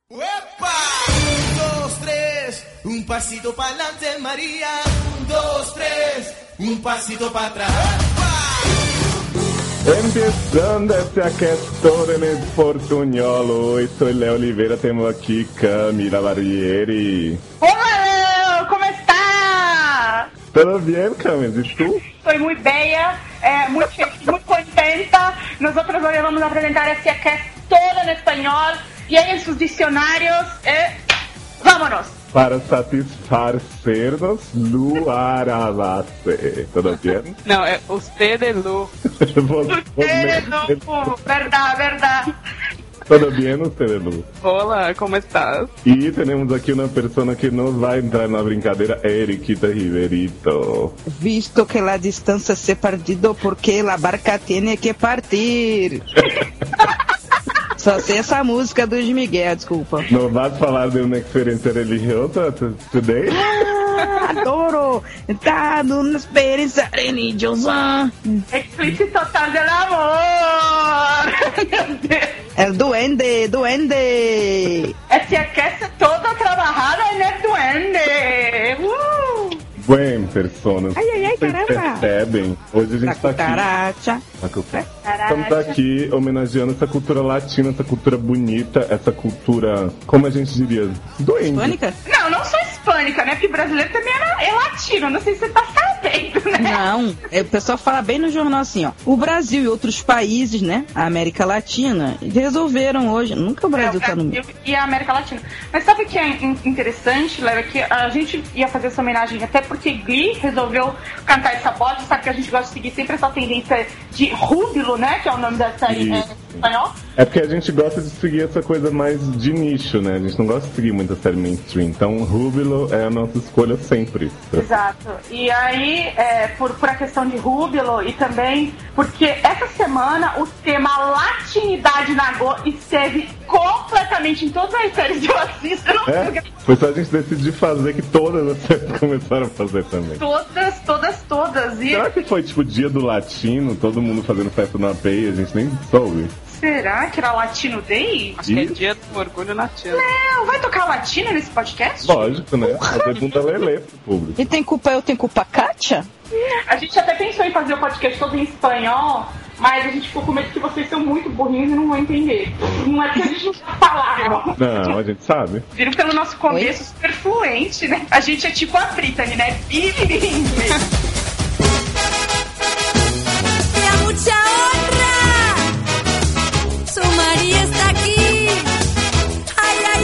¡Uepa! 1, 2, 3, un pasito para adelante, María. 1, 2, 3, un pasito para atrás. Empezando essa questão nesse portunholo. Oi, sou Léo Oliveira, temos aqui Camila Barrieri. Olá, Léo, como está? Tudo bem, Camila? E tu? Estou muito bem, muito feliz, muito contenta. Nosotros hoy vamos a apresentar essa questão toda em espanhol. E aí, os dicionários, vámonos! Para satisfazer-nos, Luarabase. Tudo bem? Não, é usted Lu. Usted Lu, verdade. Tudo bem, usted Lu? Olá, como estás? E temos aqui uma pessoa que não vai entrar na brincadeira, Eriquita Riverito. Visto que a distância se perdido porque a barca tem que partir. Só sei essa música dos Miguel, desculpa. Não vai falar de uma experiência religiosa today? Adoro! Tá numa experiência religiosa. Eclipse total del amor! Meu Deus! É duende! Essa questão toda trabalhada é duende! Bem, personas, ai, vocês caramba. percebem? Hoje a gente tá aqui. Estamos aqui homenageando essa cultura latina, essa cultura bonita, essa cultura, como a gente diria, doente. Hispânica? Não sou hispânica, né? Porque brasileiro também é latino, não sei se você tá sabendo, né? Não, o pessoal fala bem no jornal assim, ó. O Brasil e outros países, né? A América Latina, resolveram hoje. Nunca o Brasil tá no meio. E a América Latina. Mas sabe o que é interessante, Léo? É que a gente ia fazer essa homenagem até porque Glee resolveu cantar essa bosta. Sabe que a gente gosta de seguir sempre essa tendência de Rúbilo, né? Que é o nome da série em espanhol. É porque a gente gosta de seguir essa coisa mais de nicho, né? A gente não gosta de seguir muita série mainstream. Então, Rúbilo é a nossa escolha sempre. Exato. E aí, por a questão de Rúbilo e também porque essa semana o tema latinidade na Globo esteve completamente em todas as séries que eu assisto. Eu não sei. Foi só a gente decidir fazer que todas as séries começaram a fazer também. Todas. E... Será que foi tipo dia do latino, todo mundo fazendo festa na AP e a gente nem soube? Será que era Latino Day? Acho que é dia do orgulho latino. Não, vai tocar latino nesse podcast? Lógico, né? Fazer bunda lelê pro público. E tem culpa eu, tem culpa Kátia? A gente até pensou em fazer o podcast todo em espanhol, mas a gente ficou com medo que vocês são muito burrinhos e não vão entender. Não é que a gente não sabe falar, Não, a gente sabe. Viram pelo nosso começo super fluente, né? A gente é tipo a Britney, né? Bilíngue. Mucha honra, su María está aquí, ay, ay,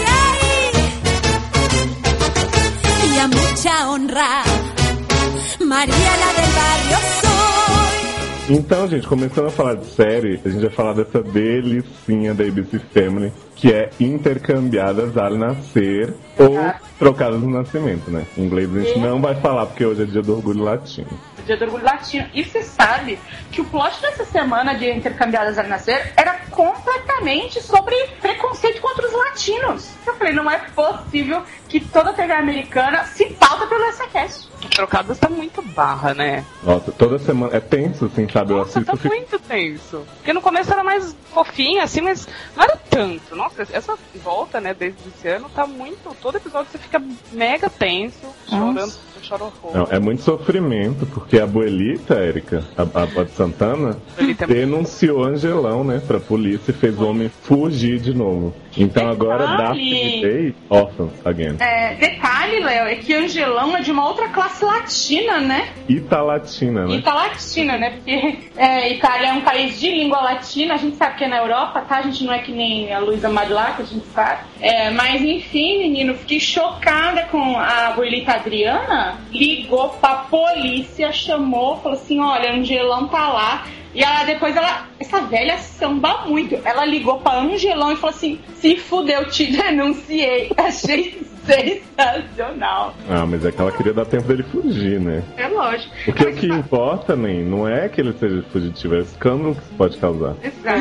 ay, y a mucha honra, María la del barrio soy. Então, gente, começando a falar de série, a gente vai falar dessa delicinha da ABC Family, que é Intercambiadas al Nascer ou Trocadas no Nascimento, né? Em inglês a gente não vai falar, porque hoje é dia do orgulho latino. Dia do Orgulho Latino. E você sabe que o plot dessa semana de Intercambiadas al Nascer era completamente sobre preconceito contra os latinos. Eu falei, não é possível que toda a TV americana se pauta pelo SACast. Trocadas tá muito barra, né? Nossa, toda semana é tenso, assim, sabe? Eu Nossa, assisto tá muito tenso. Porque no começo era mais fofinha, assim, mas não era tanto. Nossa, essa volta, né, desde esse ano, tá muito... Todo episódio você fica mega tenso, chorando, chora horror. Não, é muito sofrimento, porque a abuelita, Érica, a de Santana, denunciou Angelão, né, pra polícia e fez o homem fugir de novo. Então agora Daphne Day, orphans again. Detalhe, Léo, é que Angelão é de uma outra classe latina, né? Italatina, né? Italatina, né? Porque Itália é um país de língua latina, a gente sabe que é na Europa, tá? A gente não é que nem a Luísa Madlac, a gente sabe. Mas enfim, menino, fiquei chocada com a abuelita Adriana, ligou pra polícia, chamou, falou assim, olha, Angelão tá lá. E essa velha samba muito. Ela ligou pra Angelão e falou assim, se fudeu, te denunciei. Achei sensacional. Ah, mas é que ela queria dar tempo dele fugir, né? É lógico. Porque o que importa, nem, não é que ele seja fugitivo, é o escândalo que isso pode causar. Exato.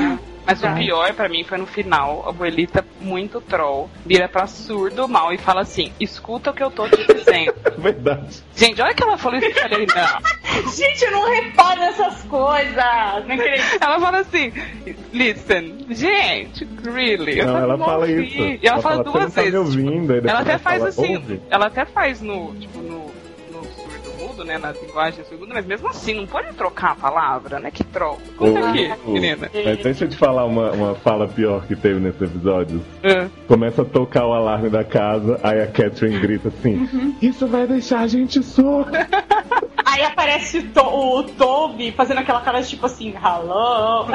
Mas o pior pra mim foi no final, a abuelita muito troll, vira pra surdo mal e fala assim, escuta o que eu tô te dizendo. Verdade. Gente, olha que ela falou isso, eu falei, não. Gente, eu não reparo nessas coisas. Não acredito. Ela fala assim, listen, gente, really. Não, ela fala isso. E ela fala duas você vezes. Não tá me ouvindo, aí Ela até faz fala, assim, ouve. ela até faz no surdo-mudo, né, na linguagem surdo-mudo, mas mesmo assim, não pode trocar a palavra, né, que troll. Conta aqui, menina. Mas deixa eu te falar uma fala pior que teve nesse episódio. Começa a tocar o alarme da casa, aí a Catherine grita assim, isso vai deixar a gente surdo. Aí aparece o Toby fazendo aquela cara de tipo assim, hello.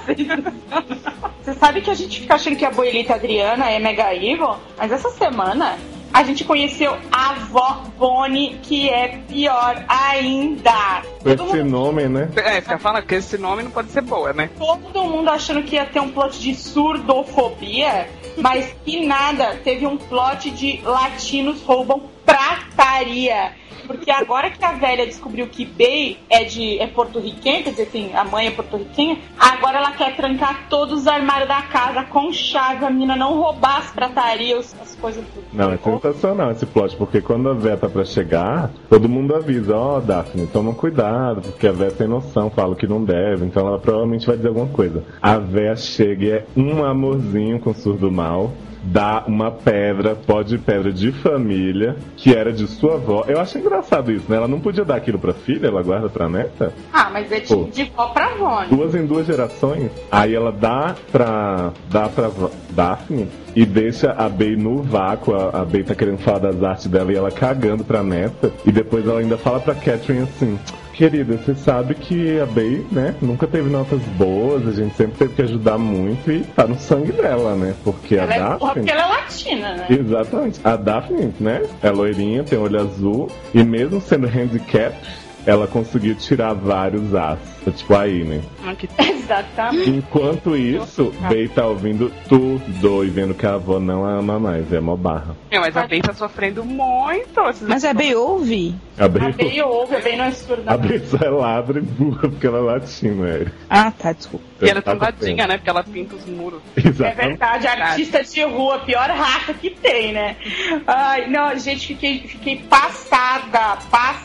Você sabe que a gente fica achando que a abuelita Adriana é mega evil, mas essa semana a gente conheceu a avó Bonnie, que é pior ainda. Esse nome, né? Você fala que esse nome não pode ser boa, né? Todo mundo achando que ia ter um plot de surdofobia, mas que nada, teve um plot de latinos roubam prataria. Porque agora que a velha descobriu que Bey é porto-riquenha, quer dizer, assim, a mãe é porto-riquenha, agora ela quer trancar todos os armários da casa com chave, a menina não roubar as pratarias, as coisas tudo. Não, é sensacional esse plot, porque quando a véia tá pra chegar, todo mundo avisa, Daphne, toma cuidado, porque a véia tem noção, fala que não deve, então ela provavelmente vai dizer alguma coisa. A véia chega e é um amorzinho com o surdo mal, dá uma pedra, pó de pedra de família, que era de sua avó. Eu achei engraçado isso, né? Ela não podia dar aquilo pra filha, ela guarda pra neta. Ah, mas é de vó pra avó, né? 2 em 2 gerações. Aí ela dá pra Daphne e deixa a Bey no vácuo. A Bey tá querendo falar das artes dela e ela cagando pra neta. E depois ela ainda fala pra Catherine assim, querida, você sabe que a Bey, né, nunca teve notas boas, a gente sempre teve que ajudar muito e tá no sangue dela, né? Porque ela a é Daphne... porra porque ela é latina, né? Exatamente. A Daphne, né, é loirinha, tem olho azul e mesmo sendo handicap, ela conseguiu tirar vários As. Tipo aí, né? Exatamente. Enquanto isso, Bey tá ouvindo tudo e vendo que a avó não a ama mais. É mó barra. Mas a Bey tá sofrendo muito. Mas a Bey ouve? A Bey ouve, a Bey não é surda. A Bey só é ladra e burra porque ela é latina, é. Ah, tá, desculpa. E ela é tombadinha, né? Porque ela pinta os muros. Exatamente. É verdade, artista de rua, pior raça que tem, né? Ai, não, gente, fiquei passada.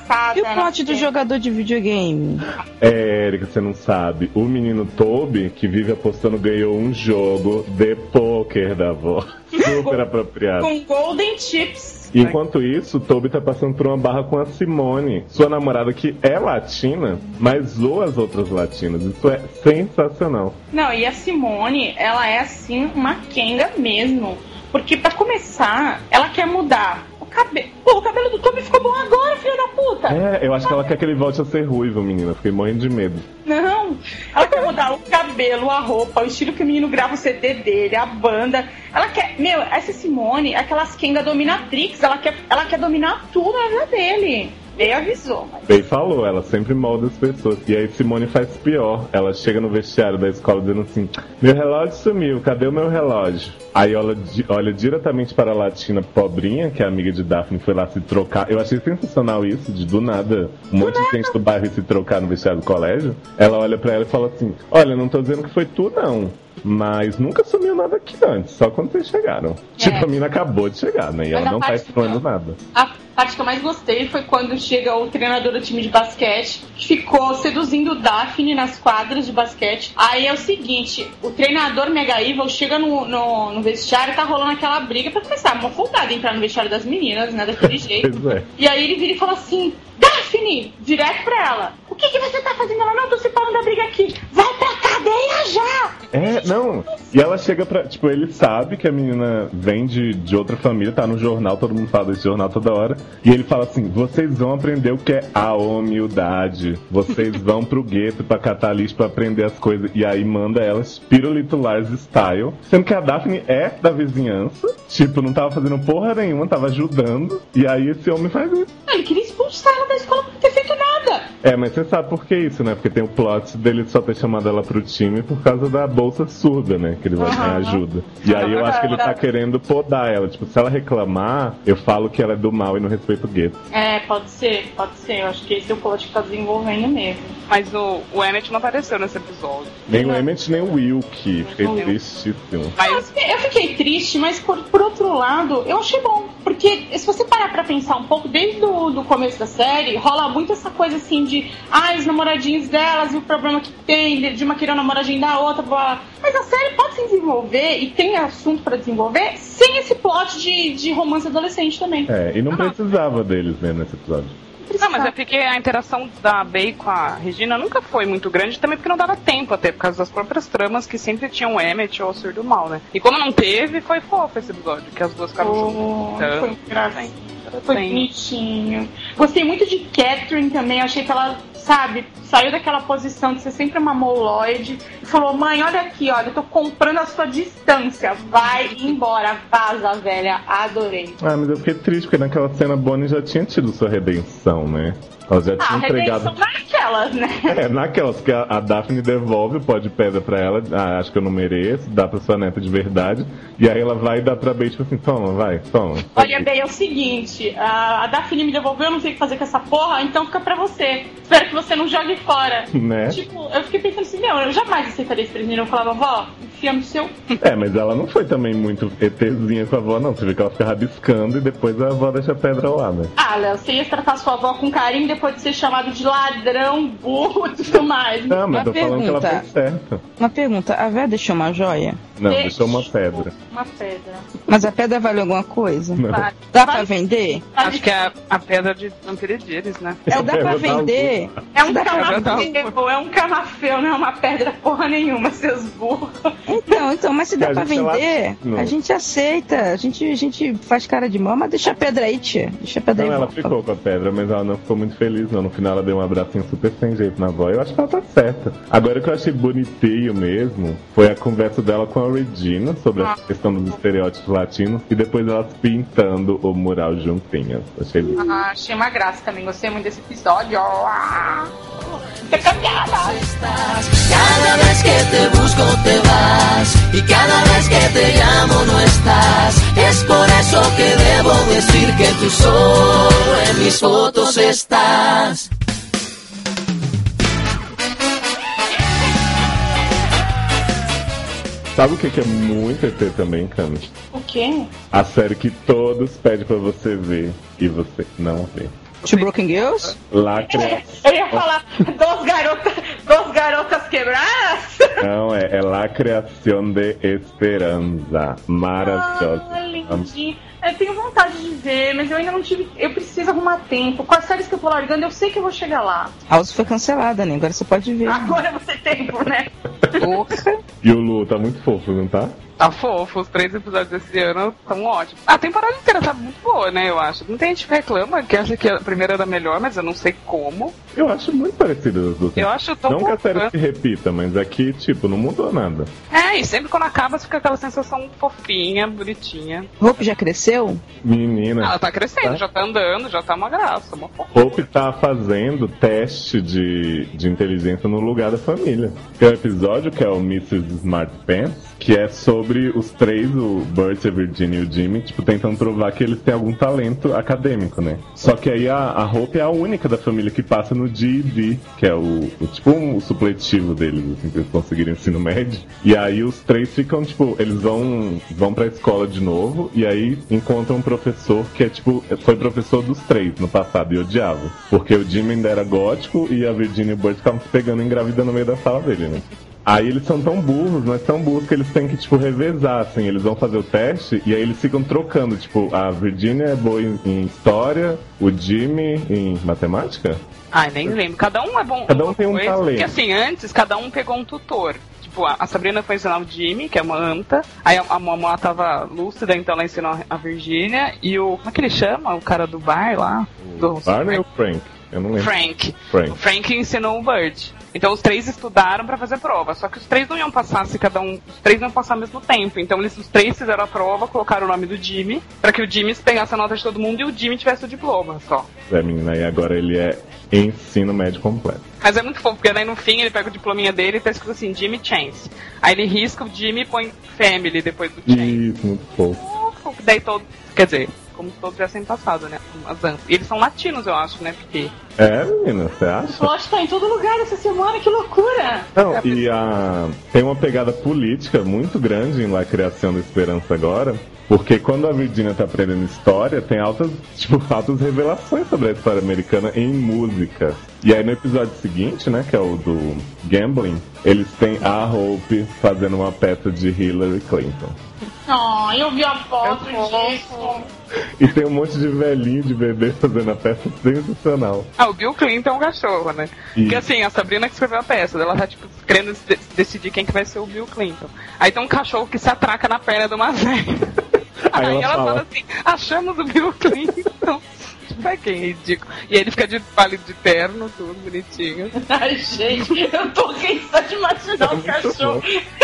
E o plot do jogador de videogame? Érica, você não sabe. O menino Toby, que vive apostando, ganhou um jogo de pôquer da avó. Super apropriado. Com Golden Chips. Enquanto isso, o Toby tá passando por uma barra com a Simone, sua namorada que é latina, mas zoa as outras latinas. Isso é sensacional. Não, e a Simone, ela é assim uma quenga mesmo. Porque pra começar, ela quer mudar o cabelo. Pô, o cabelo do Toby ficou bom agora, filho da puta. É, eu acho que ela quer que ele volte a ser ruivo, menina. Fiquei morrendo de medo. Não, ela quer mudar o cabelo, a roupa, o estilo que o menino grava o CD dele, a banda. Ela quer, essa Simone, aquelas Kenga dominatrix, ela quer dominar tudo na vida dele. Bey avisou. Mas... Bey falou, ela sempre molda as pessoas. E aí Simone faz pior. Ela chega no vestiário da escola dizendo assim, meu relógio sumiu, cadê o meu relógio? Aí ela olha diretamente para a latina pobrinha, que é amiga de Daphne, foi lá se trocar. Eu achei sensacional isso, de do nada, um monte de gente do bairro se trocar no vestiário do colégio. Ela olha pra ela e fala assim, olha, não tô dizendo que foi tu não, mas nunca sumiu nada aqui antes, só quando vocês chegaram. Tipo, a mina acabou de chegar, né? E ela não tá expondo nada. A parte que eu mais gostei foi quando chega o treinador do time de basquete, que ficou seduzindo Daphne nas quadras de basquete. Aí é o seguinte, o treinador Mega Evil chega no vestiário, tá rolando aquela briga pra começar, uma folgada entrar no vestiário das meninas, né, daquele jeito. Pois é. E aí ele vira e fala assim, Daphne, direto pra ela, o que você tá fazendo? Ela, não, tô separando da briga aqui, vai pra cadeia já! É, não, e ela chega pra, tipo, ele sabe que a menina vem de outra família, tá no jornal, todo mundo fala desse jornal toda hora, e ele fala assim, vocês vão aprender o que é a humildade, vocês vão pro gueto pra catar lixo pra aprender as coisas, e aí manda elas Pirulito Lars style, sendo que a Daphne é da vizinhança, tipo, não tava fazendo porra nenhuma, tava ajudando, e aí esse homem faz isso. Ele queria expulsar ela da escola por não ter feito nada. Mas você sabe por que isso, né? Porque tem o plot dele só ter chamado ela pro time por causa da bolsa surda, né? Que ele vai ganhar ajuda. E aí eu acho que ele tá querendo podar ela. Tipo, se ela reclamar, eu falo que ela é do mal e não respeito o gueto. Pode ser. Eu acho que esse é o plot que tá desenvolvendo mesmo. Mas o Emmett não apareceu nesse episódio. Nem o Emmett, nem o Wilk. Fiquei tristíssimo. Mas Eu fiquei triste, mas por outro lado, eu achei bom. Porque se você parar pra pensar um pouco, desde o começo da série, rola muito essa coisa assim de os namoradinhos delas e o problema que tem, de uma querer o namoradinho da outra, blá. Mas a série pode se desenvolver e tem assunto pra desenvolver sem esse plot de romance adolescente também. E não precisava deles, né, nesse episódio. Não, mas é porque a interação da Bey com a Regina nunca foi muito grande, também porque não dava tempo até, por causa das próprias tramas que sempre tinham o Emmett ou o Sr. do Mal, né? E como não teve, foi fofo esse episódio, que as duas ficaram juntas. Foi engraçado. Foi bonitinho. Gostei muito de Catherine também, achei que ela, sabe, saiu daquela posição de ser sempre uma moloide e falou, mãe, olha aqui, olha, eu tô comprando a sua distância, vai embora, vaza, velha, adorei. Mas eu fiquei triste, porque naquela cena Bonnie já tinha tido sua redenção, né? Ela já tinha entregado. Naquelas, né? Naquelas, que a Daphne devolve o pó de pedra pra ela, acho que eu não mereço, dá pra sua neta de verdade, e aí ela vai e dá pra Bey, tipo assim, toma. Olha, Bey, é o seguinte, a Daphne me devolveu, eu não sei o que fazer com essa porra, então fica pra você. Espero que você não jogue fora. Né? Tipo, eu fiquei pensando assim, eu jamais aceitaria esse presente. Eu falava, vó, enfia no seu... Mas ela não foi também muito ETzinha com a avó, não. Você vê que ela fica rabiscando e depois a avó deixa a pedra lá, né? Léo, você ia tratar sua avó com carinho depois de ser chamado de ladrão, burro e tudo mais. Não, mas tô falando que ela fez certo. Uma pergunta, a véia deixou uma joia? Não, deixou uma pedra. Uma pedra. Mas a pedra vale alguma coisa? Não. Dá pra vender? Acho que é a pedra de Vampirediris, né? Dá pra vender? É um camafeu, não é uma pedra porra nenhuma, seus burros. Então, mas se dá pra vender, a gente aceita. A gente faz cara de mal, mas deixa a pedra aí, tia. Deixa a pedra aí. Ela ficou com a pedra, mas ela não ficou muito feliz, não. No final ela deu um abracinho super sem jeito na avó. Eu acho que ela tá certa. Agora o que eu achei bonitinho mesmo foi a conversa dela com a Regina sobre a questão dos estereótipos latinos e depois elas pintando o mural juntinhas. Achei lindo. Achei uma graça também. Gostei muito desse episódio. Cada vez que te busco te vas y cada vez que te llamo no estás. Es por eso que debo decir que tú solo en mis fotos estás. Sabe o que é muito ET também, Camis? O quê? A série que todos pedem pra você ver e você não vê. Two Broken Girls? Lacre. Eu ia falar dos garotas quebradas. Não, é La Creación de Esperanza. Maravilhosa. Lindinho. Eu tenho vontade de ver, mas eu ainda não tive. Eu preciso arrumar tempo. Com as séries que eu tô largando, eu sei que eu vou chegar lá. House foi cancelada, né? Agora você pode ver. Agora você tem tempo, né? Porra. E o Lu tá muito fofo, não tá? Tá fofo, os 3 episódios desse ano estão ótimos. A temporada inteira tá muito boa, né, eu acho. Muita gente reclama que acha que a primeira era melhor, mas eu não sei como. Eu acho muito parecido as duas. Eu acho tão não que a série se repita, mas aqui, tipo, não mudou nada. E sempre quando acaba fica aquela sensação fofinha, bonitinha. Hope já cresceu? Menina. Ela tá crescendo, já tá andando, já tá uma graça, uma fofa. Hope tá fazendo teste de inteligência no lugar da família. Tem um episódio que é o Mrs. Smart Pants, que é sobre os 3, o Bert, a Virginia e o Jimmy, tipo, tentando provar que eles têm algum talento acadêmico, né? Só que aí a Hope é a única da família que passa no GED, que é o supletivo deles, assim, que eles conseguiram ensino médio. E aí os 3 ficam, tipo, eles vão pra escola de novo, e aí encontram um professor que é, tipo, foi professor dos 3 no passado e odiava. Porque o Jimmy ainda era gótico e a Virginia e o Bert ficavam se pegando engravida no meio da sala dele, né? Aí eles são tão burros, mas tão burros que eles têm que, tipo, revezar, assim. Eles vão fazer o teste e aí eles ficam trocando. Tipo, a Virginia é boa em história, o Jimmy em matemática? Ai, nem lembro. Cada um é bom. Cada um tem um talento. Porque assim, antes, cada um pegou um tutor. Tipo, a Sabrina foi ensinar o Jimmy, que é uma anta. Aí a mamãe tava lúcida, então ela ensinou a Virginia. E o... Como é que ele chama? O cara do bar lá? O Barney ou o Frank? Eu não lembro. Frank. O Frank ensinou o Bert. Então os 3 estudaram pra fazer prova. Só que os 3 não iam passar se cada um... Os 3 não iam passar ao mesmo tempo. Então os 3 fizeram a prova, colocaram o nome do Jimmy, pra que o Jimmy pegasse a nota de todo mundo e o Jimmy tivesse o diploma só. Menina, e agora ele é ensino médio completo. Mas é muito fofo, porque daí no fim ele pega o diplominha dele e tá escrito assim, Jimmy Chance. Aí ele risca o Jimmy e põe Family depois do Chance. Isso, muito fofo. Daí todo, quer dizer, como todos já sem passado, né? E eles são latinos, eu acho, né? Porque... menina, você acha? O plot tá em todo lugar essa semana, que loucura! Não, e tem uma pegada política muito grande em La Criação da Esperança agora, porque quando a Virginia tá aprendendo história, tem altas revelações sobre a história americana em música. E aí no episódio seguinte, né, que é o do Gambling, eles têm a Hope fazendo uma peça de Hillary Clinton. Eu vi a foto disso. E tem um monte de velhinho de bebê fazendo a peça sensacional. O Bill Clinton é um cachorro, né? Porque assim, a Sabrina que escreveu a peça, ela tá tipo querendo decidir quem que vai ser o Bill Clinton. Aí tem um cachorro que se atraca na perna de uma velha. Aí ela fala assim, achamos o Bill Clinton. Vai que é ridículo. E aí ele fica de pálido de terno, tudo bonitinho. Ai, gente, eu tô rindo só de imaginar o cachorro.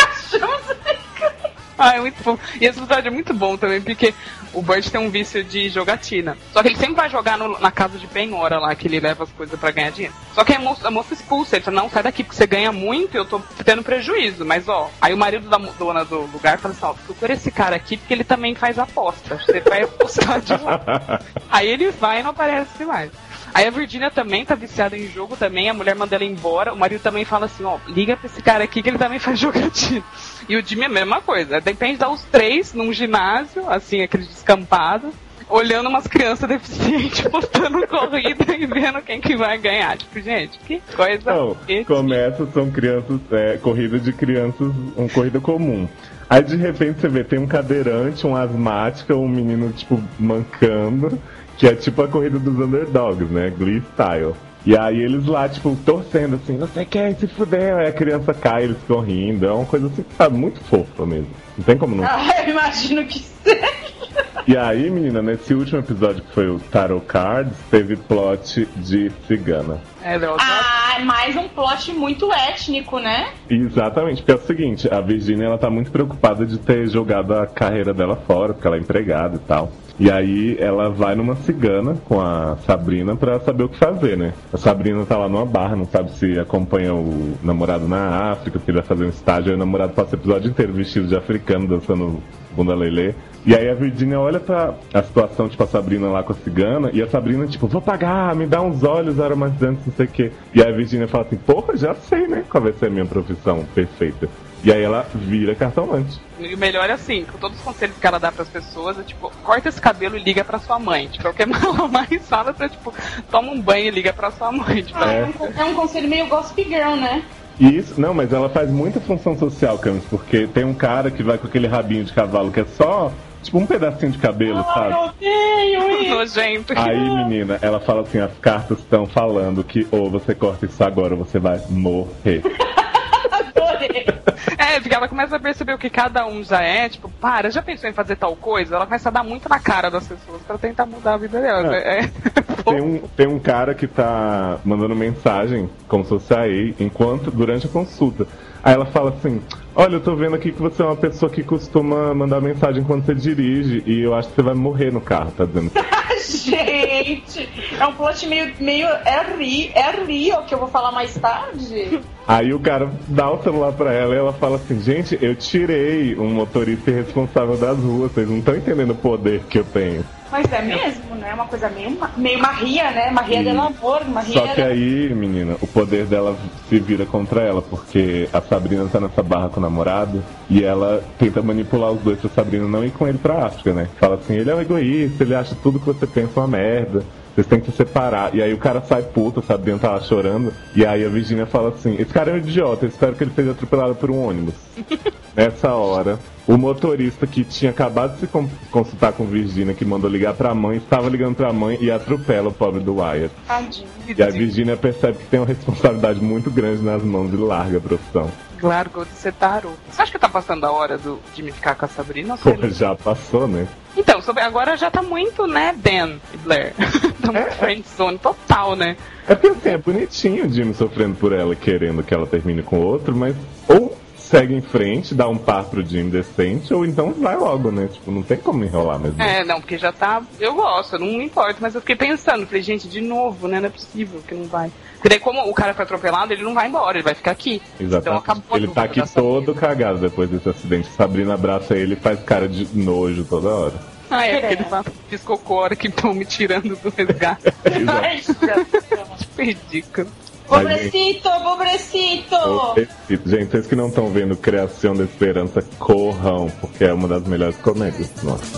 É muito bom. E esse episódio é muito bom também, porque o Burt tem um vício de jogatina. Só que ele sempre vai jogar na casa de penhora lá, que ele leva as coisas pra ganhar dinheiro. Só que a moça expulsa, ele fala, não, sai daqui porque você ganha muito e eu tô tendo prejuízo. Mas aí o marido da dona do lugar fala assim, procura esse cara aqui porque ele também faz aposta. Você vai apostar de lá. Aí ele vai e não aparece mais. Aí a Virginia também tá viciada em jogo também, a mulher manda ela embora, o marido também fala assim, liga pra esse cara aqui que ele também faz jogatina. E o Jimmy é a mesma coisa, depende de os três num ginásio, assim, aquele descampado, olhando umas crianças deficientes, postando corrida e vendo quem que vai ganhar. Tipo, gente, que coisa... Não, começa, são crianças, corrida de crianças, uma corrida comum. Aí de repente você vê, tem um cadeirante, um asmático, um menino, tipo, mancando... Que é tipo a corrida dos underdogs, né? Glee Style. E aí eles lá, tipo, torcendo assim, você quer se fuder, aí a criança cai, eles ficam rindo. É uma coisa assim, sabe, muito fofa mesmo. Não tem como não. Eu imagino que seja. E aí, menina, nesse último episódio que foi o Tarot Cards, teve plot de cigana. Mais um plot muito étnico, né? Exatamente, porque é o seguinte, a Virginia, ela tá muito preocupada de ter jogado a carreira dela fora, porque ela é empregada e tal. E aí ela vai numa cigana com a Sabrina pra saber o que fazer, né? A Sabrina tá lá numa barra, não sabe se acompanha o namorado na África, se ele vai fazer um estágio, aí o namorado passa o episódio inteiro vestido de africano, dançando bunda lelê. E aí a Virginia olha pra a situação, tipo, a Sabrina lá com a cigana, e a Sabrina, tipo, vou pagar, me dá uns olhos aromatizantes, não sei o quê. E aí a Virginia fala assim, porra, já sei, né, qual vai ser a minha profissão perfeita. E aí ela vira cartomante. E o melhor é assim, com todos os conselhos que ela dá pras pessoas, é tipo, corta esse cabelo e liga pra sua mãe. Tipo, é o que ela mais fala pra, tipo, toma um banho e liga pra sua mãe. Tipo, é um conselho meio Gossip Girl, né? Isso, não, mas ela faz muita função social, Camis, porque tem um cara que vai com aquele rabinho de cavalo que é só, tipo, um pedacinho de cabelo, sabe? Eu odeio isso! Nojento. Aí, menina, ela fala assim, as cartas estão falando que ou você corta isso agora ou você vai morrer. Adorei! Porque ela começa a perceber o que cada um já é, tipo, já pensou em fazer tal coisa? Ela começa a dar muito na cara das pessoas pra tentar mudar a vida dela. Tem um cara que tá mandando mensagem, como se fosse a EI, durante a consulta. Aí ela fala assim, olha, eu tô vendo aqui que você é uma pessoa que costuma mandar mensagem quando você dirige, e eu acho que você vai morrer no carro, tá dizendo. Gente, é um plot meio Rio, que eu vou falar mais tarde. Aí o cara dá o celular pra ela e ela fala assim, gente, eu tirei um motorista irresponsável das ruas, vocês não estão entendendo o poder que eu tenho. Mas é mesmo, né? Uma coisa meio Maria, né? Maria del amor, Maria. Só que aí, menina, o poder dela se vira contra ela, porque a Sabrina tá nessa barra com o namorado e ela tenta manipular os dois pra Sabrina não ir com ele pra África, né? Fala assim, ele é um egoísta, ele acha tudo que você pensa uma merda. Vocês têm que se separar. E aí o cara sai puto, a Sabrina tá lá chorando. E aí a Virginia fala assim, esse cara é um idiota, eu espero que ele seja atropelado por um ônibus. Nessa hora, o motorista que tinha acabado de se consultar com Virginia, que mandou ligar pra mãe, estava ligando pra mãe e atropela o pobre do Wyatt. Tadinho. E a Virginia percebe que tem uma responsabilidade muito grande nas mãos e larga a profissão. Largou de ser tarô. Você acha que tá passando a hora de me ficar com a Sabrina? Pô, já passou, né? Então, agora já tá muito, né, Dan e Blair. Tá muito friendzone total, né? É porque assim, é bonitinho o Jimmy sofrendo por ela, querendo que ela termine com outro, mas ou segue em frente, dá um par pro Jim decente, ou então vai logo, né? Tipo, não tem como enrolar mesmo. Não, porque já tá... Eu gosto, não me importa, mas eu fiquei pensando, falei, gente, de novo, né? Não é possível que não vai. Porque daí, como o cara foi atropelado, ele não vai embora, ele vai ficar aqui. Exatamente. Então, acabou Ele tá aqui todo cagado depois desse acidente. Sabrina abraça ele e faz cara de nojo toda hora. Porque ele piscou com a hora que estão me tirando do resgate. Ridículo. Pobrecito! Gente, vocês que não estão vendo Criação da Esperança, corram, porque é uma das melhores comédias. Nossa.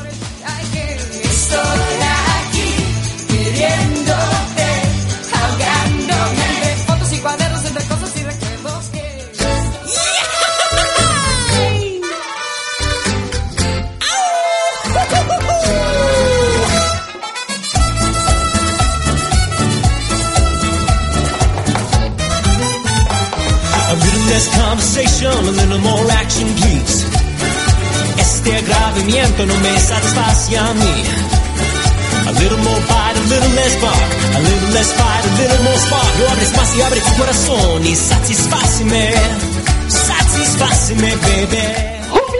Less conversation, a little more action, please. Este agravamiento no me satisface a mí. A little more bite, a little less bark. A little less fight, a little more spark. No abres más y abre tu corazón y satisfáceme. Satisfáceme, baby.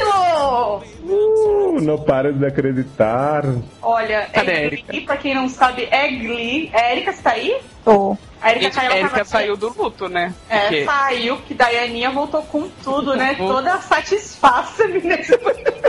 Não para de acreditar. Olha, Glee, pra quem não sabe, é Glee. A Erika está aí? Tô. A Erika saiu do luto, né? Saiu, que daí a Aninha voltou com tudo, né? Toda satisfaça-me nesse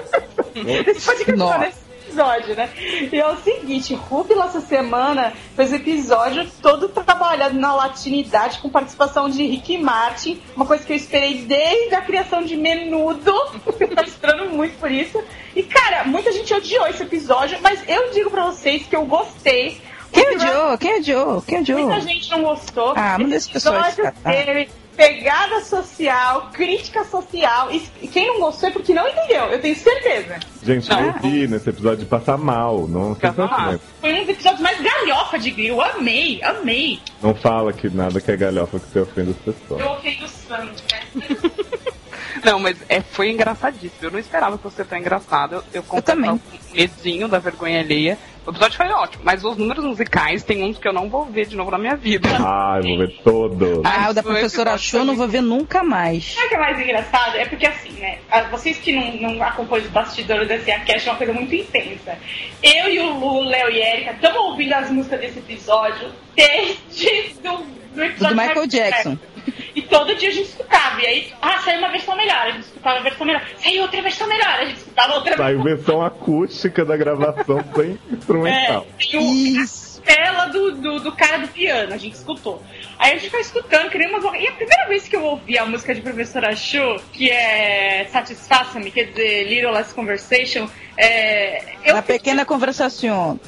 episódio, né? E é o seguinte, Rúbilo essa semana fez um episódio todo trabalhado na latinidade, com participação de Rick Martin, uma coisa que eu esperei desde a criação de Menudo. Eu tô esperando muito por isso. E, cara, muita gente odiou esse episódio, mas eu digo pra vocês que eu gostei. Quem odiou? Muita gente não gostou. Mas esse pessoal teve pegada social, crítica social. E quem não gostou é porque não entendeu, eu tenho certeza. Gente, eu vi nesse episódio de passar mal. Não sei se foi um dos episódios mais galhofa de Glee. Eu amei. Não fala que nada que é galhofa que você ofende as pessoas. Eu ofendo os fãs, né? Não, mas foi engraçadíssimo. Eu não esperava que fosse tão engraçado. Eu também. Um medinho da vergonha alheia. O episódio foi ótimo, mas os números musicais tem uns que eu não vou ver de novo na minha vida. Eu vou ver todos. O da professora Chu eu não vou ver nunca mais. Sabe o que é mais engraçado? É porque assim, né? Vocês que não acompanham os bastidores desse Cast é uma coisa muito intensa. Eu e o Lu, Léo e Erika estamos ouvindo as músicas desse episódio desde do episódio do Michael Jackson. E todo dia a gente escutava. E aí, saiu uma versão melhor, a gente escutava a versão melhor. Saiu outra versão melhor, a gente escutava outra versão. Saiu versão acústica da gravação sem instrumental. Isso. A tela do cara do piano, a gente escutou. Aí a gente foi escutando, querendo umas... E a primeira vez que eu ouvi a música de Professora Chu, que é Satisfaça-me, quer dizer, Little Less Conversation, Na pequena conversação,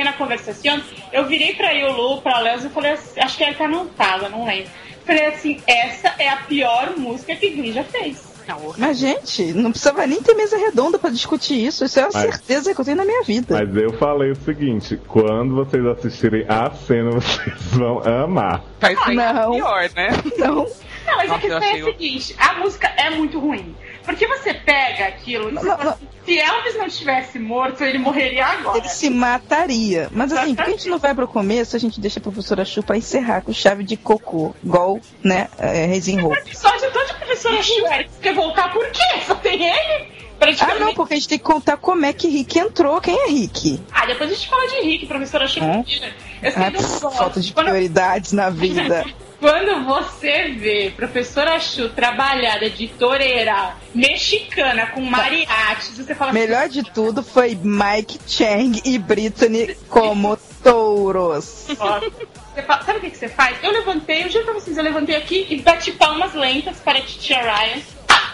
eu virei pra Yulu, pra Léo, e falei assim, acho que ela não tava, não lembro. Falei assim, essa é a pior música que Glee já fez. Mas, gente, não precisava nem ter mesa redonda pra discutir isso. Isso é uma certeza que eu tenho na minha vida. Mas eu falei o seguinte, quando vocês assistirem a cena, vocês vão amar. Vai ser pior, né? Não, mas a questão é a seguinte, a música é muito ruim. Porque você pega aquilo, se Elvis não tivesse morto, ele morreria agora. Ele se mataria. Mas assim, por que a gente não vai pro começo, a gente deixa a professora Chu pra encerrar com chave de cocô, igual, né, Resin Hope. O episódio todo de professora Chu, Eric, você quer voltar por quê? Só tem ele? Não, porque a gente tem que contar como é que Rick entrou. Quem é Rick? Depois a gente fala de Rick, professora Chu. Falta de prioridades na vida. Quando você vê professora Chu trabalhada de toureira mexicana com mariachis, você fala melhor de tudo foi Mike Chang e Brittany como touros. Sabe o que você faz? Eu juro pra vocês, eu levantei aqui e bati palmas lentas para a Titia Ryan.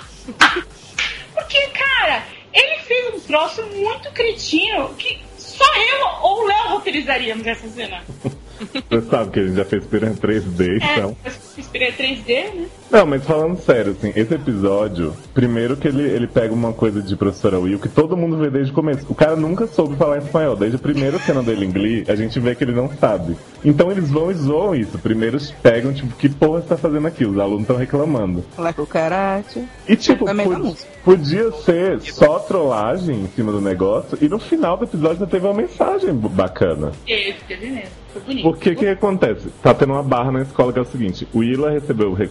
Porque, cara, ele fez um troço muito cretino que só eu ou o Léo roteirizaríamos essa cena. Você sabe que a gente já fez Piranha 3D, então. Piranha 3D, né? Não, mas falando sério, assim, esse episódio, primeiro que ele pega uma coisa de Professora Will que todo mundo vê desde o começo. O cara nunca soube falar espanhol. Desde a primeira cena dele em Glee, a gente vê que ele não sabe. Então eles vão e zoam isso. Primeiro pegam, tipo, que porra você tá fazendo aqui? Os alunos estão reclamando. Lá com o caráter. E tipo, podia ser só trollagem em cima do negócio, e no final do episódio já teve uma mensagem bacana. Teve mesmo. Porque o que acontece? Tá tendo uma barra na escola que é o seguinte: o Willa recebeu reclamações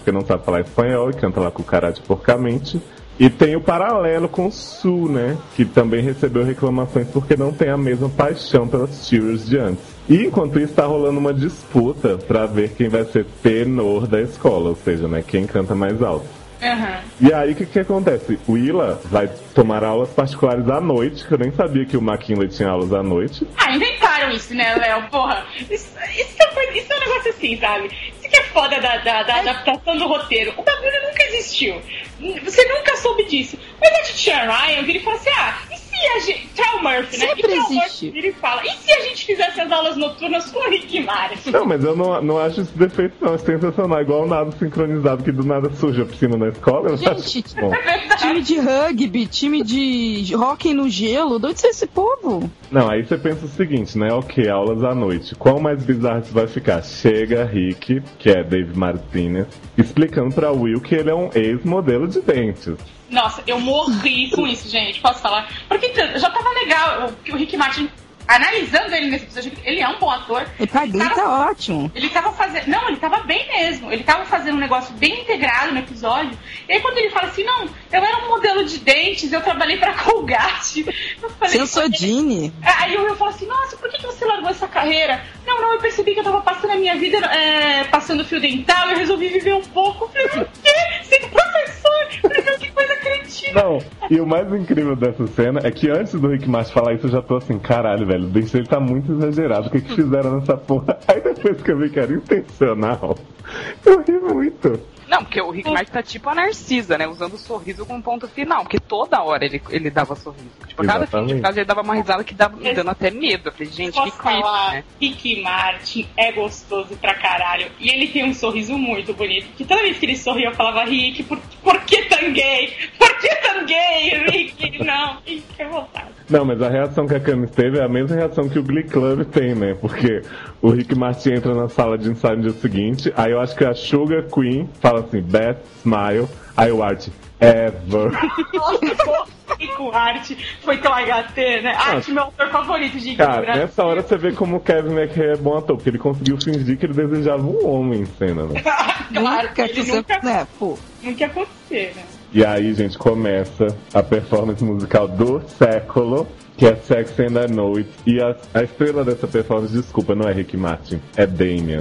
porque não sabe falar espanhol e canta lá com o Karate porcamente. E tem o paralelo com o Su, né? Que também recebeu reclamações porque não tem a mesma paixão pelas cheerleaders de antes. E enquanto isso tá rolando uma disputa pra ver quem vai ser tenor da escola, ou seja, né, quem canta mais alto. Uhum. E aí o que acontece? O Willa vai tomar aulas particulares à noite, que eu nem sabia que o McKinley tinha aulas à noite. Inventaram isso, né, Léo? Porra, isso é um negócio assim, sabe? Isso que é foda da adaptação do roteiro. O bagulho nunca existiu. Você nunca soube disso. Mas a Tia Ryan vira e fala assim, e se a gente... Tell Murphy, né? Sempre e existe. Murphy vira e fala, e se a gente fizesse as aulas noturnas com o Rick e Marty? Não, mas eu não acho isso defeito, não. É sensacional. Igual o nado sincronizado, que do nada surge a piscina na escola. Eu Gente, acho bom. time de rugby, time de hóquei no gelo, doido ser esse povo. Não, aí você pensa o seguinte, né? Ok, aulas à noite. Qual mais bizarro isso vai ficar? Chega Rick, que é Dave Martinez, explicando pra Will que ele é um ex-modelo de dentes. Nossa, eu morri com isso, gente. Posso falar? Porque já tava legal o Rick Martin, analisando ele nesse episódio, ele é um bom ator. E pra Glee tá ótimo. Ele tava fazendo... Não, ele tava bem mesmo. Ele tava fazendo um negócio bem integrado no episódio. E aí quando ele fala assim, não, eu era um modelo de dentes, eu trabalhei pra Colgate. Eu falei, Sensodine. Aí eu falo assim, nossa, por que você largou essa carreira? Não, eu percebi que eu tava passando a minha vida passando fio dental, eu resolvi viver um pouco. Eu falei, o quê? Você é professor? Eu falei, meu, que coisa cretina. Não, e o mais incrível dessa cena é que antes do Rick Martin falar isso, eu já tô assim, caralho, velho, o dente dele tá muito exagerado, o que fizeram nessa porra? Aí depois que eu vi que era intencional, eu ri muito. Não, porque o Rick Martin tá tipo a Narcisa, né? Usando o sorriso como ponto final. Porque toda hora ele dava sorriso. Tipo, cada fim de frase ele dava uma risada que dava me dando até medo. Eu falei, gente, que creepy, né? Rick Martin é gostoso pra caralho. E ele tem um sorriso muito bonito. Porque toda vez que ele sorria, eu falava, Rick, por que tão gay? Por que tão gay, Rick? Não, Rick, é vontade. Não, mas a reação que a Camis teve é a mesma reação que o Glee Club tem, né? Porque o Rick Martin entra na sala de ensaio no dia seguinte, aí eu acho que a Sugar Queen fala assim, best smile, aí o Art, ever. Nossa, o Art foi teu HT, né? Art, meu autor favorito de Cara, nessa hora você vê como o Kevin McKay é bom ator, porque ele conseguiu fingir que ele desejava um homem em cena, né? Claro, Nunca ele que nunca... né, pô. Nunca ia acontecer, né? E aí, gente, começa a performance musical do século, que é Sex and I Know It. E a estrela dessa performance, desculpa, não é Rick Martin, é Damien.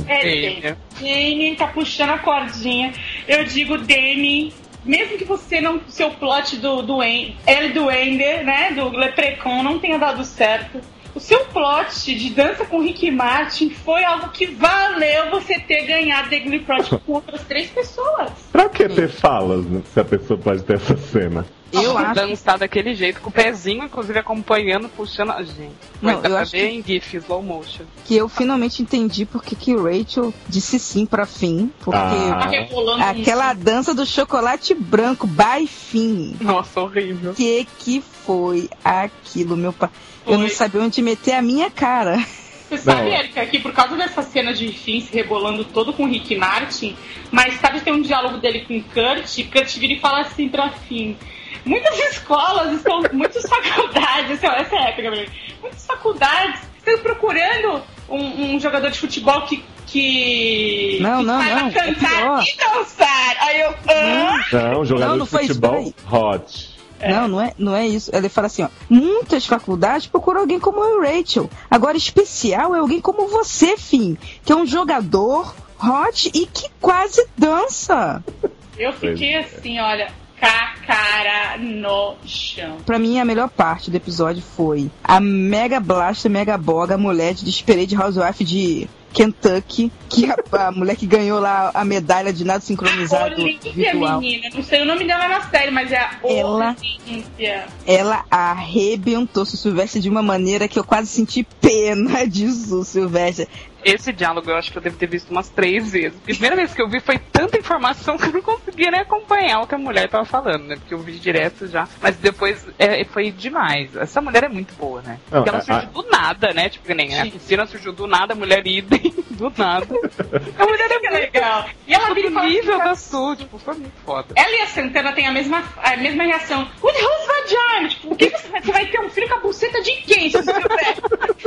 Damien tá puxando a cordinha. Eu digo, Damien, mesmo que você não... Seu plot do Ender, né? Do Leprechaun não tenha dado certo. O seu plot de dança com Rick Martin foi algo que valeu você ter ganhado The Glee Project com outras 3 pessoas. Pra que ter falas, né, se a pessoa pode ter essa cena? Eu acho dançar daquele jeito, com o pezinho, inclusive, acompanhando, puxando a gente. Não, dá eu pra acho ver que... em GIF, slow motion. que eu finalmente entendi porque que Rachel disse sim pra Finn. Porque aquela dança do chocolate branco, by Finn. Nossa, horrível. Que foi aquilo, meu pai? Eu não sabia onde meter a minha cara. Você sabe, Erika, que por causa dessa cena de Finn se rebolando todo com o Rick Martin, mas sabe, tem um diálogo dele com Kurt vira e fala assim pra Finn, muitas escolas muitas faculdades, essa é época, muitas faculdades estão procurando um jogador de futebol que saiba cantar e dançar. Aí eu... Não, jogador de futebol hot. Não é isso. Ele fala assim, ó, muitas faculdades procuram alguém como eu e Rachel. Agora, especial é alguém como você, Finn, que é um jogador hot e que quase dança. Eu fiquei assim, olha, com a cara no chão. Pra mim, a melhor parte do episódio foi a Mega Blaster, Mega Boga, mulher de Desperate Housewife de Kentucky, que a mulher que ganhou lá a medalha de nada sincronizado virtual. Menina, não sei o nome dela na série, mas é a Olímpia. Ela arrebentou o Sylvester de uma maneira que eu quase senti pena disso, Sylvester. Esse diálogo eu acho que eu devo ter visto umas 3 vezes. A primeira vez que eu vi foi tanta informação que eu não conseguia nem acompanhar o que a mulher tava falando, né? Porque eu vi direto já. Mas depois foi demais. Essa mulher é muito boa, né? Porque ela surgiu do nada, né? Tipo, que nem a piscina surgiu do nada, a mulher idem do nada. A mulher é muito legal. E ela vira nível da Sul, tipo, foi muito foda. Ela e a Santana têm a mesma reação. With whose vagina? Tipo, o que você vai ter um filho com a buceta de quem, se você tiver?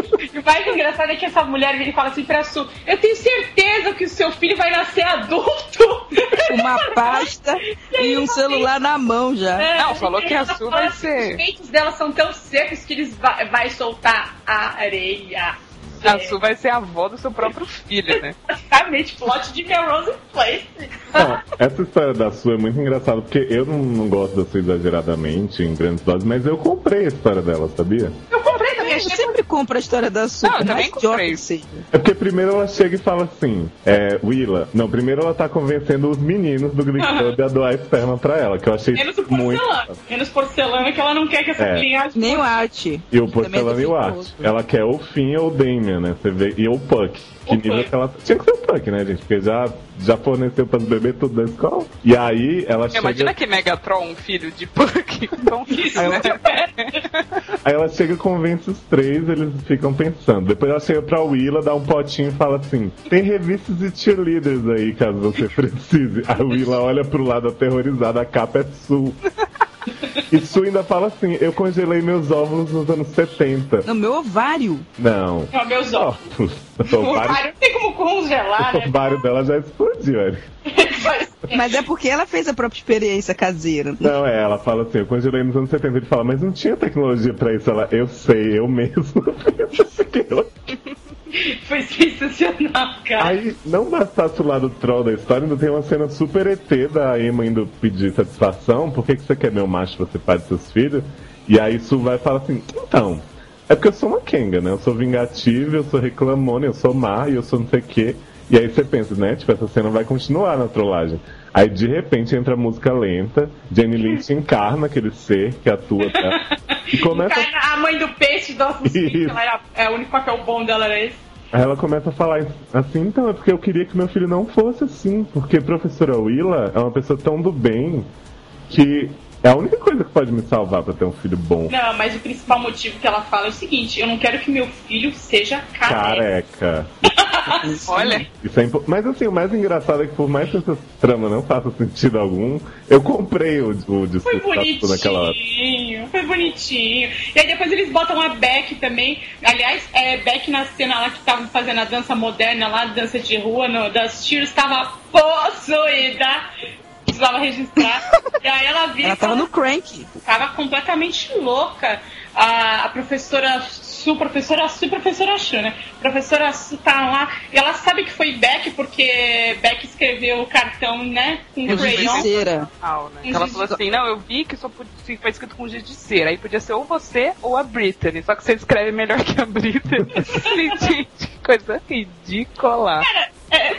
mais engraçado é que essa mulher vira e fala assim pra Su: eu tenho certeza que o seu filho vai nascer adulto. Uma pasta e um celular na mão já. Não, falou que a Su vai ser. Os peitos dela são tão secos que eles vai soltar a areia. A Su vai ser a avó do seu próprio filho, né? Basicamente, plot de Melrose Place. Não, essa história da Su é muito engraçada, porque eu não gosto da Su exageradamente em grandes doses, mas eu comprei a história dela, sabia? Eu comprei também. Eu sempre compro a história da Su. Não, eu também mais idiota comprei. que seja. É porque primeiro ela chega e fala assim, Willa, não, primeiro ela tá convencendo os meninos do Glee Club a doar esperma pra ela, que eu achei Menos o muito... porcelana. Menos porcelana, que ela não quer que essa linhagem... Nem o Art. E o porcelana e o Art. defeituoso. Ela quer o Finn ou o Damien, né? Você vê, e o Puck. Que O nível Puck. que ela... Tinha que ser o Puck, né, gente? Porque já forneceu pras bebês tudo da escola. E aí ela chega... Imagina que Megatron, um filho de Puck. Então, isso, né? Aí ela chega e convence os três, eles ficam pensando. Depois ela chega pra Willa, dá um potinho e fala assim: tem revistas e cheerleaders aí, caso você precise. A Willa olha pro lado aterrorizada, a capa é Su. E Su ainda fala assim: eu congelei meus óvulos nos anos 70. No meu ovário. Não. Não, meus óvulos. O O ovário não tem como congelar, o né? ovário dela já explodiu, Eric. Mas é porque ela fez a própria experiência caseira. Não, ela fala assim: eu congelei nos anos 70. Ele fala: mas não tinha tecnologia pra isso. Ela: eu sei, eu mesmo. Foi sensacional, cara. Aí, não bastasse o lado troll da história, ainda tem uma cena super ET da Emma indo pedir satisfação. Por que você quer meu macho pra ser pai de seus filhos? E aí Su vai e fala assim: então, é porque eu sou uma Kenga, né? Eu sou vingativa, eu sou reclamona, eu sou má e eu sou não sei o quê. E aí você pensa, né? Tipo, essa cena vai continuar na trollagem. Aí de repente entra a música lenta, Jenny Lynch encarna aquele ser que atua dela, e começa... A mãe do peixe do Austin Smith, Isso. ela era, o único papel bom dela era esse. Aí ela começa a falar assim: então, é porque eu queria que meu filho não fosse assim, porque a professora Willa é uma pessoa tão do bem que é a única coisa que pode me salvar pra ter um filho bom. Não, mas o principal motivo que ela fala é o seguinte: eu não quero que meu filho seja careca. Olha, Isso é Mas assim, o mais engraçado é que por mais que essa trama não faça sentido algum, eu comprei o Foi discurso naquela hora. bonitinho, foi bonitinho. E aí depois eles botam a Beck também. Aliás, Beck na cena lá que estavam fazendo a dança moderna lá, dança de rua, das Cheers, estava possuída. Precisava registrar. E aí ela vira. Ela tava no crank. Tava completamente louca. A professora Su, professora Chu, né? Professora Su tá lá. E ela sabe que foi Beck, porque Beck escreveu o cartão, né? Com Com crayon. giz de cera. ela falou assim: não, eu vi que só foi escrito com giz de cera. Aí podia ser ou você ou a Brittany. Só que você escreve melhor que a Brittany. Gente, que coisa ridícula. Cara,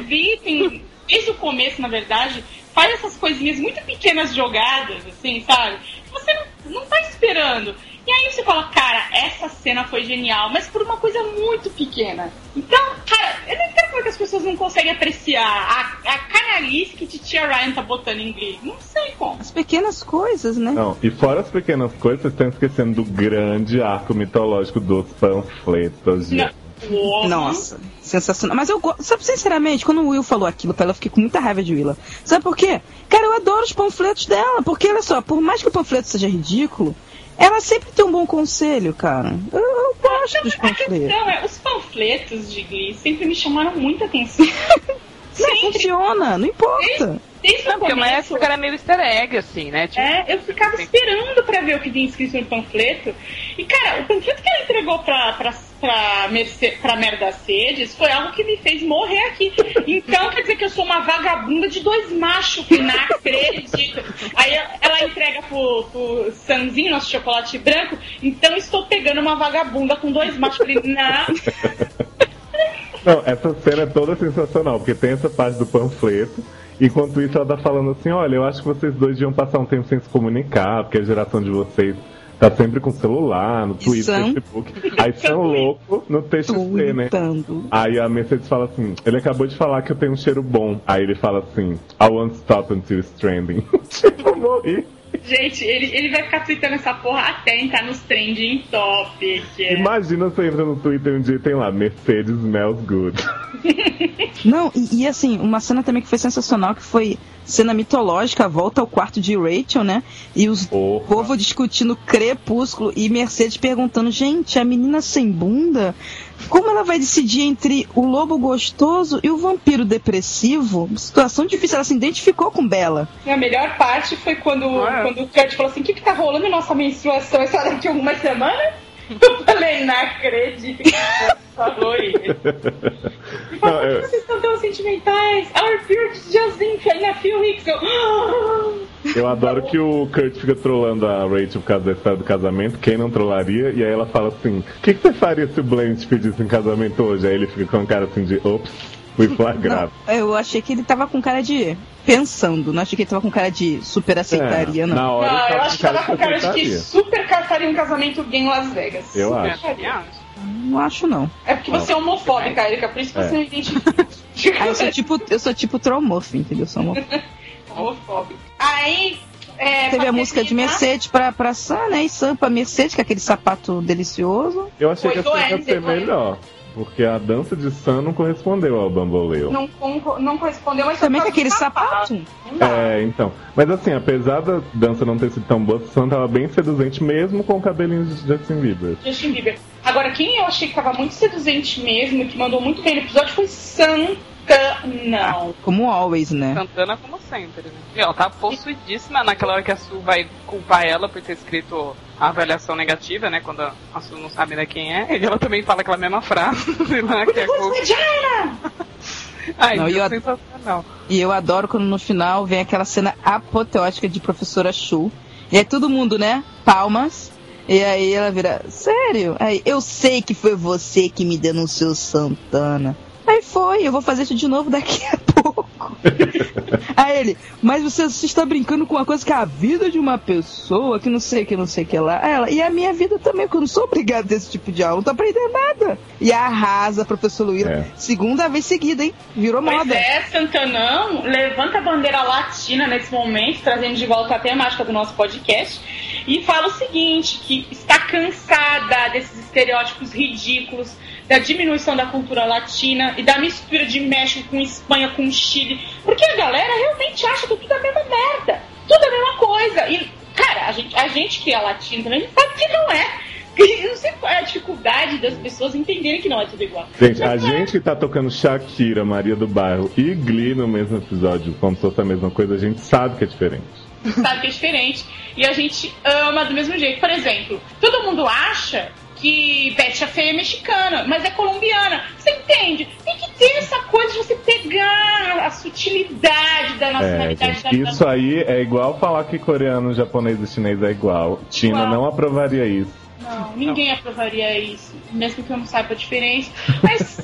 desde o começo, na verdade, faz essas coisinhas muito pequenas jogadas, assim, sabe? Que você não tá esperando. E aí você fala: cara, essa cena foi genial, mas por uma coisa muito pequena. Então, cara, eu não entendo como é que as pessoas não conseguem apreciar a canalice que Titia Ryan tá botando em Glee. Não sei como. As pequenas coisas, né? Não, e fora as pequenas coisas, vocês estão esquecendo do grande arco mitológico dos panfletos, gente. Nossa, sensacional. Mas eu gosto, sabe, sinceramente, quando o Will falou aquilo pra ela, eu fiquei com muita raiva de Willa. Sabe por quê? Cara, eu adoro os panfletos dela, porque olha só, por mais que o panfleto seja ridículo, ela sempre tem um bom conselho, cara. Eu gosto dos panfletos. A questão os panfletos de Glee sempre me chamaram muita atenção. Não, funciona, não importa. Desde o Não, porque uma começo, época era meio easter egg, assim, né? Tipo, eu ficava esperando pra ver o que vinha escrito no panfleto. E, cara, o panfleto que ela entregou pra Merda Cedes foi algo que me fez morrer aqui. Então, quer dizer que eu sou uma vagabunda de 2 machos, que não acredito. Aí ela entrega pro Sanzinho, nosso chocolate branco. Então, estou pegando uma vagabunda com 2 machos. Falei: não. Não, essa cena é toda sensacional, porque tem essa parte do panfleto. Enquanto isso, ela tá falando assim: olha, eu acho que vocês dois deviam passar um tempo sem se comunicar, porque a geração de vocês tá sempre com celular, no Twitter, no Facebook. Aí são louco no TXT, né? Aí a Mercedes fala assim: ele acabou de falar que eu tenho um cheiro bom. Aí ele fala assim: I won't stop until it's trending. Tipo, eu morri. Gente, ele vai ficar tweetando essa porra até entrar nos trending topics. Imagina você entra no Twitter um dia e tem lá: Mercedes smells good. Não, e assim, uma cena também que foi sensacional, que foi cena mitológica, a volta ao quarto de Rachel, né? E os povo discutindo Crepúsculo e Mercedes perguntando, gente, a menina sem bunda, como ela vai decidir entre o lobo gostoso e o vampiro depressivo? Situação difícil, ela se identificou com Bella. E a melhor parte foi quando o Kurt falou assim, o que tá rolando em nossa menstruação? É só daqui a algumas semanas? Eu falei, não acredito que você falou isso. E falou, por que vocês estão tão sentimentais? Our Kurt just in a few weeks. Eu adoro que o Kurt fica trollando a Rachel por causa da história do casamento. Quem não trollaria? E aí ela fala assim, o que você faria se o Blaine te pedisse em casamento hoje? Aí ele fica com cara assim de, ops, fui flagrado. Não, eu achei que ele tava com cara de... pensando, não achei que ele tava com cara de super aceitaria, não. Na hora eu acho que tava com cara de que super casaria um casamento gay em Las Vegas. Eu super acho. Não acho, não. É porque você é homofóbica, Erika, por isso que você não identifica. Eu sou tipo trollmuffin, entendeu? Eu sou homofóbica. Aí... teve a música de Mercedes pra Sam, né? E Sam pra Mercedes, que é aquele sapato delicioso. Eu achei que a cena ia ser melhor. Porque a dança de Sam não correspondeu ao Bamboleo. Não correspondeu, mas também com aquele sapato. Então. Mas assim, apesar da dança não ter sido tão boa, Sam tava bem seduzente mesmo com o cabelinho de Justin Bieber. Agora, quem eu achei que tava muito seduzente mesmo, que mandou muito bem no episódio, foi Santana. Como always, né? Santana como sempre, né? E ela tá possuidíssima naquela hora que a Sue vai culpar ela por ter escrito a avaliação negativa, né? Quando a Sue não sabe, né, quem é. E ela também fala aquela mesma frase lá, que é Ai, não, sensacional. E eu adoro quando no final vem aquela cena apoteótica de professora Shu. E aí todo mundo, né? Palmas. E aí ela vira, sério? Aí, eu sei que foi você que me denunciou, Santana. Aí foi, eu vou fazer isso de novo daqui a pouco. Aí ele, mas você está brincando com uma coisa que é a vida de uma pessoa, que não sei que lá. Aí ela, e a minha vida também, porque eu não sou obrigada a ter esse tipo de aula, não tô aprendendo nada. E arrasa, professor Luíra, segunda vez seguida, hein? Virou moda. Santanão levanta a bandeira latina nesse momento, trazendo de volta a temática do nosso podcast, e fala o seguinte, que está cansada desses estereótipos ridículos, da diminuição da cultura latina e da mistura de México com Espanha, com Chile, porque a galera realmente acha que tudo é a mesma merda, tudo é a mesma coisa. E, cara, a gente que é latino também sabe que não é. Eu não sei qual é a dificuldade das pessoas entenderem que não é tudo igual. Gente, a gente que tá tocando Shakira, Maria do Bairro e Glee no mesmo episódio, como se fosse a mesma coisa, a gente sabe que é diferente. Sabe que é diferente. E a gente ama do mesmo jeito. Por exemplo, todo mundo acha que Betty a Feia é mexicana, mas é colombiana. Você entende? Tem que ter essa coisa de você pegar a sutilidade da nacionalidade da isso aí é igual falar que coreano, japonês e chinês é igual. China não aprovaria isso. Não, ninguém aprovaria isso, mesmo que eu não saiba a diferença. Mas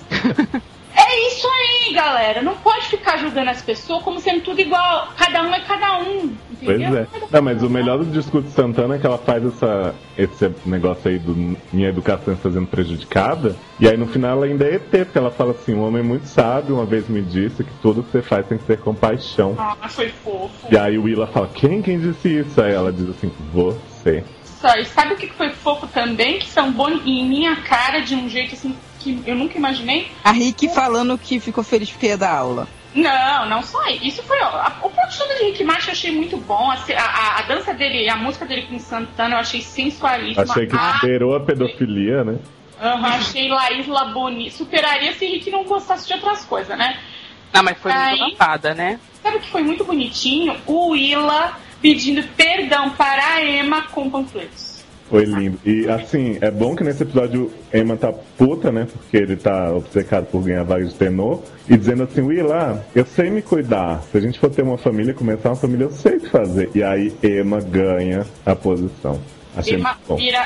é isso aí, galera. Não pode ficar julgando as pessoas como sendo tudo igual. Cada um é cada um. Entendeu? Pois é. Não, mas o melhor do discurso de Santana é que ela faz esse negócio aí do minha educação está sendo prejudicada. E aí no final ela ainda é ET, porque ela fala assim, um homem muito sábio uma vez me disse que tudo que você faz tem que ter compaixão. Ah, foi fofo. E aí o Willa fala, quem disse isso? Aí ela diz assim, você. E sabe o que foi fofo também? Que são bons em minha cara de um jeito assim que eu nunca imaginei. A Rick falando que ficou feliz porque ia dar aula. Não só isso. Foi o ponto todo de Rick Martin eu achei muito bom. A dança dele, a música dele com Santana eu achei sensualíssima. Achei que superou a pedofilia, né? Achei La Isla bonita. Superaria se Rick não gostasse de outras coisas, né? Não, mas foi muito dançada, né? Sabe o que foi muito bonitinho? O Willa pedindo perdão para a Emma com panfletos. Foi lindo. E assim, é bom que nesse episódio Emma tá puta, né? Porque ele tá obcecado por ganhar vaga de tenor. E dizendo assim, Willa, eu sei me cuidar. Se a gente for ter uma família, começar uma família, eu sei o que fazer. E aí Emma ganha a posição. Achei Emma muito bom. vira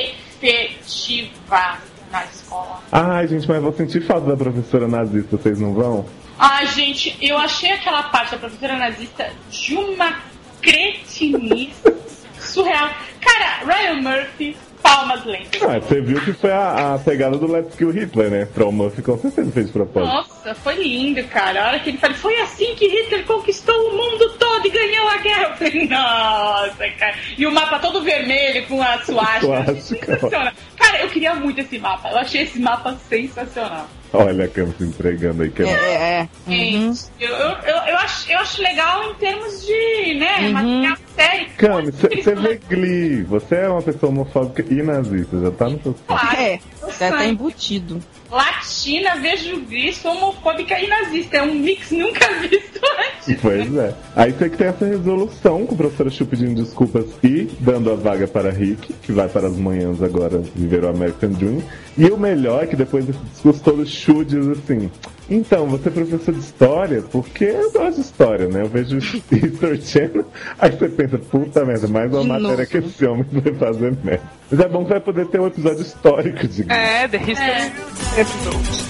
efetiva na escola. Ai, gente, mas vou sentir falta da professora nazista, vocês não vão? Ai, gente, eu achei aquela parte da professora nazista de uma cretinice surreal. Cara, Ryan Murphy, palmas lentas. Você viu que foi a pegada do Let's Kill Hitler, né? Para o Murphy com certeza fez de propósito. Nossa, foi lindo, cara. A hora que ele falou, foi assim que Hitler conquistou o mundo todo e ganhou a guerra. Eu falei, nossa, cara. E o mapa todo vermelho com a suástica. Sensacional. Cara, eu queria muito esse mapa. Eu achei esse mapa sensacional. Olha a Cam se entregando aí. Gente, eu acho legal em termos de, né, material sério. Cam, você vê Glee. Você é uma pessoa homofóbica e nazista, já tá no seu Claro, já tá embutido. Latina, vejo visto, homofóbica e nazista. É um mix nunca visto antes. Pois é. Aí tem que ter essa resolução com o professor Chu pedindo desculpas e dando a vaga para Rick, que vai para as manhãs agora viver o American Dream. E o melhor é que depois desse discurso todo, Chu diz assim: então, você é professor de história? Porque eu gosto de história, né? Eu vejo History Channel, aí você pensa, puta merda, mais uma matéria que esse homem vai fazer merda. Mas é bom que vai poder ter um episódio histórico de Glee. The History Episode.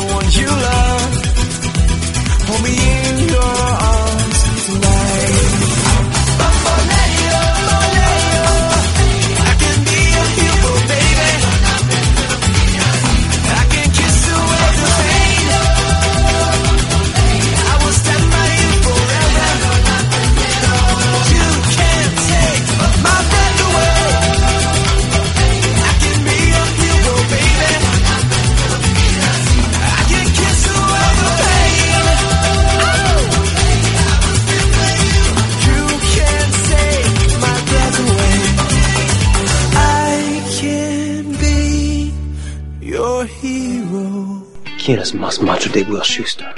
¿Quién es más macho de Will Schuster?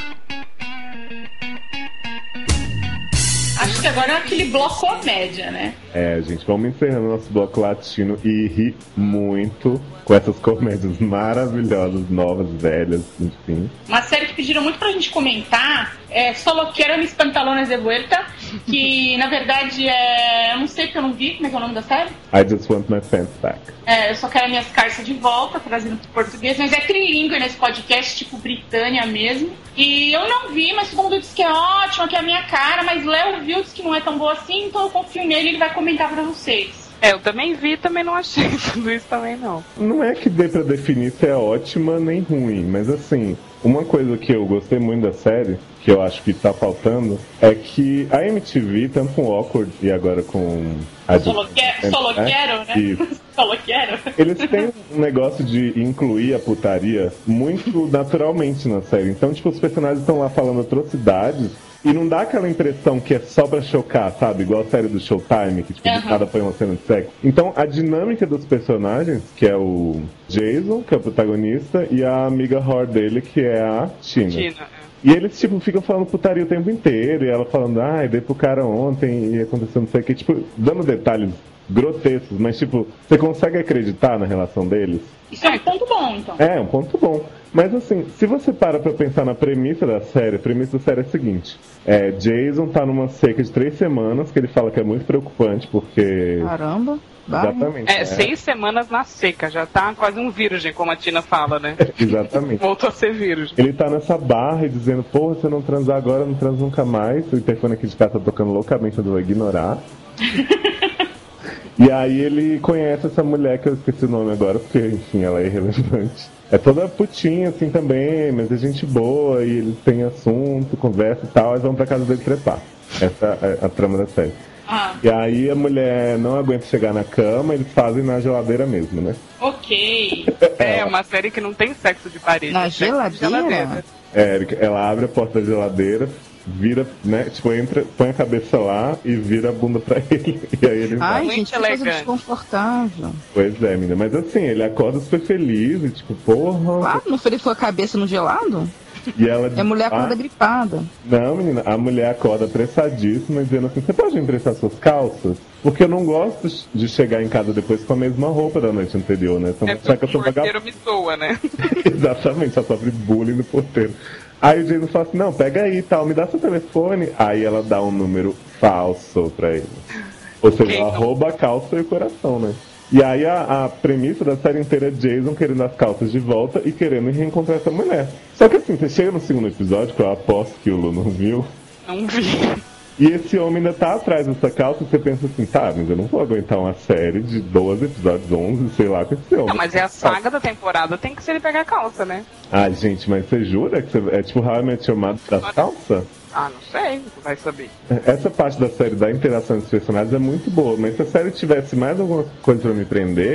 Acho que agora é aquele bloco comédia, né? Gente, vamos encerrando nosso bloco latino e rir muito com essas comédias maravilhosas, novas, velhas, enfim. Uma série que pediram muito pra gente comentar é Solo Quiero Mis Pantalones de Vuelta, que na verdade eu não sei porque eu não vi, como é que é o nome da série? I Just Want My Pants Back. Eu só quero minhas calças de volta, trazendo pro português, mas é trilingue nesse podcast, tipo Britânia mesmo. E eu não vi, mas todo mundo disse que é ótimo, que é a minha cara, mas Léo viu, disse que não é tão boa assim, então eu confio nele e ele vai comentar pra vocês. Eu também vi, também não achei tudo isso também não. Não é que dê pra definir se é ótima nem ruim, mas assim, uma coisa que eu gostei muito da série, que eu acho que tá faltando, é que a MTV, tanto com Awkward e agora com a Solo Quero, né? Isso. Solo Quero. Eles têm um negócio de incluir a putaria muito naturalmente na série. Então, tipo, os personagens estão lá falando atrocidades e não dá aquela impressão que é só pra chocar, sabe? Igual a série do Showtime, que tipo, de cada põe uma cena de sexo. Então, a dinâmica dos personagens, que é o Jason, que é o protagonista, e a amiga horror dele, que é a Tina. E eles, tipo, ficam falando putaria o tempo inteiro, e ela falando, dei pro cara ontem, e aconteceu não sei o que, tipo, dando detalhes grotescos, mas, tipo, você consegue acreditar na relação deles? Isso é um ponto bom, então. É, um ponto bom. Mas assim, se você para pra pensar na premissa da série, a premissa da série é a seguinte: Jason tá numa seca de 3 semanas, que ele fala que é muito preocupante, porque... Caramba! Exatamente. 6 semanas na seca, já tá quase um virgem, como a Tina fala, né? Exatamente. Voltou a ser virgem. Ele tá nessa barra e dizendo, porra, se eu não transar agora, não transo nunca mais. O interfone aqui de casa tá tocando loucamente, eu vou ignorar. E aí ele conhece essa mulher, que eu esqueci o nome agora, porque, enfim, ela é irrelevante. É toda putinha, assim, também, mas é gente boa, e eles têm assunto, conversa e tal, e vão pra casa dele trepar. Essa é a trama da série. E aí a mulher não aguenta chegar na cama, eles fazem na geladeira mesmo, né? Ok. É uma série que não tem sexo de parede. Na geladeira? Ela abre a porta da geladeira, vira, né, tipo, entra, põe a cabeça lá e vira a bunda pra ele. E aí ele vai. Gente, que coisa desconfortável. Pois é, menina, mas assim, ele acorda super feliz e tipo, porra... Claro, não foi ele com a cabeça no gelado? E ela diz, a mulher acorda gripada. Não, menina, a mulher acorda apressadíssima, dizendo assim, você pode emprestar suas calças? Porque eu não gosto de chegar em casa depois com a mesma roupa da noite anterior, né? Então, porque o porteiro me soa, né? Exatamente, ela sofre bullying do porteiro. Aí o Jason fala assim, não, pega aí e tal, me dá seu telefone. Aí ela dá um número falso pra ele. Ou seja, ela rouba a calça e o coração, né? E aí a premissa da série inteira é Jason querendo as calças de volta e querendo reencontrar essa mulher. Só que assim, você chega no segundo episódio, que eu aposto que o Lu não viu. Não vi. E esse homem ainda tá atrás dessa calça e você pensa assim, tá, mas eu não vou aguentar uma série de 12 episódios, 11, sei lá, com esse homem. Não, mas é a saga da temporada, tem que ser ele pegar a calça, né? Ah, gente, mas você jura que é tipo How I Met Your Mother das calças? Ah, não sei, tu vai saber. Essa parte da série da interação dos personagens é muito boa, mas se a série tivesse mais alguma coisa pra me prender,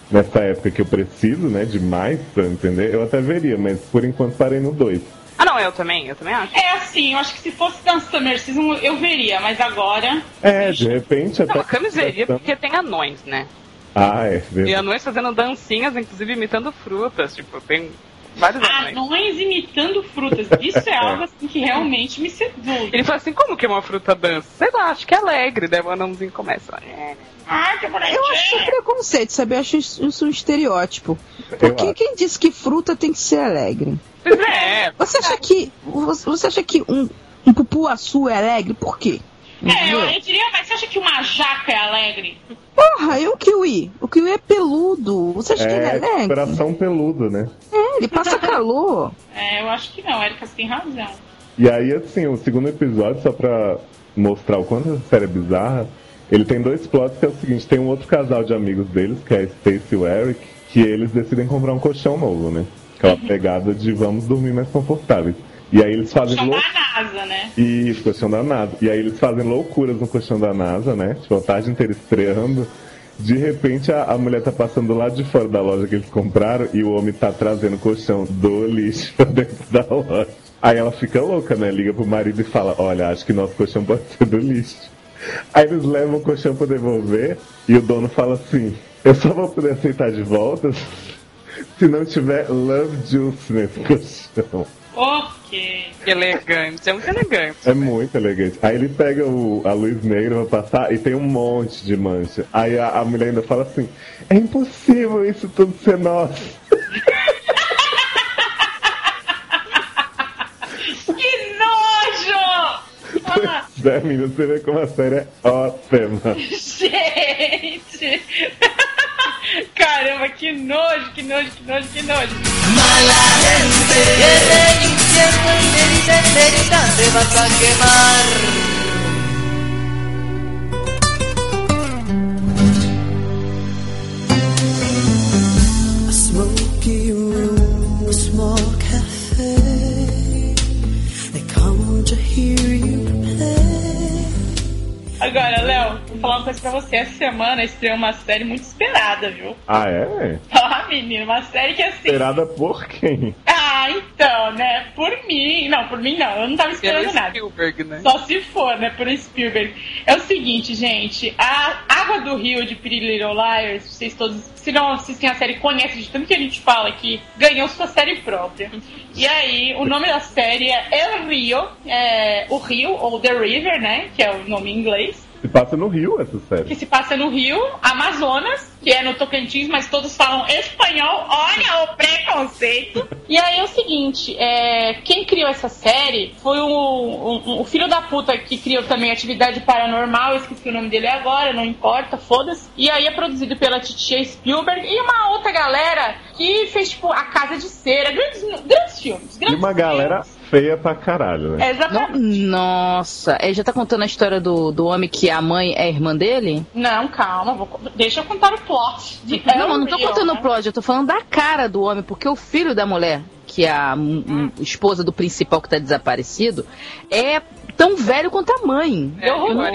nessa época que eu preciso, né, de mais pra entender, eu até veria, mas por enquanto parei no 2. Ah, não, eu também acho. É assim, eu acho que se fosse Dan Summer Season eu veria, mas agora... De repente até... Não, a Camis veria porque tem anões, né? Ah, é verdade. E anões fazendo dancinhas, inclusive imitando frutas, tipo, tem vários anões. Anões imitando frutas, isso é algo assim que realmente me seduz. Ele fala assim, como que uma fruta dança? Sei lá, acho que é alegre, daí o anãozinho começa... Que bonitinho! Eu acho preconceito, sabe? Eu acho isso um estereótipo. Porque quem disse que fruta tem que ser alegre? Você acha que um pupuaçu é alegre? Por quê? Eu diria, mas você acha que uma jaca é alegre? Porra, e o kiwi? O kiwi é peludo. Você acha que ele é alegre? Coração peludo, né? Ele passa calor. Eu acho que não, Erika, você tem razão. E aí, assim, o segundo episódio, só pra mostrar o quanto essa série é bizarra, ele tem 2 plots, que é o seguinte, tem um outro casal de amigos deles, que é a Stacy e o Eric, que eles decidem comprar um colchão novo, né? Aquela pegada de vamos dormir mais confortáveis. E aí eles fazem... Colchão da NASA, né? Isso, colchão da NASA. E aí eles fazem loucuras no colchão da NASA, né? Tipo, a tarde inteira estreando. De repente a mulher tá passando do lado de fora da loja que eles compraram e o homem tá trazendo o colchão do lixo pra dentro da loja. Aí ela fica louca, né? Liga pro marido e fala, olha, acho que nosso colchão pode ser do lixo. Aí eles levam o colchão pra devolver e o dono fala assim, eu só vou poder aceitar de volta se não tiver love juice nesse colchão. Ok. Elegante, é muito elegante. É muito elegante. Aí ele pega a luz negra pra passar e tem um monte de mancha. Aí a mulher ainda fala assim, é impossível isso tudo ser nosso. Que nojo! Pois é, menina, você vê como a série é ótima. Gente! Caramba, que nojo, que nojo, que nojo, que nojo. Mala gente, el infierno y me dice, Erika, te vas a quemar. A smoky room, a small cafe. They come to hear you play. Agora, Léo, vou falar uma coisa pra você. Essa semana estreou uma série muito esperada, viu? Ah, é? Menino, uma série que assim... Esperada por quem? Então, né? Por mim não, eu não tava esperando nada. Spielberg, né? Só se for, né? Por Spielberg. É o seguinte, gente, a Água do Rio de Pretty Little Liars, vocês todos, se não assistem a série, conhecem de tanto que a gente fala aqui, ganhou sua série própria. E aí, o nome da série é El Rio, o Rio, ou The River, né? Que é o nome em inglês. Se passa no Rio, essa série. Que se passa no Rio, Amazonas, que é no Tocantins, mas todos falam espanhol. Olha o preconceito! E aí é o seguinte, quem criou essa série foi o filho da puta que criou também Atividade Paranormal, eu esqueci o nome dele agora, não importa, foda-se. E aí é produzido pela Titia Spielberg e uma outra galera que fez, tipo, A Casa de Cera, grandes filmes. E uma galera feia pra caralho, né? Exatamente. Nossa, ele já tá contando a história do homem que a mãe é irmã dele? Não, calma, deixa eu contar o plot. Não tô contando o plot, eu tô falando da cara do homem, porque o filho da mulher, que é a esposa do principal que tá desaparecido, é tão velho quanto a mãe. É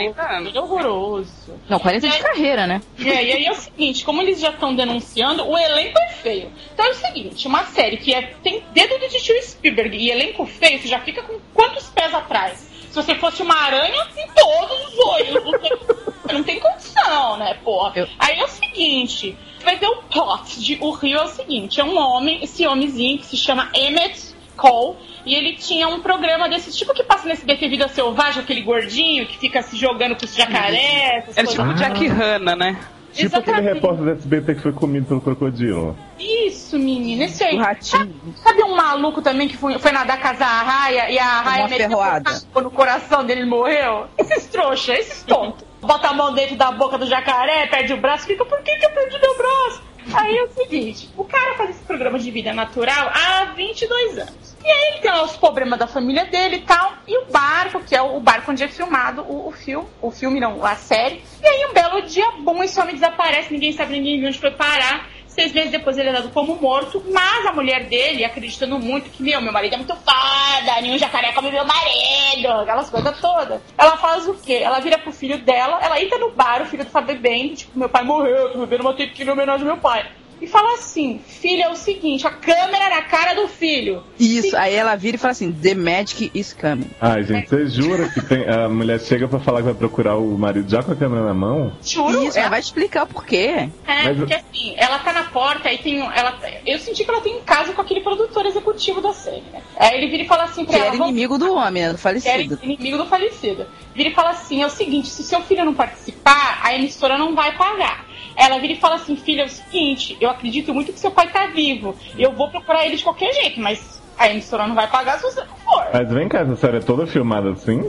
horroroso. Não, 40 de carreira, né? E aí é o seguinte, como eles já estão denunciando, o elenco é feio. Então é o seguinte, uma série que tem dedo do Tio Spielberg e elenco feio, você já fica com quantos pés atrás? Se você fosse uma aranha, em todos os olhos. Não tem condição, né, porra? Aí é o seguinte, vai ver o plot de O Rio é o seguinte, é um homem, esse homenzinho que se chama Emmett Cole, e ele tinha um programa desse tipo que passa nesse SBT Vida Selvagem, aquele gordinho que fica se jogando com os jacaré. É tipo o Jack Hanna, né? Tipo Exatamente. aquele repórter do SBT que foi comido pelo crocodilo. Isso, menina, esse aí. O ratinho. Sabe um maluco também que foi nadar com a arraia e a arraia meteu no coração dele e morreu? Esses trouxa, esses tontos. Bota a mão dentro da boca do jacaré, perde o braço, fica, por que eu perdi meu braço? Aí é o seguinte, o cara faz esse programa de vida natural há 22 anos. E aí ele tem lá os problemas da família dele e tal, e o barco, que é o barco onde é filmado o filme não, a série. E aí um belo dia, bom, esse homem desaparece, ninguém sabe, ninguém viu onde foi parar. 6 meses depois ele é dado como morto, mas a mulher dele, acreditando muito que, meu marido é muito foda, nenhum jacaré come meu marido, aquelas coisas todas. Ela faz o quê? Ela vira pro filho dela, ela entra no bar, o filho tá bebendo, tipo, meu pai morreu, tô bebendo uma tequila em homenagem ao meu pai. e fala assim: filha, é o seguinte, a câmera na cara do filho. Isso, aí ela vira e fala assim: The magic is coming. Ai, gente, você jura que a mulher chega pra falar que vai procurar o marido já com a câmera na mão? Juro. Isso, ela vai explicar o porquê. Porque assim, ela tá na porta e tem. Eu senti que ela tem um caso com aquele produtor executivo da série, né? Aí ele vira e fala assim pra que ela. Era inimigo do homem, né? Do falecido. Era inimigo do falecido. Vira e fala assim: é o seguinte, se seu filho não participar, a emissora não vai pagar. Ela vira e fala assim: filha, é o seguinte, eu acredito muito que seu pai tá vivo. Eu vou procurar ele de qualquer jeito, mas a emissora não vai pagar se você não for. Mas vem cá, essa série é toda filmada assim?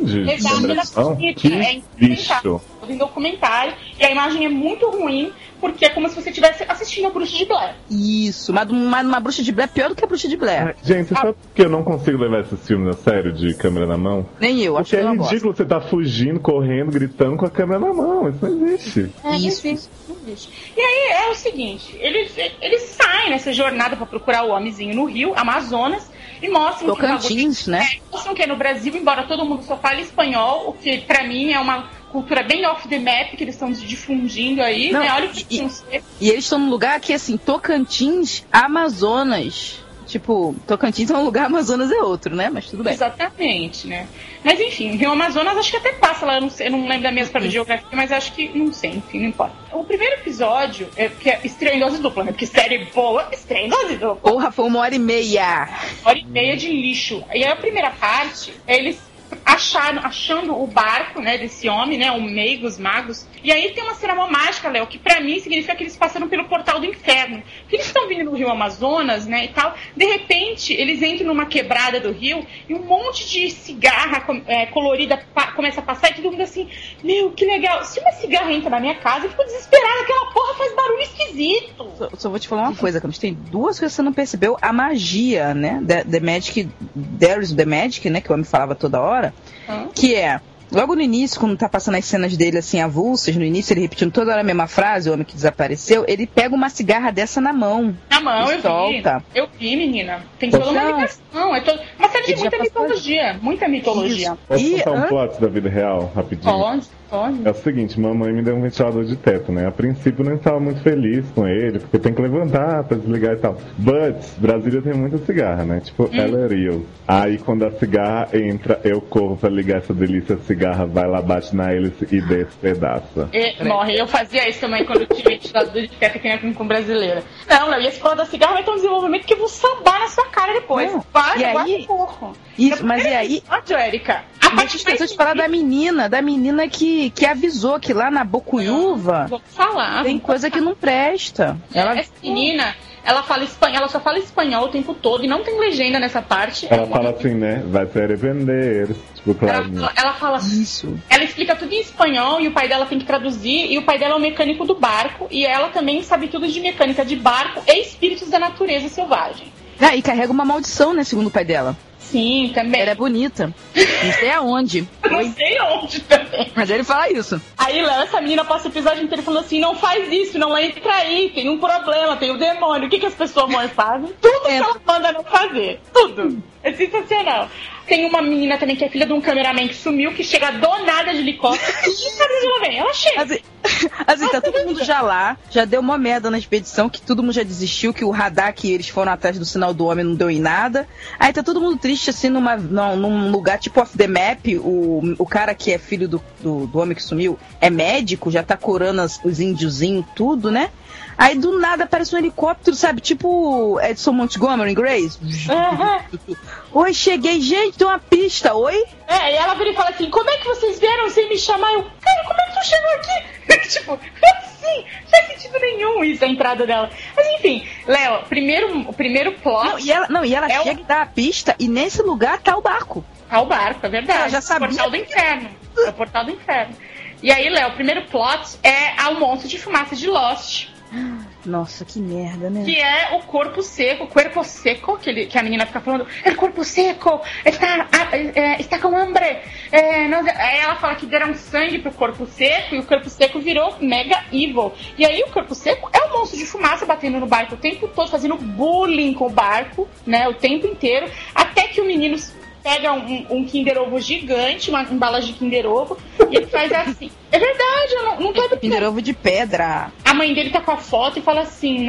Que bicho. Em documentário, e a imagem é muito ruim, porque é como se você estivesse assistindo a Bruxa de Blair. Isso, mas uma Bruxa de Blair é pior do que a Bruxa de Blair. Gente, você sabe que eu não consigo levar esses filmes a sério de câmera na mão? Nem eu, acho que que é ridículo você tá fugindo, correndo, gritando com a câmera na mão. Isso não existe. Isso. E aí é o seguinte, eles saem nessa jornada pra procurar o homenzinho no Rio, Amazonas, e mostram Tocantins, né? Mostram que no Brasil, embora todo mundo só fale espanhol, o que pra mim é uma cultura bem off the map que eles estão difundindo aí, né? Olha o que e eles estão num lugar que, assim, Tocantins, Amazonas. Tipo, Tocantins é um lugar, Amazonas é outro, né? Mas tudo bem. Exatamente, né? Mas enfim, Rio Amazonas acho que até passa lá, eu não lembro da mesma geografia, mas acho que, não sei, enfim, não importa. O primeiro episódio, que é estreia em dose dupla, né? Porque série boa, estreia em dose dupla. Porra, foi 1h30. 1h30 de lixo. E aí a primeira parte, eles achando o barco, né, desse homem, né, o Meigo, os magos. E aí tem uma cena mó mágica, Léo, que pra mim significa que eles passaram pelo portal do inferno. Porque eles estão vindo no Rio Amazonas, né, e tal. De repente, eles entram numa quebrada do rio e um monte de cigarra colorida começa a passar e todo mundo assim, meu, que legal. Se uma cigarra entra na minha casa, eu fico desesperada, aquela porra faz barulho esquisito. Só vou te falar uma coisa, Camus, tem duas coisas que você não percebeu. A magia, né, The Magic, there is the Magic, né, que o homem falava toda hora. Que é, logo no início, quando tá passando as cenas dele assim, avulsas, no início ele repetindo toda hora a mesma frase, o homem que desapareceu, ele pega uma cigarra dessa na mão. Na mão, eu vi, menina. Tem toda uma ligação, uma série de muita mitologia. Posso contar um plot da vida real, rapidinho? Pode. É o seguinte, mamãe me deu um ventilador de teto, né? A princípio não estava muito feliz com ele, porque tem que levantar pra desligar e tal. But, Brasília tem muita cigarra, né? Tipo, ela é real. Aí quando a cigarra entra, eu corro pra ligar essa delícia, a cigarra vai lá, bate na hélice e despedaça. Morre, eu fazia isso também quando eu tive ventilador de teto aqui na Clínica Brasileira. Não, Léo, e esse fora da cigarra vai ter um desenvolvimento que eu vou sambar na sua cara depois. E aí? Isso, mas e aí? Érica, Deixa eu esquecer de falar da menina que avisou que lá na Bocuyuva tem coisa que não presta. Essa menina, ela fala espanhol, ela só fala espanhol o tempo todo e não tem legenda nessa parte. Ela fala assim, né? Vai se arrepender. Tipo, claro. Ela fala isso. Ela explica tudo em espanhol e o pai dela tem que traduzir. E o pai dela é o mecânico do barco. E ela também sabe tudo de mecânica de barco e espíritos da natureza selvagem. E carrega uma maldição, né? Segundo o pai dela. Sim, também. Ela é bonita. Não sei aonde. Não sei onde também. Mas ele fala isso. Aí, Léo, essa menina passa o episódio inteiro falando assim, não faz isso, não entra aí, tem um problema, tem o demônio. O que as pessoas fazem? Tudo que ela manda não fazer. Tudo. É sensacional. Tem uma menina também que é filha de um cameraman que sumiu, que chega do nada de helicóptero. E sabe onde ela vem? Ela chega. Assim, tá todo mundo já lá, já deu uma merda na expedição, que todo mundo já desistiu, que o radar que eles foram atrás do sinal do homem não deu em nada. Aí tá todo mundo triste, assim, num lugar tipo off the map. O cara que é filho do homem que sumiu é médico, já tá curando os índiozinhos, tudo, né? Aí do nada aparece um helicóptero, sabe? Tipo Edson Montgomery, Grace. Oi, cheguei, gente, tem uma pista, oi? E ela vira e fala assim, como é que vocês vieram sem me chamar? Eu, cara, como é que tu chegou aqui? Tipo, assim, não faz sentido nenhum isso, a entrada dela. Mas enfim, Léo, o primeiro plot... E ela chega e dá a pista, e nesse lugar tá o barco. Tá o barco, é verdade. Ela já sabia. O portal do inferno. É o portal do inferno. E aí, Léo, o primeiro plot é o monstro de fumaça de Lost. Nossa, que merda, né? Que é o corpo seco, que a menina fica falando, el corpo seco, está com hambre. Aí ela fala que deram sangue pro corpo seco e o corpo seco virou mega evil. E aí o corpo seco é um monstro de fumaça batendo no barco o tempo todo, fazendo bullying com o barco, né, o tempo inteiro, até que o menino pega um Kinder Ovo gigante, uma embalagem de Kinder Ovo, e ele faz assim. É verdade, eu não tô... Kinder Ovo de pedra. A mãe dele tá com a foto e fala assim, né?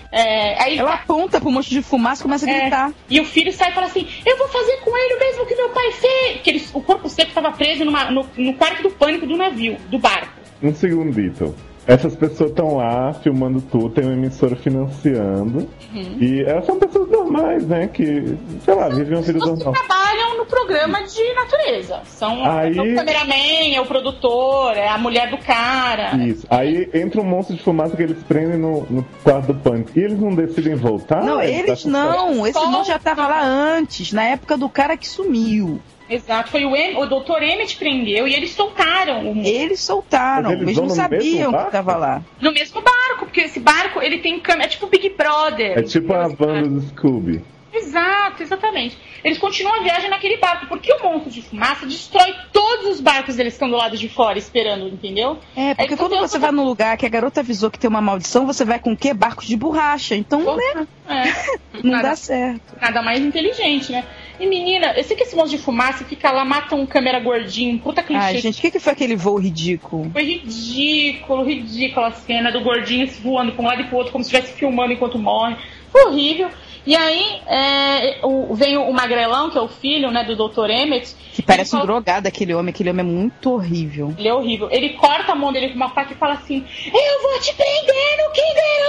Aí ela aponta pro monstro de fumaça e começa a gritar. E o filho sai e fala assim, eu vou fazer com ele o mesmo que meu pai fez. Porque o corpo seco estava preso no quarto do pânico do navio, do barco. Um segundito. Essas pessoas estão lá filmando tudo, tem uma emissora financiando. E elas são pessoas normais, né? Que, sei lá, vivem uma vida normal. Que trabalham no programa de natureza. São o cameraman, é o produtor, é a mulher do cara. Isso. Aí entra um monstro de fumaça que eles prendem no quarto do pânico. E eles não decidem voltar? Não, eles não. Esse monstro já tava lá antes, na época do cara que sumiu. Exato, foi o Dr. Emmett prendeu e eles soltaram o monstro. Eles soltaram, eles não sabiam que tava lá. No mesmo barco, porque esse barco, ele tem câmera, é tipo o Big Brother. É tipo a banda do Scooby. Exato, exatamente. Eles continuam a viagem naquele barco, porque o monstro de fumaça destrói todos os barcos deles que estão do lado de fora esperando, entendeu? Porque quando você vai num lugar que a garota avisou que tem uma maldição, você vai com o quê? Barcos de borracha. Então, né? Não dá certo. Nada mais inteligente, né? E menina, eu sei que esse monstro de fumaça fica lá, mata um câmera gordinho, puta clichê. Ai, gente, o que foi aquele voo ridículo? Foi ridícula a cena do gordinho voando pra um lado e pro outro, como se estivesse filmando enquanto morre. Foi horrível. E aí vem o magrelão, que é o filho, né, do Dr. Emmett. Que parece um drogado aquele homem é muito horrível. Ele é horrível. Ele corta a mão dele com uma faca e fala assim, eu vou te prender no Kinder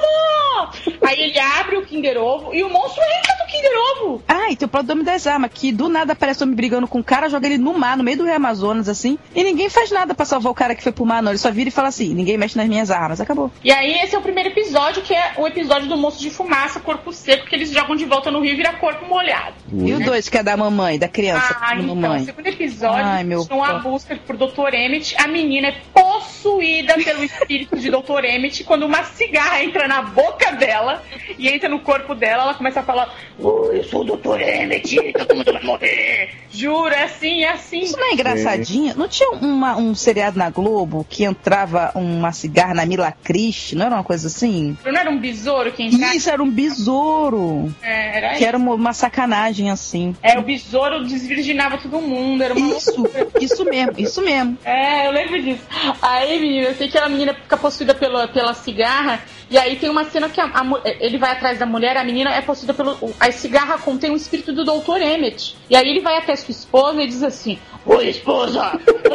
Ovo! Aí ele abre o Kinder Ovo e o monstro entra no Kinder Ovo. E tem o plano do Homem das Armas, que do nada aparece o homem brigando com o cara, joga ele no mar, no meio do Rio Amazonas, assim, e ninguém faz nada pra salvar o cara que foi pro mar, não. Ele só vira e fala assim, ninguém mexe nas minhas armas, acabou. E aí esse é o primeiro episódio, que é o episódio do monstro de fumaça, corpo seco, que eles jogam de volta no rio e vira corpo molhado. E o 2, que é da mamãe, da criança. Então, o segundo episódio, estão à busca por Dr. Emmett. A menina é possuída pelo espírito de Dr. Emmett. Quando uma cigarra entra na boca dela e entra no corpo dela, ela começa a falar, eu sou o Dr. Emmett, todo mundo vai morrer. Juro, é assim. Isso não é engraçadinho? Não tinha um seriado na Globo que entrava uma cigarra na Mila Christ? Não era uma coisa assim? Não era um besouro que entrava? Isso, era um besouro. Era que era uma sacanagem, assim. O besouro desvirginava todo mundo. Era uma isso mesmo. Eu lembro disso. Aí, menina, eu sei que a menina fica possuída pela cigarra. E aí tem uma cena que ele vai atrás da mulher, a menina é possuída a cigarra contém o espírito do Dr. Emmett. E aí ele vai até sua esposa e diz assim, oi, esposa!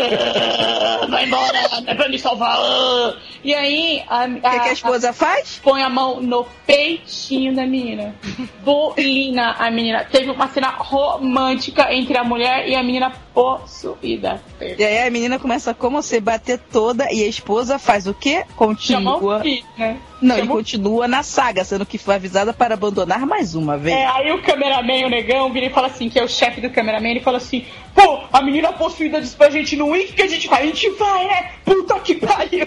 Vai embora, é pra me salvar! E aí o que a esposa faz? Põe a mão no peitinho da menina. Bolina a menina. Teve uma cena romântica entre a mulher e a menina possuída. E aí a menina começa como se bater toda e a esposa faz o quê? Continua. Chama o filho, né? Não, e continua na saga, sendo que foi avisada para abandonar mais uma vez. Aí o cameraman, o negão, vira e fala assim, que é o chefe do cameraman, ele fala assim, pô, a menina possuída disse pra gente não ir, o que a gente vai? A gente vai, né? Puta que pariu.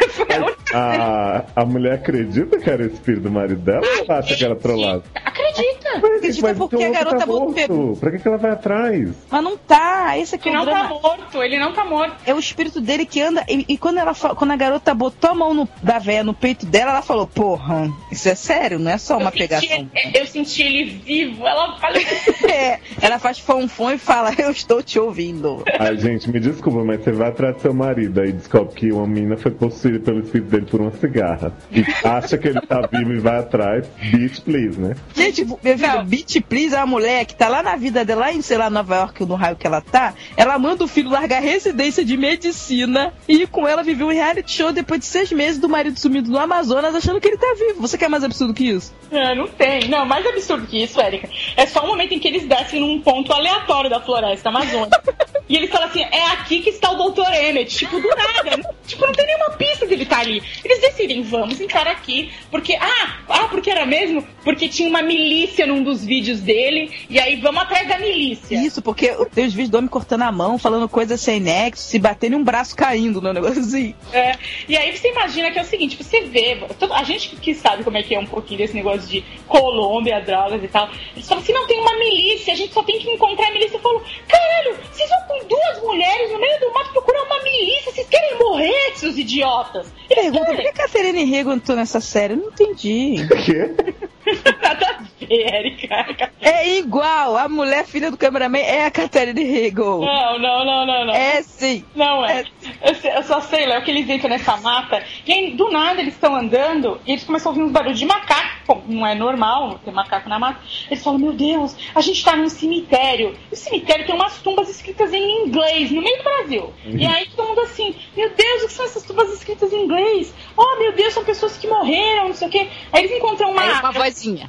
A mulher acredita que era o espírito do marido dela ou acha que era trollado? Acredita porque a garota morto. Pra que ela vai atrás? Mas não tá, esse aqui é o drama. Ele não tá morto. É o espírito dele que anda, e quando a garota botou a mão da véia no peito dela, ela falou, porra, isso é sério, não é só uma pegação. Eu senti ele vivo, ela fala... ela faz fonfon e fala, eu estou te ouvindo. Ai, gente, me desculpa, mas você vai atrás do seu marido, aí descobre que uma menina foi possuída pelo espírito dele por uma cigarra. E acha que ele tá vivo e vai atrás, bitch, please, né? Gente, meu filho, bitch, please é a mulher que tá lá na vida dela, lá em, sei lá, Nova York, no raio que ela tá, ela manda o filho largar residência de medicina e com ela viver um reality show depois de 6 meses do marido sumido no Amazonas, achando que ele tá vivo. Você quer mais absurdo que isso? Não tem. Não, mais absurdo que isso, Érica, é só o momento em que eles descem num ponto aleatório da floresta amazônica. E ele fala assim, é aqui que está o Dr. Emmett. Tipo, do nada. Tipo, não tem nenhuma pista de ele tá ali. Eles decidem, vamos entrar aqui. Porque, porque era mesmo? Porque tinha uma milícia num dos vídeos dele. E aí, vamos atrás da milícia. Isso, porque tem os vídeos do homem cortando a mão, falando coisas sem nexo, se batendo e um braço caindo no negócio assim. E aí você imagina que é o seguinte, você vê, a gente que sabe como é que é um pouquinho desse negócio de Colômbia, drogas e tal, eles falam assim, não, tem uma milícia, a gente só tem que encontrar a milícia. Eu falo, caralho, vocês vão com 2 mulheres no meio do mato procurar uma milícia, vocês querem morrer, seus idiotas? Pergunta, por que a Catherine Hegel entrou nessa série? Eu não entendi. O quê? Nada a ver. Erika. É igual, a mulher filha do cameraman é a Catherine Hegel. Não. É sim. Não é. Eu só sei, Léo, que eles entram nessa mata e aí, do nada eles estão andando e eles começam a ouvir uns barulhos de macaco. Bom, não é normal ter macaco na mata. Eles falam, meu Deus, a gente tá num cemitério. E o cemitério tem umas tumbas escritas em inglês, no meio do Brasil. E aí todo mundo assim, meu Deus, o que são essas tumbas escritas em inglês? Oh, meu Deus, são pessoas que morreram, não sei o quê. Aí eles encontram uma vozinha.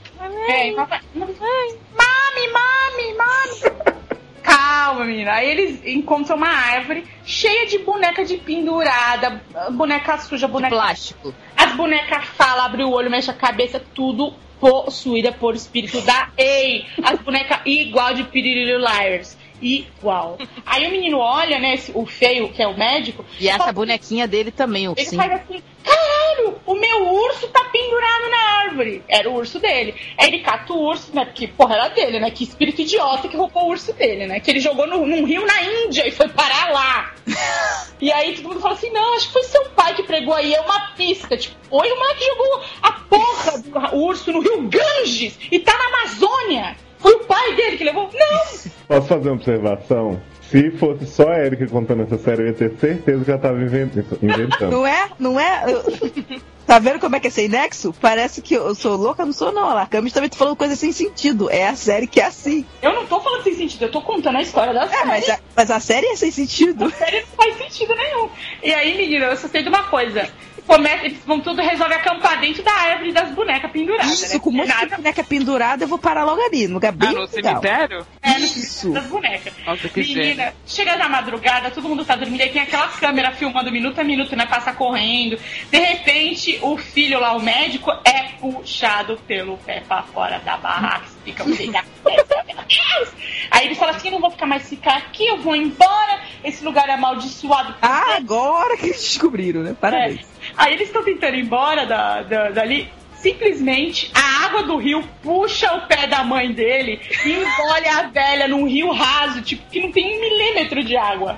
Mami. Calma, menina. Aí eles encontram uma árvore cheia de boneca de pendurada, boneca suja, boneca... De plástico. As bonecas falam, abre o olho, mexe a cabeça, tudo possuída por espírito da Ei. As bonecas igual de Pretty Liars. Igual. Aí o menino olha, né, o feio, que é o médico... E essa bonequinha dele também, o ele sim. faz assim, caralho, o meu urso tá pendurado na árvore. Era o urso dele. Aí ele cata o urso, né, porque, porra, era dele, né, que espírito idiota que roubou o urso dele, né, que ele jogou num rio na Índia e foi parar lá. E aí todo mundo fala assim, não, acho que foi seu pai que pregou aí, é uma pista. Tipo, oi, o moleque jogou a porra do urso no rio Ganges e tá na Amazônia. Foi o pai dele que levou? Não! Posso fazer uma observação? Se fosse só a Erika contando essa série, eu ia ter certeza que ela tava inventando. Não é? Tá vendo como é que é sem nexo? Parece que eu sou louca, não sou não. A Camis também tá falando coisa sem sentido. É a série que é assim. Eu não tô falando sem sentido, eu tô contando a história da série. Mas a série é sem sentido. A série não faz sentido nenhum. E aí, menina, eu só sei de uma coisa. Eles vão tudo resolver acampar dentro da árvore das bonecas penduradas. Isso, né? Com um monte de boneca pendurada, eu vou parar logo ali, no lugar bem no legal. cemitério? É, no cemitério das bonecas. Nossa, que menina, chega na madrugada, todo mundo tá dormindo, aí tem aquela câmera filmando minuto a minuto, né? Passa correndo. De repente, o filho lá, o médico, é puxado pelo pé pra fora da barraca. Fica meu Deus! Aí ele fala assim, eu não vou ficar aqui, eu vou embora, esse lugar é amaldiçoado. Agora que eles descobriram, né? Parabéns. Aí eles estão tentando ir embora dali, simplesmente a água do rio puxa o pé da mãe dele e engole a velha num rio raso, tipo, que não tem 1 milímetro de água.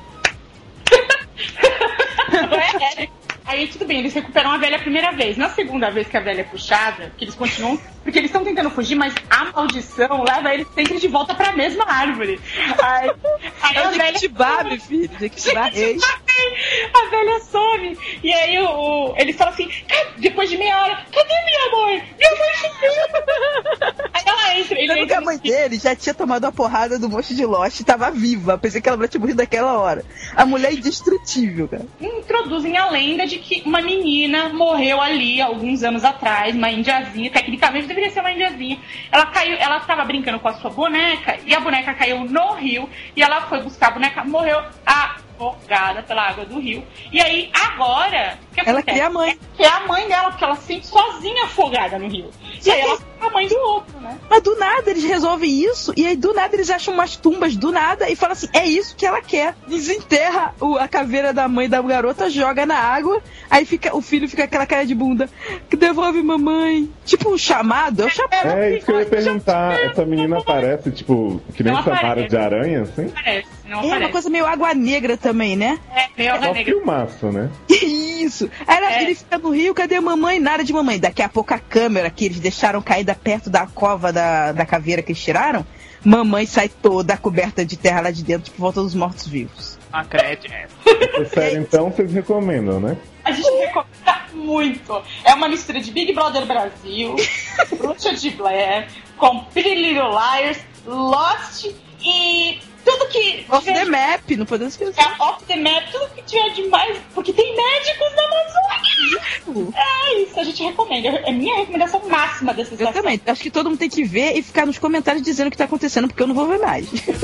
Não é? Aí tudo bem, eles recuperam a velha a primeira vez. Na segunda vez que a velha é puxada, que eles continuam... Porque eles estão tentando fugir, mas a maldição leva eles sempre de volta pra mesma árvore. Aí a velha... Jequitibá, filho. Jequitibá reis. A velha some. E aí eles falam assim, depois de meia hora, cadê minha mãe? Minha mãe sumiu. Aí ela entra. Ele que a mãe dele já tinha tomado a porrada do monstro de Lost e tava viva. Pensei que ela tinha morrido naquela hora. A mulher é indestrutível, cara. Introduzem a lenda de que uma menina morreu ali alguns anos atrás, uma indiazinha, tecnicamente deveria ser uma indiazinha. Ela tava brincando com a sua boneca e a boneca caiu no rio e ela foi buscar a boneca, morreu afogada pela água do rio. E aí, agora, o que ela cria a mãe. Que é a mãe dela, porque ela se sente sozinha afogada no rio. E aí ela fica a mãe do outro, né? Mas do nada eles resolvem isso, e aí do nada eles acham umas tumbas do nada e falam assim, é isso que ela quer. Desenterra a caveira da mãe da garota, joga na água, aí o filho fica aquela cara de bunda, que devolve mamãe. Tipo um chamado, É isso que eu ia perguntar. Essa menina parece, tipo, que nem Samara de Aranha, assim? Parece, não uma coisa meio água negra também, né? Meio água negra. Filmaço, né? Isso. Aí ele fica no rio, cadê a mamãe? Nada de mamãe. Daqui a pouco a câmera que eles deixaram caída perto da cova da caveira que eles tiraram, mamãe sai toda coberta de terra lá de dentro, tipo, volta dos mortos-vivos. Acredito. Essa série, então, vocês recomendam, né? A gente recomenda muito. É uma mistura de Big Brother Brasil, Bruxa de Blair, com Pretty Little Liars, Lost e tudo que... Off the Map, não podemos esquecer. Off the Map, tudo que tiver de mais, porque tem médicos na Amazônia. É isso, a gente recomenda. É minha recomendação máxima dessa série. Eu também. Acho que todo mundo tem que ver e ficar nos comentários dizendo o que tá acontecendo, porque eu não vou ver mais.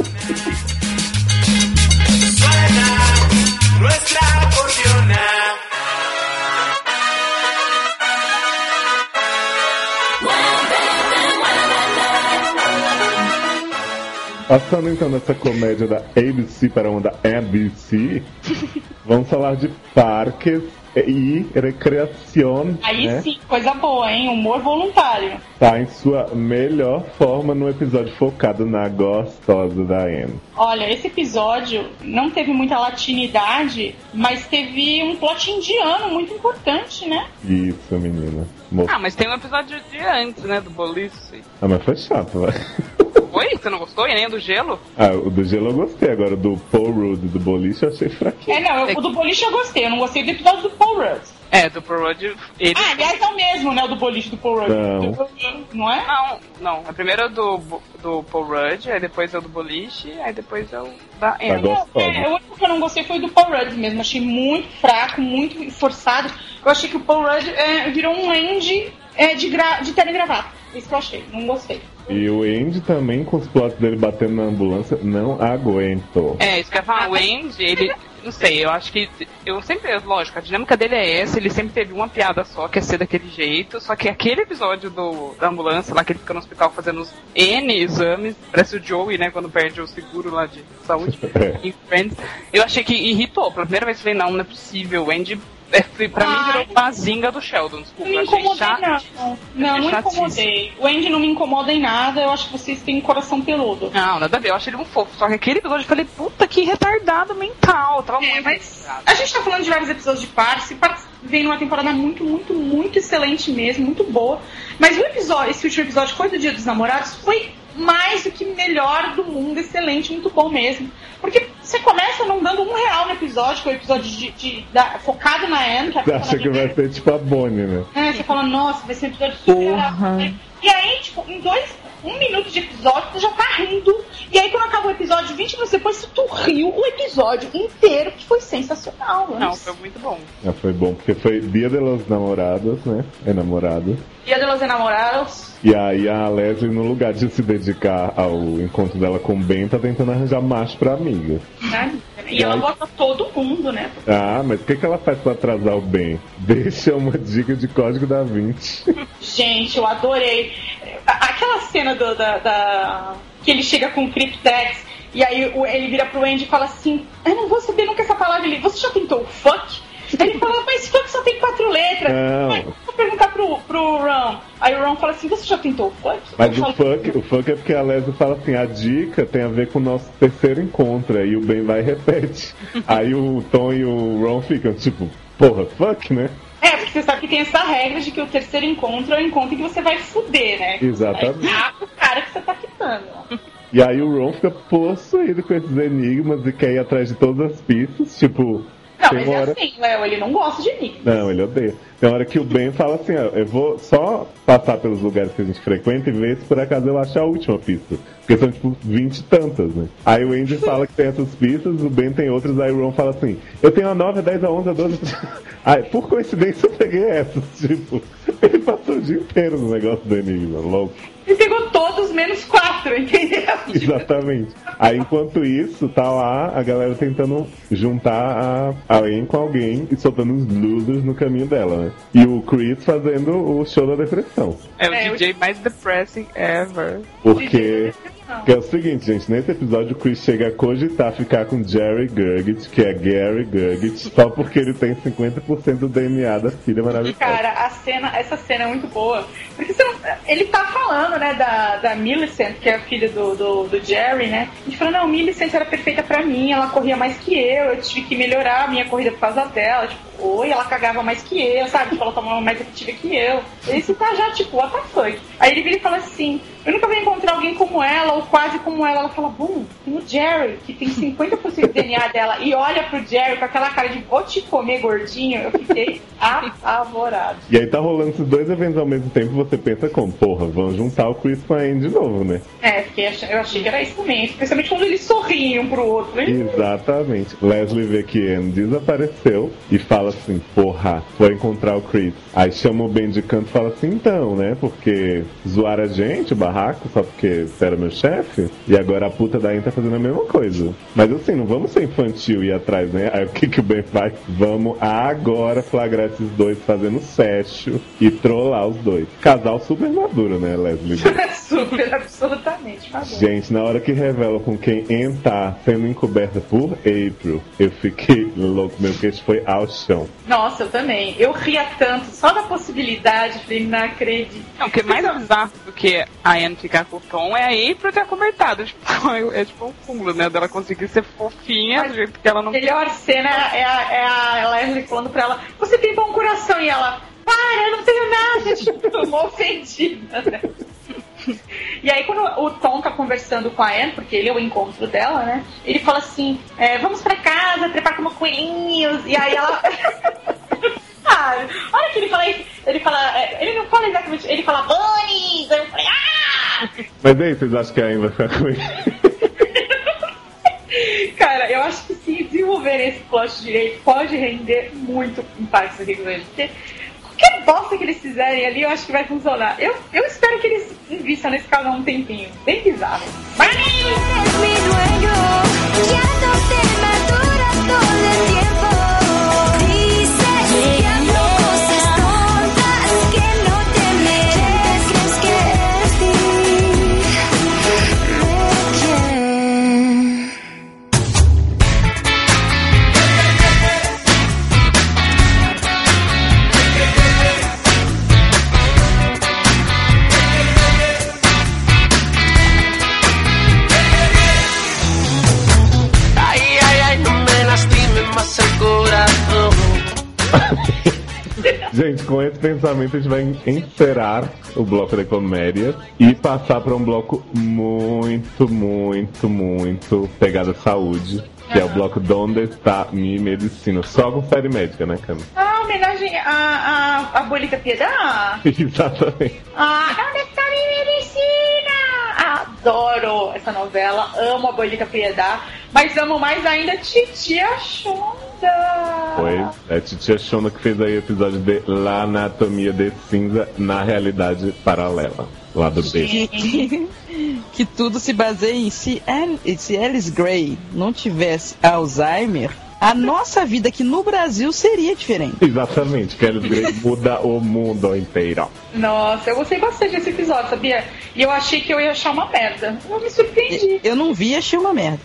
Passando então dessa comédia da ABC para uma da ABC, vamos falar de Parques e recreação. Aí né? sim, coisa boa, hein? Humor voluntário. Tá em sua melhor forma no episódio focado na gostosa da Anne. Olha, esse episódio não teve muita latinidade, mas teve um plot indiano muito importante, né? Isso, menina. Mas tem um episódio de antes, né, do boliche. Mas foi chato, vai. Foi? Você não gostou? E nem o do gelo? O do gelo eu gostei, agora o do Paul Rudd do boliche eu achei fraquinho. O do boliche eu gostei, eu não gostei do episódio do Paul Rudd. Do Paul Rudd, ele... aliás, é o mesmo, né, o do boliche do Paul Rudd. Não é? Não. A primeira é do Paul Rudd, aí depois é o do boliche, aí depois é o da Anne. O único que eu não gostei foi o do Paul Rudd mesmo, achei muito fraco, muito forçado. Eu achei que o Paul Rudd virou um Andy de terno e gravata. Isso que eu achei, não gostei. E o Andy também, com os plots dele batendo na ambulância, não aguento. Isso que eu ia falar, o Andy, ele... Não sei, eu acho que... Lógico, a dinâmica dele é essa, ele sempre teve uma piada só, que é ser daquele jeito, só que aquele episódio da ambulância lá, que ele fica no hospital fazendo os N exames, parece o Joey, né, quando perde o seguro lá de saúde, em Friends, eu achei que irritou. Pela primeira vez eu falei, não é possível, o Andy... Pra mim virou uma zinga do Sheldon, desculpa. Não me incomodei, não incomodei. O Andy não me incomoda em nada, eu acho que vocês têm um coração peludo. Não, nada a ver, eu acho ele um fofo. Só que aquele episódio eu falei, puta, que retardado mental. Tava muito retardado. A gente tá falando de vários episódios de Parks, vem numa temporada muito, muito, muito excelente mesmo, muito boa. Mas esse último episódio foi do Dia dos Namorados, foi mais do que melhor do mundo, excelente, muito bom mesmo. Porque você começa não dando R$1 no episódio, que é o episódio focado na Anne. Você acha que vai ser tipo a Bonnie, né? Você fala, nossa, vai ser um episódio super... E aí, tipo, em 1 minuto de episódio, tu já tá rindo. E aí, quando acaba o episódio, 20 minutos depois, tu riu o episódio inteiro, que foi sensacional. Não, foi muito bom. Foi bom, porque foi Dia de los Namorados, né? Enamorados. Dia de los Enamorados. E aí a Leslie, no lugar de se dedicar ao encontro dela com o Ben, tá tentando arranjar macho pra amiga. E ela bota todo mundo, né? Mas o que ela faz pra atrasar o Ben? Deixa uma dica de Código da Vinci. Gente, eu adorei. Aquela cena que ele chega com o Cryptex e aí ele vira pro Andy e fala assim, eu não vou saber nunca essa palavra. Você já tentou fuck? Aí ele fala, mas fuck só tem 4 letras. Aí eu vou perguntar pro Ron. Aí o Ron fala assim, você já tentou fuck? Mas o fuck é porque a Leslie fala assim, a dica tem a ver com o nosso terceiro encontro. Aí o Ben vai e repete. Aí o Tom e o Ron ficam tipo, porra, fuck, né? Porque você sabe que tem essa regra de que o terceiro encontro é o encontro em que você vai fuder, né? Exatamente. Aí o cara que você tá quitando. E aí o Ron fica possuído com esses enigmas e quer ir atrás de todas as pistas, tipo... Não, mas é assim, Léo, ele não gosta de enigmas. Não, ele odeia. Tem hora que o Ben fala assim, eu vou só passar pelos lugares que a gente frequenta e ver se por acaso eu achar a última pista. Porque são tipo 20 e tantas, né? Aí o Andy fala que tem essas pistas, o Ben tem outras, aí o Ron fala assim, eu tenho a 9, a 10, a 11, a 12... Aí, por coincidência, eu peguei essas, tipo... Ele passou o dia inteiro no negócio do enigma, louco. Ele pegou todos menos 4, entendeu? Exatamente. Aí, enquanto isso, tá lá a galera tentando juntar alguém com alguém e soltando os losers no caminho dela, né? E o Chris fazendo o show da depressão. É o DJ mais depressing ever. Porque é o seguinte, gente, nesse episódio o Chris chega a cogitar ficar com Jerry Gergich, que é Gary Gergich, só porque ele tem 50% do DNA da filha maravilhosa. Cara, essa cena é muito boa. Porque ele tá falando, né, da Millicent, que é a filha do Jerry, né? A gente falou, não, Millicent era perfeita pra mim, ela corria mais que eu tive que melhorar a minha corrida por causa dela, tipo, ela cagava mais que eu, sabe? Tipo, ela tomava mais efetiva que eu. Esse tá já, tipo, what the fuck? Aí ele vira e fala assim, eu nunca vou encontrar alguém como ela, ou quase como ela. Ela fala, tem o Jerry, que tem 50% do DNA dela, e olha pro Jerry com aquela cara de vou te comer gordinho. Eu fiquei apavorado. E aí tá rolando esses dois eventos ao mesmo tempo, você pensa como, porra, vão juntar o Chris com a Anne de novo, né? Porque eu achei que era isso também, especialmente quando eles sorriem um pro outro. Exatamente. Leslie vê que Anne desapareceu e fala assim, porra, vou encontrar o Chris. Aí chama o Ben de canto e fala assim, então, né, porque zoar a gente, o barraco, só porque você era meu chefe, e agora a puta da Anne tá fazendo a mesma coisa. Mas assim, não vamos ser infantil e ir atrás, né? Aí o que o Ben faz? Vamos agora flagrar esses dois fazendo sexo e trollar os dois. Casal super maduro, né, Leslie? Super, absolutamente maduro. Gente, na hora que revela com quem Anne tá sendo encoberta por April, eu fiquei louco, meu queixo foi ao chão. Nossa, eu também. Eu ria tanto, só da possibilidade, falei, não acredito. Não, o que é mais bizarro do que a Anne ficar com o Tom é a April ter acobertado. Tipo, é tipo um cúmulo, né? Dela conseguir ser fofinha do jeito que ela não... A melhor cena é a Leslie falando pra ela, você tem bom coração, e ela, para, eu não tenho nada, tipo, uma ofendida, né? E aí quando o Tom tá conversando com a Anne, porque ele é o encontro dela, né? Ele fala assim, vamos pra casa, trepar como coelhinhos. E aí ela... olha que ele fala isso. Ele não fala exatamente, ele fala bunnies. Aí eu falei, Mas aí, vocês acham que a Anne vai ficar com ele? Cara, eu acho que se desenvolver esse plot direito, pode render muito em Parks and Recreation. Porque qualquer bosta que eles fizerem ali, eu acho que vai funcionar. Eu espero que eles invistam nesse canal um tempinho. Bem bizarro. Mas... Gente, com esse pensamento a gente vai encerrar o bloco da comédia e passar para um bloco muito, muito, muito pegada saúde, que é o bloco Donde Está Mi Medicina, só com série médica, né, Cami? Homenagem à Abuelita Piedade. Exatamente. Onde está minha medicina? Adoro essa novela, amo a Abuelita Piedade, mas amo mais ainda Titia Shonda. Pois é, Titia Shonda que fez aí o episódio de La Anatomia de Cinza na realidade paralela, lá do B. Que tudo se baseia em se Alice Gray não tivesse Alzheimer, a nossa vida aqui no Brasil seria diferente. Exatamente, que Alice Gray muda o mundo inteiro. Nossa, eu gostei bastante desse episódio, sabia? E eu achei que eu ia achar uma merda. Eu me surpreendi. Eu não vi e achei uma merda.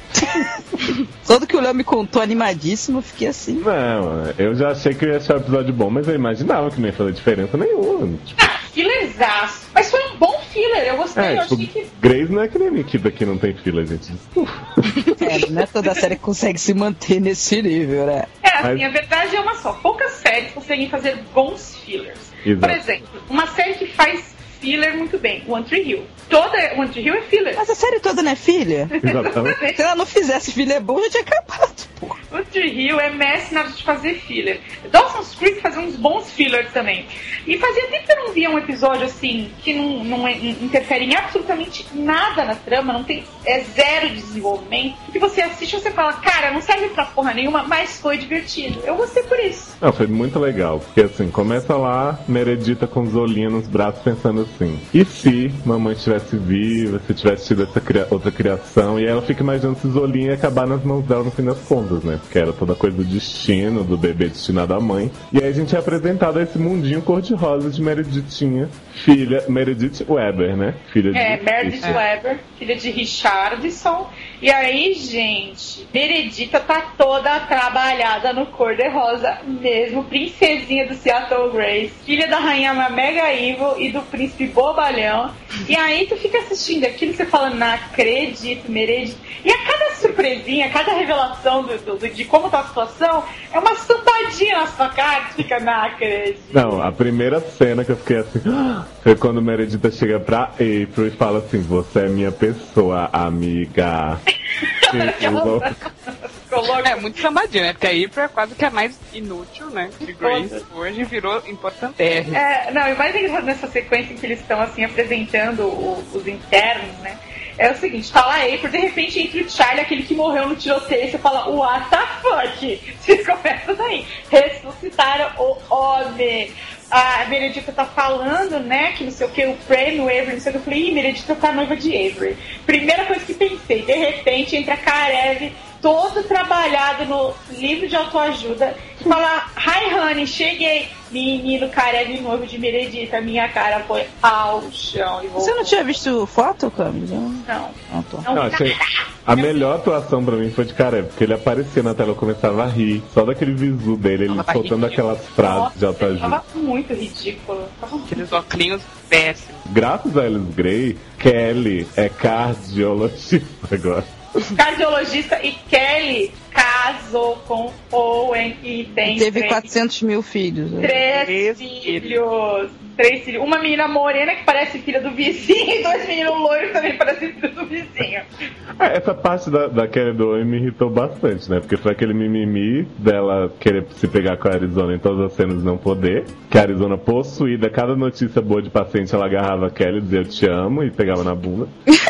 Todo que o Léo me contou animadíssimo, eu fiquei assim. Não, eu já achei que eu ia achar o episódio bom, mas eu imaginava que não ia fazer diferença nenhuma. Fillerzaço. Mas foi um bom filler, eu gostei. Eu achei que... Grace não é que nem Nikita que não tem filler, gente. Não é toda série que consegue se manter nesse nível, né? Assim, a verdade é uma só. Poucas séries conseguem fazer bons fillers. Exato. Por exemplo, uma série que faz filler muito bem, One Tree Hill. One Tree Hill é filler. Mas a série toda não é filler? Exatamente. Se ela não fizesse filler bom, já tinha acabado, pô. One Tree Hill é mestre na hora de fazer filler. Dawson's Creek fazia uns bons fillers também. E fazia tempo que eu não via um episódio assim, que não interfere em absolutamente nada na trama, não tem, zero desenvolvimento. Que você assiste e você fala, cara, não serve pra porra nenhuma, mas foi divertido. Eu gostei por isso. Não, foi muito legal, porque assim, começa lá, Meredita com os olhinhos nos braços pensando assim, e se mamãe estivesse viva, se tivesse tido essa outra criação, e aí ela fica imaginando esses olhinhos e acabar nas mãos dela no fim das contas, né? Porque era toda coisa do destino, do bebê destinado à mãe. E aí a gente é apresentado a esse mundinho cor-de-rosa de Mereditinha, filha, Meredith Weber, né? Filha de Meredith Weber, filha de Richardson. E aí, gente, Meredita tá toda trabalhada no cor-de-rosa mesmo, princesinha do Seattle Grace, filha da rainha Mega Evil e do príncipe Bobalhão. E aí tu fica assistindo aquilo e você fala, não acredito, Meredith. E a cada surpresinha, a cada revelação de como tá a situação, é uma sambadinha na sua cara que fica, não acredito. Não, a primeira cena que eu fiquei assim, foi quando Meredita chega pra April e fala assim, você é minha pessoa, amiga. Que louco. É muito sambadinho, né? Porque a April é quase que a mais inútil, né? Que Grace hoje virou importante. Não, e o mais engraçado nessa sequência em que eles estão assim apresentando os internos, né? É o seguinte, tá lá a April, de repente entra o Charlie, aquele que morreu no tiroteio, e você fala, what the fuck? Vocês começam daí. Ressuscitaram o homem. a Meredith tá falando, né, que não sei o que, o prêmio, o Avery, não sei o que, eu falei, Meredith tá noiva de Avery. Primeira coisa que pensei, de repente entra a Karev, todo trabalhado no livro de autoajuda, e fala, hi honey, cheguei. Menino, Karev noivo de Meredith, a minha cara foi ao chão. Você não tinha visto foto, Camila? Não. Não, achei... A melhor atuação pra mim foi de Karev, porque ele aparecia na tela e começava a rir, só daquele visu dele, ele soltando aquelas frases de autoajuda. Tava muito ridículo. Aqueles óculos péssimos. Graças a Alice Gray, Kelly é cardiologista agora. Cardiologista, e Kelly casou com Owen e teve 400 mil filhos. Três filhos. Uma menina morena que parece filha do vizinho e 2 meninos loiros que também parecem filha do vizinho. Essa parte da Kelly do Owen me irritou bastante, né? Porque foi aquele mimimi dela querer se pegar com a Arizona em todas as cenas e não poder. Que a Arizona possuída, cada notícia boa de paciente, ela agarrava a Kelly, dizia eu te amo e pegava na bunda.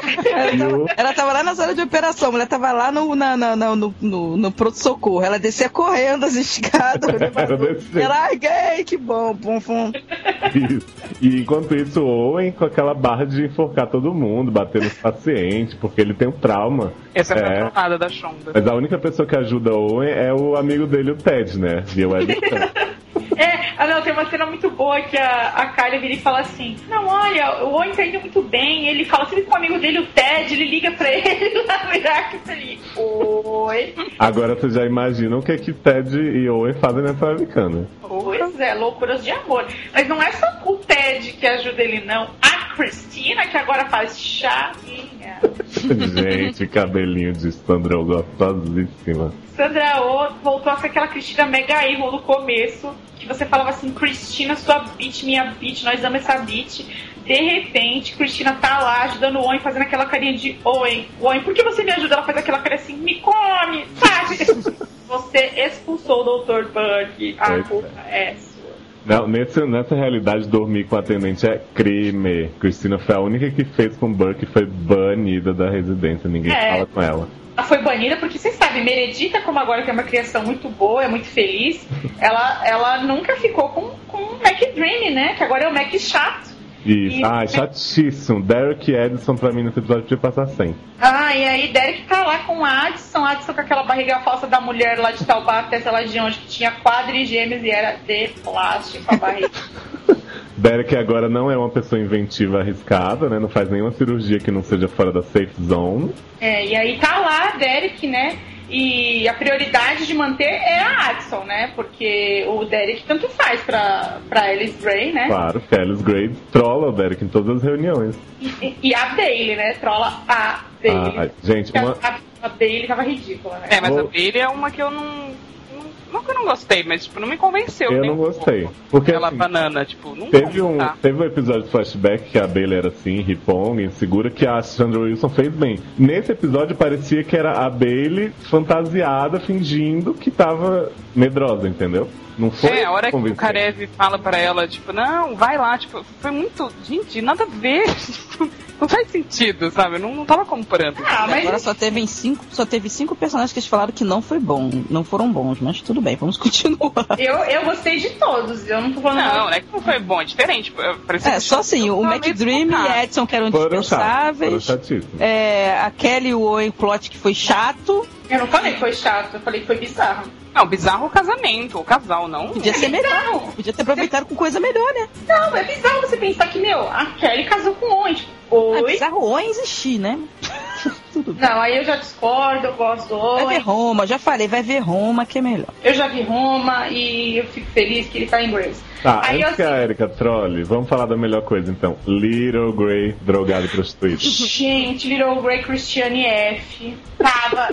Ela tava lá na sala de operação, a mulher tava lá no pronto-socorro. Ela descia correndo as escadas. Ela, ai, gay, que bom, pum. Isso. E enquanto isso, o Owen com aquela barra de enforcar todo mundo, bater nos pacientes, porque ele tem um trauma. Essa foi a tornada da Shonda. Mas a única pessoa que ajuda o Owen é o amigo dele, o Ted, né? E o não, tem uma cena muito boa que a Kylie vira e fala assim, não, olha, o Owen tá indo muito bem, ele fala sempre com o amigo dele, o Ted, ele liga pra ele lá no Iraque e ele, oi. Agora você já imagina o que Ted e Owen fazem nessa webcam. Pois é, loucuras de amor. Mas não é só o Ted que ajuda ele, não. A Cristina, que agora faz chavinha. Gente, cabelinho de Sandra Oh gostosíssima. Sandra Oh voltou a ser aquela Cristina mega evil no começo, que você falava assim, Cristina, sua bitch, minha bitch, nós amamos essa bitch. De repente, Cristina tá lá ajudando o Owen, fazendo aquela carinha de Owen, por que você me ajuda? Ela faz aquela cara assim, me come, sabe? Você expulsou o Dr. Buck, a culpa é sua. Não, nessa realidade, dormir com a atendente é crime. Cristina foi a única que fez com Burke, foi banida da residência, ninguém fala com ela. Ela foi banida porque, vocês sabem, Meredith, como agora tem uma criação muito boa, é muito feliz, ela nunca ficou com o Mac Dream, né? Que agora é o Mac chato. Isso, chatíssimo. Derek e Edison pra mim nesse episódio podia passar 100. E aí Derek tá lá com Addison com aquela barriga falsa da mulher lá de Taubaté, sei lá de onde, que tinha quadrigêmeos e era de plástico a barriga. Derek agora não é uma pessoa inventiva arriscada, né? Não faz nenhuma cirurgia que não seja fora da safe zone. E aí tá lá Derek, né? E a prioridade de manter é a Addison, né? Porque o Derek tanto faz pra Alice Gray, né? Claro, porque a Alice Gray trola o Derek em todas as reuniões. E a Bailey, né? Trola a Bailey. Gente, a Bailey tava ridícula, né? Mas a Bailey é uma que eu não que eu não gostei, mas tipo, não me convenceu. Eu não gostei. Porque aquela assim, banana, tipo, não teve um episódio de flashback que a Bailey era assim, ripong, insegura, que a Sandra Wilson fez bem. Nesse episódio parecia que era a Bailey fantasiada, fingindo que tava medrosa, entendeu? Não foi a hora que o Karev fala pra ela, tipo, não, vai lá, tipo, foi muito, gente, nada a ver. Não faz sentido, sabe? Eu não tava comprando. Mas agora só teve 5 personagens que eles falaram que não foi bom, não foram bons, mas tudo bem, vamos continuar. Eu gostei de todos, eu não tô falando não é que não foi bom, é diferente. Só assim, o McDream e Edson que eram indispensáveis. A Kelly e o Owen plot que foi chato. Eu não falei que foi chato, eu falei que foi bizarro. Não, bizarro o casamento, o casal, não. Podia ser melhor, podia ter aproveitado com coisa melhor, né? Não, é bizarro você pensar que, a Kelly casou com o Owen. É bizarro o Owen existir, né? Tudo bem. Não, aí eu já discordo, eu gosto do Owen. Vai ver Roma, já falei, vai ver Roma que é melhor. Eu já vi Roma e eu fico feliz que ele tá em Grace. Aí antes que a Erika trole, vamos falar da melhor coisa então. Little Grey, drogado e prostituído. Gente, Little Grey Christiane F. Tava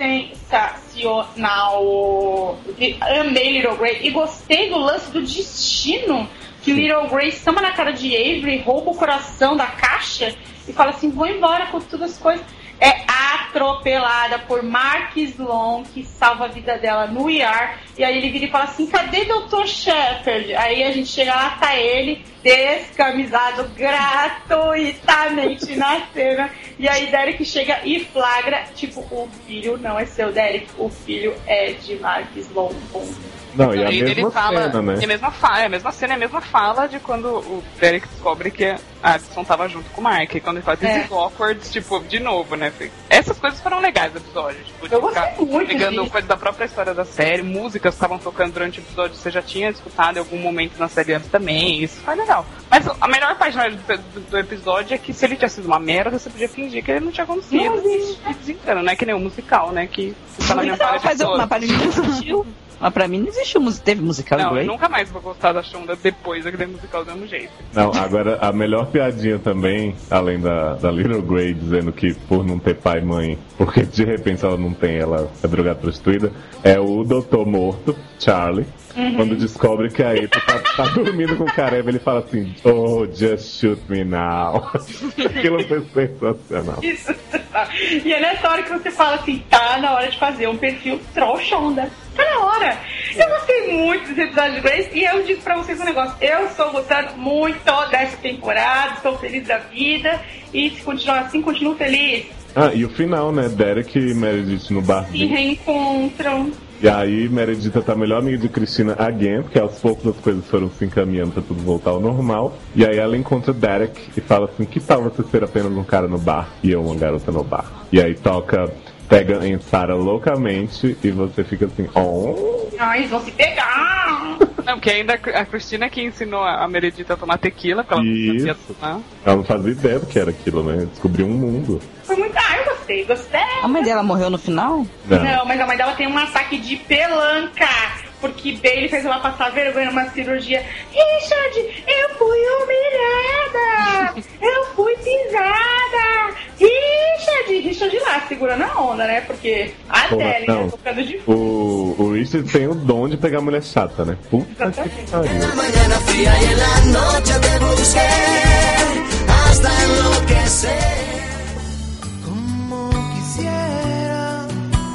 sensacional. Amei Little Grey e gostei do lance do destino, que Little Grey samba na cara de Avery, rouba o coração da caixa e fala assim, vou embora com todas as coisas. É atropelada por Mark Sloan, que salva a vida dela no ER. E aí ele vira e fala assim, cadê Dr. Shepard? Aí a gente chega lá, tá ele descamisado gratuitamente na cena. E aí Derek chega e flagra, tipo, o filho não é seu, Derek, o filho é de Mark Sloan. Não, e a ele mesma fala, cena, né? É a mesma cena, é a mesma fala de quando o Derek descobre que a Addison tava junto com o Mark. E quando ele fala this is awkward, tipo, de novo, né? Essas coisas foram legais do episódio. Tipo, eu gostei muito pegando coisa da própria história da série, músicas que estavam tocando durante o episódio, você já tinha escutado em algum momento na série antes também. Isso foi legal. Mas a melhor parte do episódio é que se ele tinha sido uma merda, você podia fingir que ele não tinha acontecido. E desencana, não é que nem o musical, né? Que tá na memória de todos. Mas para mim não existiu. Mas pra mim não existiu, teve musical não, em Grey. Eu nunca mais vou gostar da Shonda depois daquele musical do mesmo jeito. Não, agora a melhor piadinha também, além da Little Grey dizendo que por não ter pai e mãe, porque de repente ela não tem, ela é drogada prostituída, é o doutor morto, Charlie. Quando descobre que a April tá dormindo com o Careva, ele fala assim, oh, just shoot me now. Aquilo foi sensacional. Isso. E é nessa hora que você fala assim, tá na hora de fazer um perfil troll Shonda. Tá na hora. Eu gostei muito desse episódio de Grace e eu digo pra vocês um negócio. Eu estou gostando muito dessa temporada, estou feliz da vida e se continuar assim, continuo feliz. Ah, e o final, né? Derek e Meredith no bar. Se reencontram. E aí Meredith tá a melhor amiga de Cristina again, porque aos poucos as coisas foram se encaminhando pra tudo voltar ao normal. E aí ela encontra Derek e fala assim, que tal você ser apenas um cara no bar e eu uma garota no bar? E aí toca Pega em Sarah loucamente e você fica assim, oh. Ai, eles vão se pegar. Não, porque ainda a Cristina que ensinou a Meredith a tomar tequila, pra ela não sabia tomar. Ela não fazia ideia do que era aquilo, né? Descobriu um mundo. Foi muito... Ah, eu gostei. A mãe dela morreu no final? Não, mas a mãe dela tem um ataque de pelanca. Porque Bailey fez ela passar vergonha numa cirurgia. Richard, eu fui humilhada! Eu fui pisada! Richard lá, segurando a onda, né? Porque a Adele, né? Tocando de fundo. O Richard tem o dom de pegar mulher chata, né? Puta que pariu. Como quisiera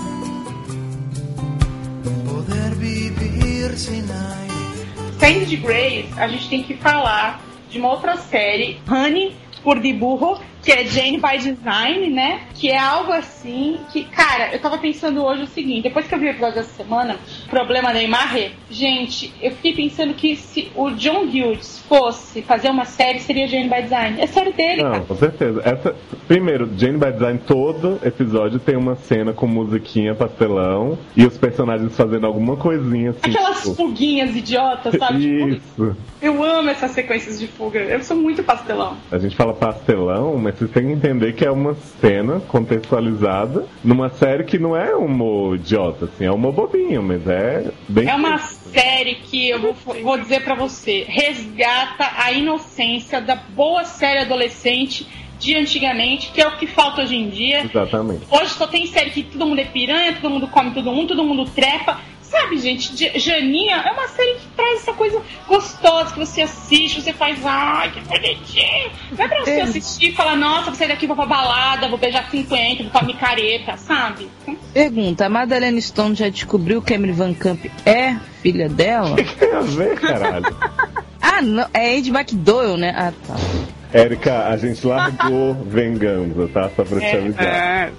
poder vivir sem aire. Saindo de Grace, a gente tem que falar de uma outra série, Honey, por de burro, que é Jane by Design, né? Que é algo assim que, cara, eu tava pensando hoje o seguinte, depois que eu vi o episódio dessa semana, Problema Neymar, gente, eu fiquei pensando que se o John Hughes fosse fazer uma série, seria Jane by Design. É série dele, não, cara. Com certeza. Primeiro, Jane by Design, todo episódio tem uma cena com musiquinha pastelão e os personagens fazendo alguma coisinha assim. Aquelas fuguinhas idiotas, sabe? Isso. Eu amo essas sequências de fuga. Eu sou muito pastelão. A gente fala pastelão, mas você tem que entender que é uma cena contextualizada numa série que não é humor idiota, assim, é humor bobinho, mas é bem... É uma série que, eu vou dizer pra você, resgata a inocência da boa série adolescente de antigamente, que é o que falta hoje em dia. Exatamente. Hoje só tem série que todo mundo é piranha, todo mundo come todo mundo trepa. Sabe, gente, Janinha é uma série que traz essa coisa gostosa que você assiste, você faz, ai, que bonitinho. Não é pra você assistir e falar, nossa, vou sair daqui, vou pra balada, vou beijar 50, vou pra micareta, sabe? Pergunta, a Madeleine Stone já descobriu que Emily Van Camp é filha dela? O que tem a ver, caralho? Ah, não, é Ed McDowell, né? Ah, tá. Érica, a gente largou Venganza, tá? Só pra te avisar.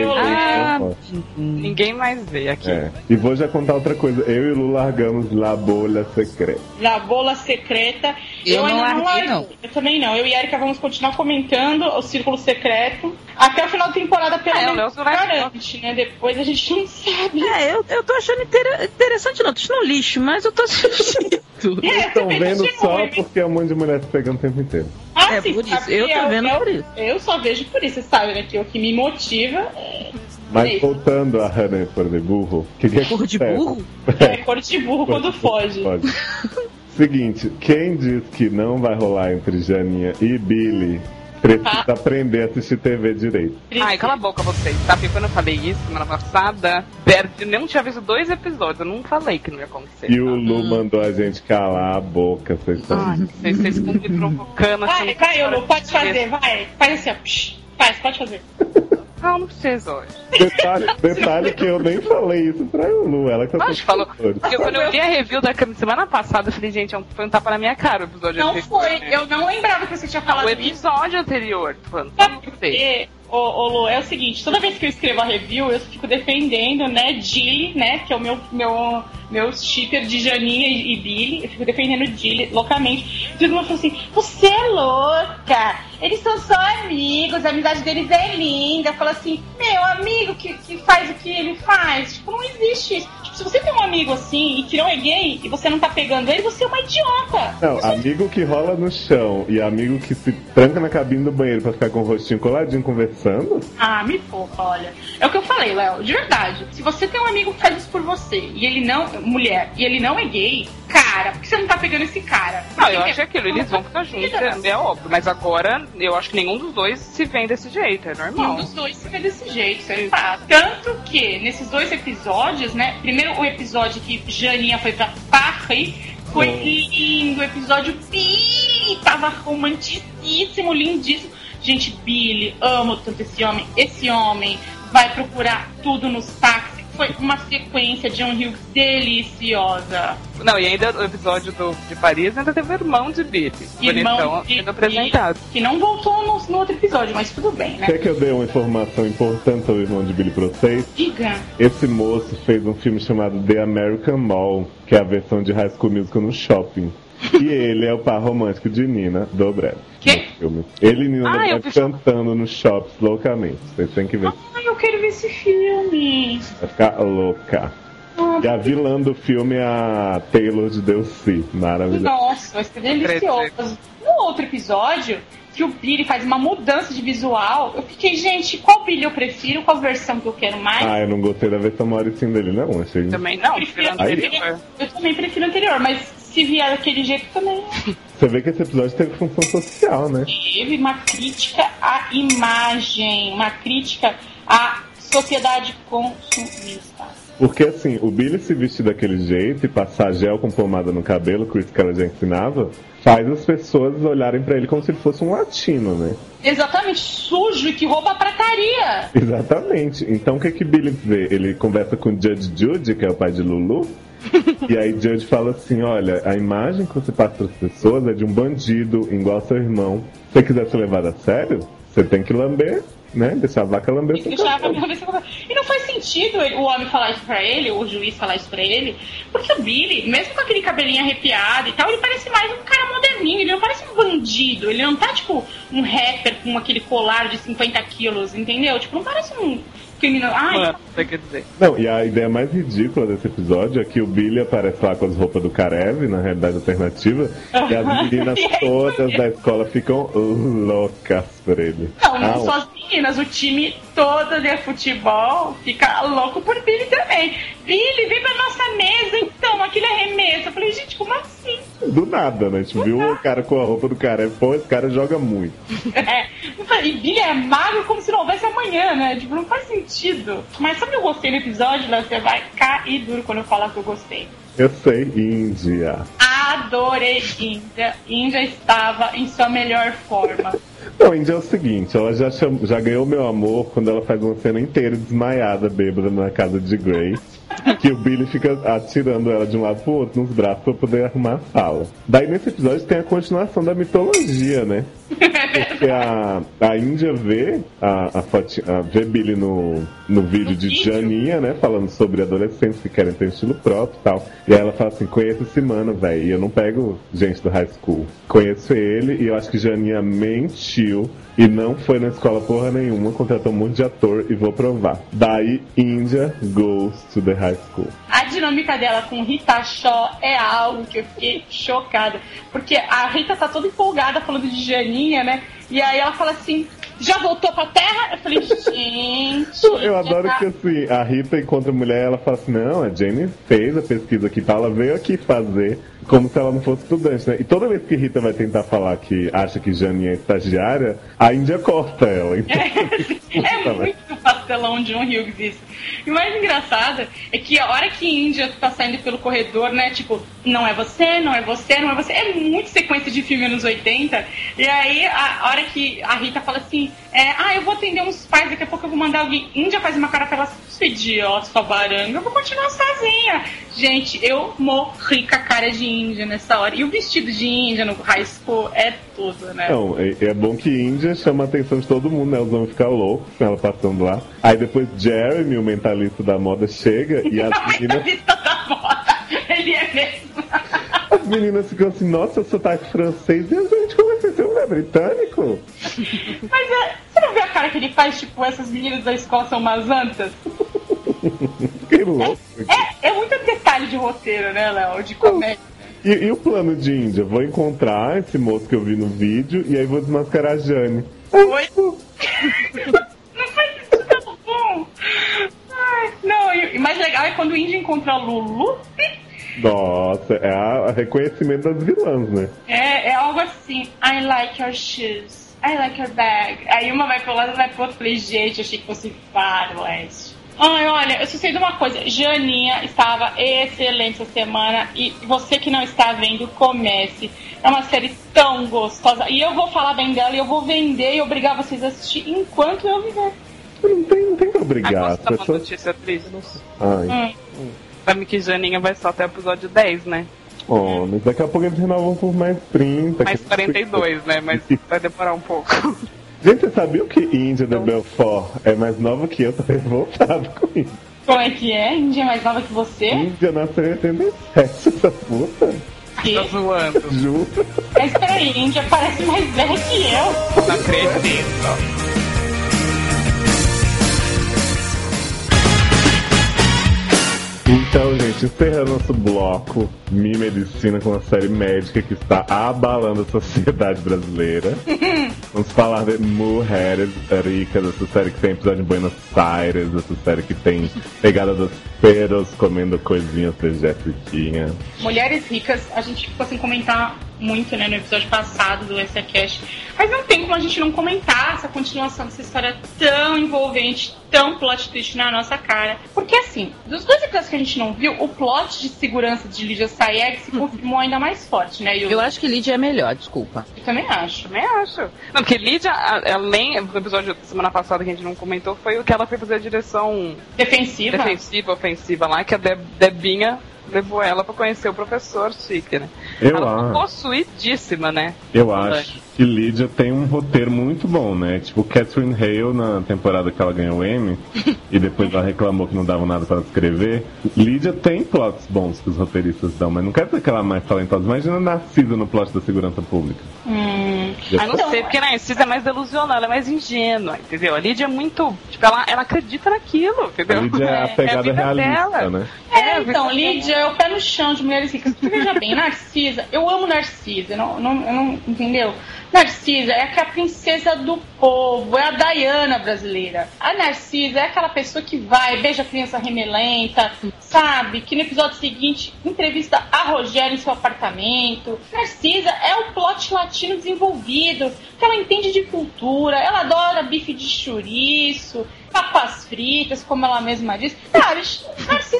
Ninguém mais vê aqui. E vou já contar outra coisa. Eu e Lu largamos La Bola Secreta. La Bola Secreta. Eu ainda não larguei, não. Eu também não. Eu e Érica vamos continuar comentando o Círculo Secreto. Até o final da temporada, pelo menos, garante, né? Depois a gente não sabe. Eu tô achando interessante, não. Tô achando um lixo, mas eu tô assistindo. Vocês estão vendo só porque é um monte de mulher se pegando o tempo inteiro. É por isso, eu tô vendo por isso. Eu só vejo por isso, sabe, né? Que o que me motiva é... Mas voltando a Hannah por de burro... Cor de burro? É, cor de burro quando foge. Seguinte, quem diz que não vai rolar entre Janinha e Billy... Precisa aprender a assistir TV direito. Ai, cala a boca vocês, tá? Porque quando eu falei isso semana passada, eu não tinha visto 2 episódios, eu não falei que não ia acontecer. E o Lu mandou a gente calar a boca, vocês estão... Vocês ficam me provocando assim. Vai, Lu, pode fazer, vai. Faz assim, ó. Pode fazer. Não, não precisa hoje. Detalhe que eu nem falei isso pra Lu, ela que eu falou. Porque quando eu vi a review da semana passada, eu falei, gente, foi um tapa na minha cara o episódio anterior. Não foi, eu não lembrava que você tinha falado o episódio isso. Anterior, falando, Ô Lu, é o seguinte, toda vez que eu escrevo a review, eu fico defendendo, né, Gilly, né, que é o meu shipper de Janinha e Billy, eu fico defendendo Gilly loucamente. Todo mundo fala assim, você é louca, eles são só amigos, a amizade deles é linda. Eu falo assim, meu amigo que faz o que ele faz, tipo, não existe isso. Tipo, se você tem um amigo assim, e que não é gay, e você não tá pegando ele, você é uma idiota. Não, amigo que rola no chão e amigo que se tranca na cabine do banheiro pra ficar com o rostinho coladinho conversando. Ah, me poupa, olha. É o que eu falei, Léo, de verdade. Se você tem um amigo que faz isso por você, e ele não, mulher, e ele não é gay, cara, por que você não tá pegando esse cara? Não, eu acho aquilo, eles vão ficar juntos, é óbvio. Mas agora, eu acho que nenhum dos dois se vê desse jeito, é normal. Nenhum dos dois se vê desse jeito, isso é fato. Tanto que, nesses 2 episódios, né, primeiro o episódio que Janinha foi pra Paris, foi lindo, o episódio Billy tava romanticíssimo, lindíssimo. Gente, Billy, amo tanto esse homem. Esse homem vai procurar tudo nos táxis. Foi uma sequência de John Hughes deliciosa. Não, e ainda o episódio de Paris ainda teve o irmão de Billy. Irmão sendo apresentado. Que não voltou no outro episódio, mas tudo bem, né? Quer que eu dê uma informação importante sobre o irmão de Billy pra vocês? Diga. Esse moço fez um filme chamado The American Mall, que é a versão de High School Musical no shopping. E ele é o par romântico de Nina Dobrev. Que? Ele e Nina Dobrev cantando nos shops loucamente. Vocês têm que ver. Ai, eu quero ver esse filme. Vai ficar louca. E a vilã do filme é a Taylor de Delcy. Maravilhosa. Nossa, vai ser delicioso. No outro episódio, que o Billy faz uma mudança de visual, eu fiquei, gente, qual Billy eu prefiro? Qual versão que eu quero mais? Ah, eu não gostei da versão Mauricinho dele, não. Achei... Também não. Eu também prefiro o anterior, mas se vier daquele jeito também. Você vê que esse episódio teve função social, né? Teve uma crítica à imagem, uma crítica à sociedade consumista. Porque assim, o Billy se vestir daquele jeito e passar gel com pomada no cabelo, que o Scarlett já ensinava, faz as pessoas olharem pra ele como se ele fosse um latino, né? Exatamente, sujo e que rouba a prataria. Exatamente. Então o que Billy vê? Ele conversa com o Judge Judy, que é o pai de Lulu, e aí Judge fala assim, olha, a imagem que você passa para as pessoas é de um bandido igual seu irmão. Se você quiser ser levado a sério, você tem que lamber, né? Deixar a vaca lamber seu cabelo. E não faz sentido o homem falar isso pra ele, o juiz falar isso pra ele, porque o Billy, mesmo com aquele cabelinho arrepiado e tal, ele parece mais um cara moderninho, ele não parece um bandido, ele não tá tipo um rapper com aquele colar de 50 quilos, entendeu? Tipo, não parece um criminoso. Ai, quer dizer. Não, e a ideia mais ridícula desse episódio é que o Billy aparece lá com as roupas do Karev, na realidade alternativa, e as meninas todas da escola ficam loucas por ele. Não só as meninas, o time todo de futebol fica louco por Billy também. Billy, vem pra nossa mesa então, aquele arremesso. Eu falei, gente, como assim? Do nada, né? A gente viu o cara com a roupa do Karev, pô, esse cara joga muito. E Billy é magro como se não houvesse amanhã, né? Tipo, não faz sentido. Mas sabe o que eu gostei do episódio, Léo? Você vai cair duro quando eu falar que eu gostei. Eu sei, Índia. Adorei Índia. Índia estava em sua melhor forma. Não, Índia é o seguinte, ela já ganhou meu amor quando ela faz uma cena inteira desmaiada, bêbada, na casa de Grey. Que o Billy fica atirando ela de um lado pro outro nos braços pra poder arrumar a sala. Daí nesse episódio tem a continuação da mitologia, né? Porque a Índia vê vê Billy no vídeo de Janinha, né? Falando sobre adolescentes que querem ter um estilo próprio e tal. E aí ela fala assim, conheço esse mano, velho. E eu não pego gente do high school. Conheço ele e eu acho que Janinha mentiu. E não foi na escola porra nenhuma, contratou um monte de ator e vou provar. Daí, Índia goes to the high school. A dinâmica dela com Rita Shaw é algo que eu fiquei chocada. Porque a Rita tá toda empolgada falando de Janinha, né? E aí ela fala assim, já voltou pra terra? Eu falei, gente... Eu adoro que assim, a Rita encontra a mulher e ela fala assim, não, a Jenny fez a pesquisa aqui, tá? Ela veio aqui fazer como se ela não fosse estudante, né? E toda vez que Rita vai tentar falar que acha que Janinha é estagiária, a Índia corta ela. Então... É muito pastelão de John Hughes isso. E o mais engraçado é que a hora que Índia tá saindo pelo corredor, né? Tipo, não é você, não é você, não é você. É muito sequência de filme anos 80. E aí, a hora que a Rita fala assim, eu vou atender uns pais, daqui a pouco eu vou mandar alguém. Índia faz uma cara pra ela, sua idiota, sua baranga, eu vou continuar sozinha. Gente, eu morri com a cara de Índia nessa hora. E o vestido de Índia no high school é tudo, né? Não, é bom que Índia chama a atenção de todo mundo, né? Os homens ficam loucos com ela passando lá. Aí depois Jeremy, o mentalista da moda, chega e as meninas... mentalista da moda, ele é mesmo. As meninas ficam assim, nossa, sotaque francês. E a gente, como é que você não é britânico? Mas você não vê a cara que ele faz? Tipo, essas meninas da escola são umas antas? Que louco. É muito detalhe de roteiro, né, Léo? De comédia. E o plano de Índia? Vou encontrar esse moço que eu vi no vídeo e aí vou desmascarar a Jane. Oi? Não faz isso, tá bom? Ai, não, e mais legal é quando o Índia encontra a Lulu. Nossa, é a reconhecimento das vilãs, né? É algo assim. I like your shoes. I like your bag. Aí uma vai pro lado e vai pro outro. Falei, gente, achei que fosse faroeste. Ai, olha, eu só sei de uma coisa. Janinha estava excelente essa semana. E você que não está vendo, comece. É uma série tão gostosa. E eu vou falar bem dela e eu vou vender e obrigar vocês a assistir enquanto eu viver. Não tem que obrigar. Gosto da uma notícia triste. Ai. Sabe que Janinha vai só até o episódio 10, né? Oh, mas daqui a pouco eles renovam por mais 30. Mais 42, né? Mas vai demorar um pouco. Gente, você sabia que Índia de Belfort é mais nova que eu? Tô revoltado com isso. Como é que é? Índia é mais nova que você? Índia nasceu em 87, essa puta. Que? Tá zoando. Juro. Mas peraí, Índia parece mais velha que eu. Não acredito. Então, gente, encerrando nosso bloco Mi Medicina com uma série médica que está abalando a sociedade brasileira. Vamos falar de Mulheres Ricas, essa série que tem episódio em Buenos Aires, essa série que tem pegada dos peros comendo coisinhas de Jessiquinha. Mulheres Ricas, a gente ficou sem comentar muito, né, no episódio passado do SACast, mas não tem como a gente não comentar essa continuação dessa história tão envolvente, tão plot twist na nossa cara. Porque assim, dos dois episódios que a gente não viu, o plot de segurança de Lídia Sayegh se confirmou ainda mais forte, né? Eu acho que Lídia é melhor, desculpa. Eu também acho. Não, porque Lídia, além do episódio da semana passada que a gente não comentou, foi o que ela foi fazer a direção defensiva, ofensiva lá, que a Debinha levou ela pra conhecer o professor Chique, né? Ela ficou possuidíssima, né? Eu acho que Lídia tem um roteiro muito bom, né? Tipo, Catherine Hale, na temporada que ela ganhou o Emmy, e depois ela reclamou que não dava nada para escrever. Lídia tem plots bons que os roteiristas dão, mas não quer dizer que ela é mais talentosa. Imagina a Narcisa no plot da segurança pública. Não sei, porque a Narcisa é mais delusional, ela é mais ingênua, entendeu? A Lídia é muito... Tipo, ela acredita naquilo, entendeu? A Lídia é a pegada realista, dela, né? Então, Lídia é o pé no chão de Mulheres Ricas. Porque, veja bem, Narcisa, eu amo Narcisa, não entendeu? Narcisa é a princesa do povo, é a Diana brasileira. A Narcisa é aquela pessoa que vai, beija a criança remelenta, sabe? Que no episódio seguinte entrevista a Rogério em seu apartamento. Narcisa é o plot latino desenvolvido, que ela entende de cultura, ela adora bife de chouriço, papas fritas, como ela mesma diz. Narcisa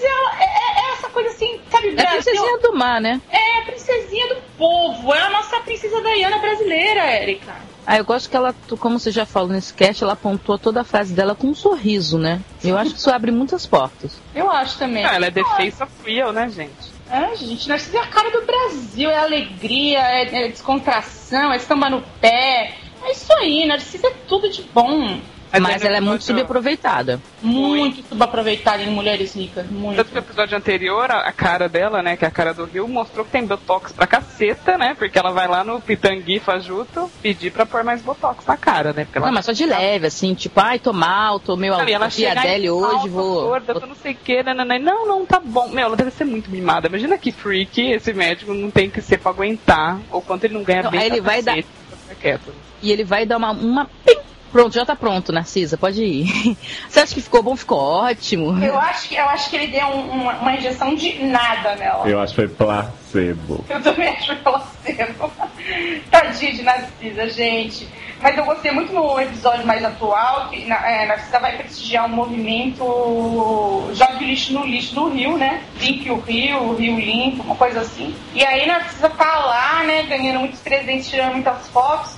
é essa coisa assim, sabe? É a princesinha do mar, né? É a princesinha do povo, é a nossa princesa Diana brasileira, Érica. Eu gosto que ela, como você já falou nesse cast, ela apontou toda a frase dela com um sorriso, né? Eu acho que isso abre muitas portas. Eu acho também. Ela é the face of real, né, gente? Gente, Narcisa é a cara do Brasil, é alegria, é descontração, é samba no pé. É isso aí, Narcisa é tudo de bom. Mas ela é muito subaproveitada. Muito subaproveitada em Mulheres Ricas. Muito. Tanto que no episódio anterior, a cara dela, né, que é a cara do Rio, mostrou que tem botox pra caceta, né? Porque ela vai lá no Pitangui Fajuto pedir pra pôr mais botox na cara, né? Porque ela... Não, mas só de leve, assim, tipo, tô mal, tô meio Adele hoje, vou... Gorda, tô não sei o que, não, tá bom. Meu, ela deve ser muito mimada. Imagina que freak esse médico não tem que ser pra aguentar, ou quanto ele não ganha bem. Aí ele vai dar... Quieto. E ele vai dar uma... Pronto, já tá pronto, Narcisa, pode ir. Você acha que ficou bom? Ficou ótimo. Eu acho que ele deu uma injeção de nada nela. Eu acho que foi placebo. Eu também acho que foi placebo. Tadinha de Narcisa, gente. Mas eu gostei muito no episódio mais atual, que Narcisa vai prestigiar um movimento Jogue lixo no Rio, né? Limpe o Rio limpo, uma coisa assim. E aí Narcisa tá lá, né, ganhando muitos presentes, tirando muitas fotos.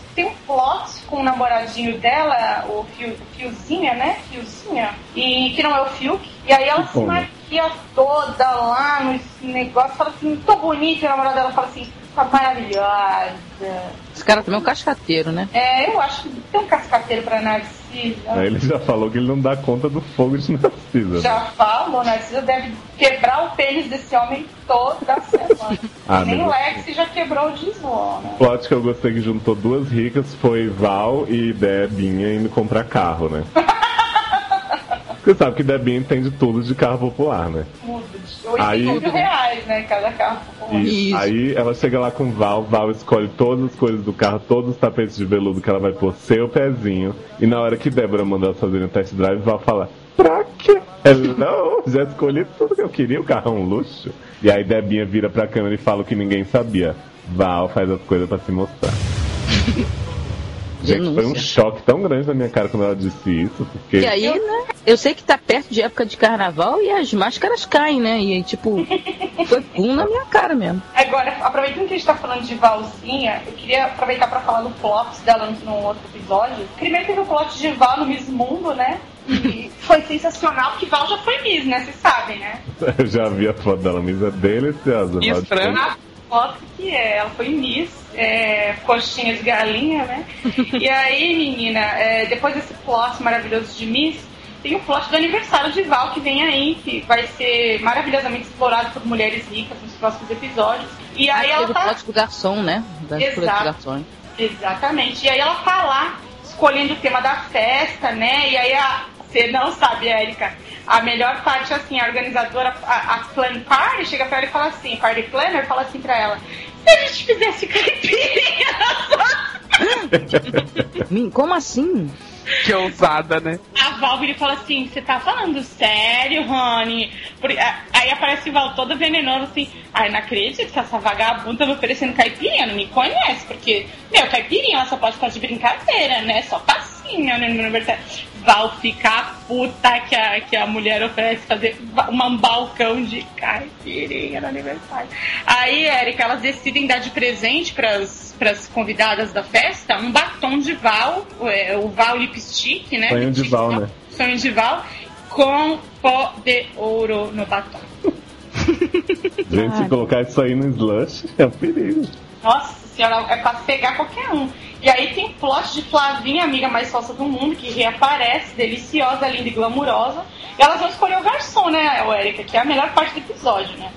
tem um plot com o namoradinho dela, o Fiozinha, né? Fiozinha, e que não é o Fiuk. E aí ela se maquia toda lá no negócio, fala assim, tô bonita, e a namorada dela fala assim, tá maravilhosa. Esse cara também é um cascateiro, né? Eu acho que tem um cascateiro pra Narcisa. Ele já falou que ele não dá conta do fogo de Narcisa. Já falou, Narcisa deve quebrar o pênis desse homem toda semana. Nem o Lex já quebrou o desvio, né? O plot que eu gostei que juntou duas ricas foi Val e Debinha indo comprar carro, né? Você sabe que Debinha entende tudo de carro popular, né? R$8 né? Cada carro popular. Isso. Aí ela chega lá com Val escolhe todas as coisas do carro, todos os tapetes de veludo que ela vai pôr seu pezinho. E na hora que Débora manda ela fazer o test drive, Val fala, pra quê? Não, já escolhi tudo que eu queria, o carro é um luxo. E aí Debinha vira pra câmera e fala o que ninguém sabia. Val faz as coisas pra se mostrar. Gente, foi um choque tão grande na minha cara quando ela disse isso, porque... E aí, né, eu sei que tá perto de época de carnaval e as máscaras caem, né, e aí, tipo, foi pum na minha cara mesmo. Agora, aproveitando que a gente tá falando de Valzinha, eu queria aproveitar pra falar do plot dela num outro episódio. Primeiro teve o plot de Val no Miss Mundo, né, e foi sensacional, porque Val já foi Miss, né, vocês sabem, né? Eu já vi a foto dela, Miss é deliciosa. Foto que ela foi Miss, coxinha de galinha, né? E aí, menina, depois desse plot maravilhoso de Miss, tem o plot do aniversário de Val que vem aí, que vai ser maravilhosamente explorado por mulheres ricas nos próximos episódios. E aí ela tá... o plot do garçom, né? Exato. Exatamente. E aí ela tá lá escolhendo o tema da festa, né? E aí você não sabe, Érica, a melhor parte, assim, a organizadora, a Plan Party, chega pra ela e fala assim, Party Planner fala assim pra ela, se a gente fizesse caipirinha Como assim? Que ousada, né? A Val vira e fala assim, você tá falando sério, Rony? Aí aparece o Val toda venenosa assim, não acredito que essa vagabunda tá me oferecendo caipirinha, não me conhece, porque, caipirinha ela só pode ficar de brincadeira, né? Só passinha, né? No aniversário. Val ficar puta que a mulher oferece fazer um balcão de caipirinha no aniversário. Aí, Érica, elas decidem dar de presente pras convidadas da festa um batom de Val, o Val Lipstick, né? Sonho de Val, né? Sonho de Val, com pó de ouro no batom. Gente, se colocar isso aí no slush, é um perigo. Nossa senhora, é pra pegar qualquer um. E aí tem o plot de Flavinha, amiga mais falsa do mundo, que reaparece, deliciosa, linda e glamurosa. E elas vão escolher o garçom, né, Érica? Que é a melhor parte do episódio, né?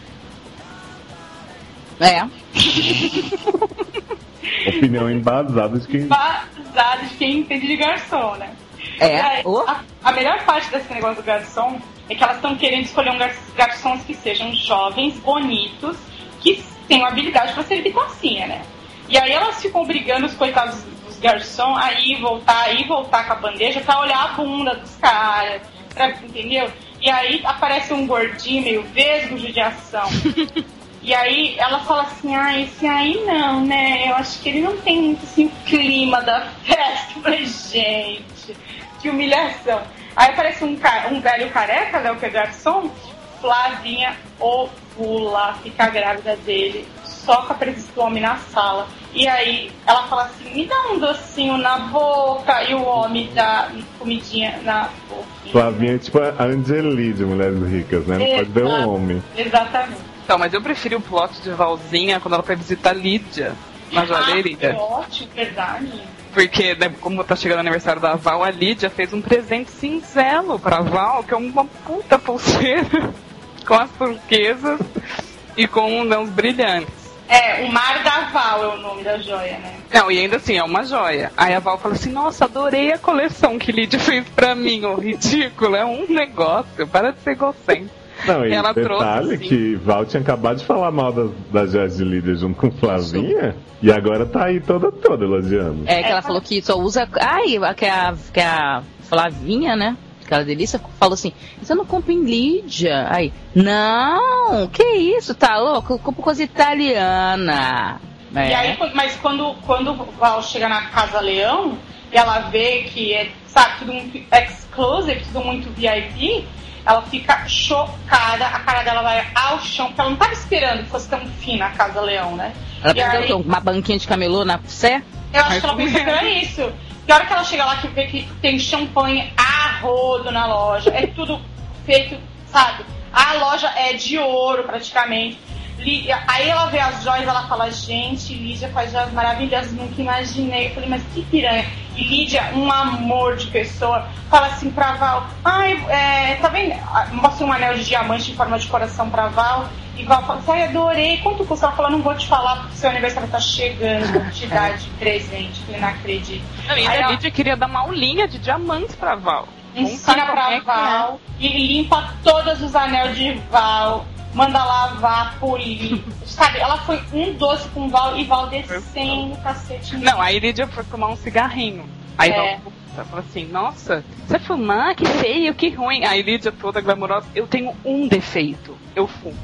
Opinião embasada de quem entende de garçom, né? Aí, a melhor parte desse negócio do garçom é que elas estão querendo escolher garçons que sejam jovens, bonitos, que tenham habilidade pra servir tacinha, né? E aí elas ficam obrigando os coitados dos garçons a ir e voltar com a bandeja pra olhar a bunda dos caras, entendeu? E aí aparece um gordinho meio vesgo, judiação. E aí ela fala assim, esse aí não, né? Eu acho que ele não tem muito assim o clima da festa. Mas, gente, que humilhação. Aí aparece um velho careca, né? O que é garçom, Flavinha ovula, fica grávida dele, só com a presença do homem na sala. E aí ela fala assim, me dá um docinho na boca, e o homem dá comidinha na boca. Flavinha é tipo a Angeli de Mulheres Ricas, né? Não pode ver um homem. Exatamente. Então, mas eu preferi o plot de Valzinha quando ela foi visitar Lídia na joalheria. Que ótimo, verdade. Porque, né, como tá chegando o aniversário da Val, a Lídia fez um presente singelo pra Val, que é uma puta pulseira com as turquesas e com uns brilhantes. O Mar da Val é o nome da joia, né? Não, e ainda assim, é uma joia. Aí a Val fala assim, nossa, adorei a coleção que Lídia fez pra mim, ridículo, é um negócio, para de ser egocêntrico. Não, e ela detalhe trouxe, que Val tinha acabado de falar mal das joias de Lídia junto com Flavinha, e agora tá aí toda elogiando. Que ela falou que só usa... que a Flavinha, né? Aquela delícia, falou assim, você não compra em Lídia. Aí, não, que isso, tá louco? Eu compro coisa italiana. E aí, mas quando o Val chega na Casa Leão, e ela vê que é, sabe, tudo um exclusive, tudo muito VIP, ela fica chocada, a cara dela vai ao chão, porque ela não tava esperando que fosse tão fina a Casa Leão, né? Ela pegou uma banquinha de camelô na Sé? Eu acho que ela pensou que era isso. E a hora que ela chega lá, que vê que tem champanhe a rodo na loja, é tudo feito, sabe? A loja é de ouro, praticamente. Aí ela vê as joias, ela fala, gente, Lídia faz joias maravilhosas, nunca imaginei. Eu falei, mas que piranha. E Lídia, um amor de pessoa, fala assim pra Val, tá vendo? Mostra um anel de diamante em forma de coração pra Val. E Val fala assim, adorei, quanto custa? Ela fala, não vou te falar porque seu aniversário tá chegando, vou te dar de presente. Eu falei, não acredito. E a Lídia queria dar uma aulinha de diamantes pra Val. Ensina pra Val e limpa todos os anéis de Val. Manda lavar, polir. Sabe, ela foi um doce com Val e Val descendo o cacete. Não, aí Lídia foi fumar um cigarrinho. Aí Val falou assim, nossa, você fumar? Que feio, que ruim. Aí Lídia toda glamourosa, eu tenho um defeito, eu fumo.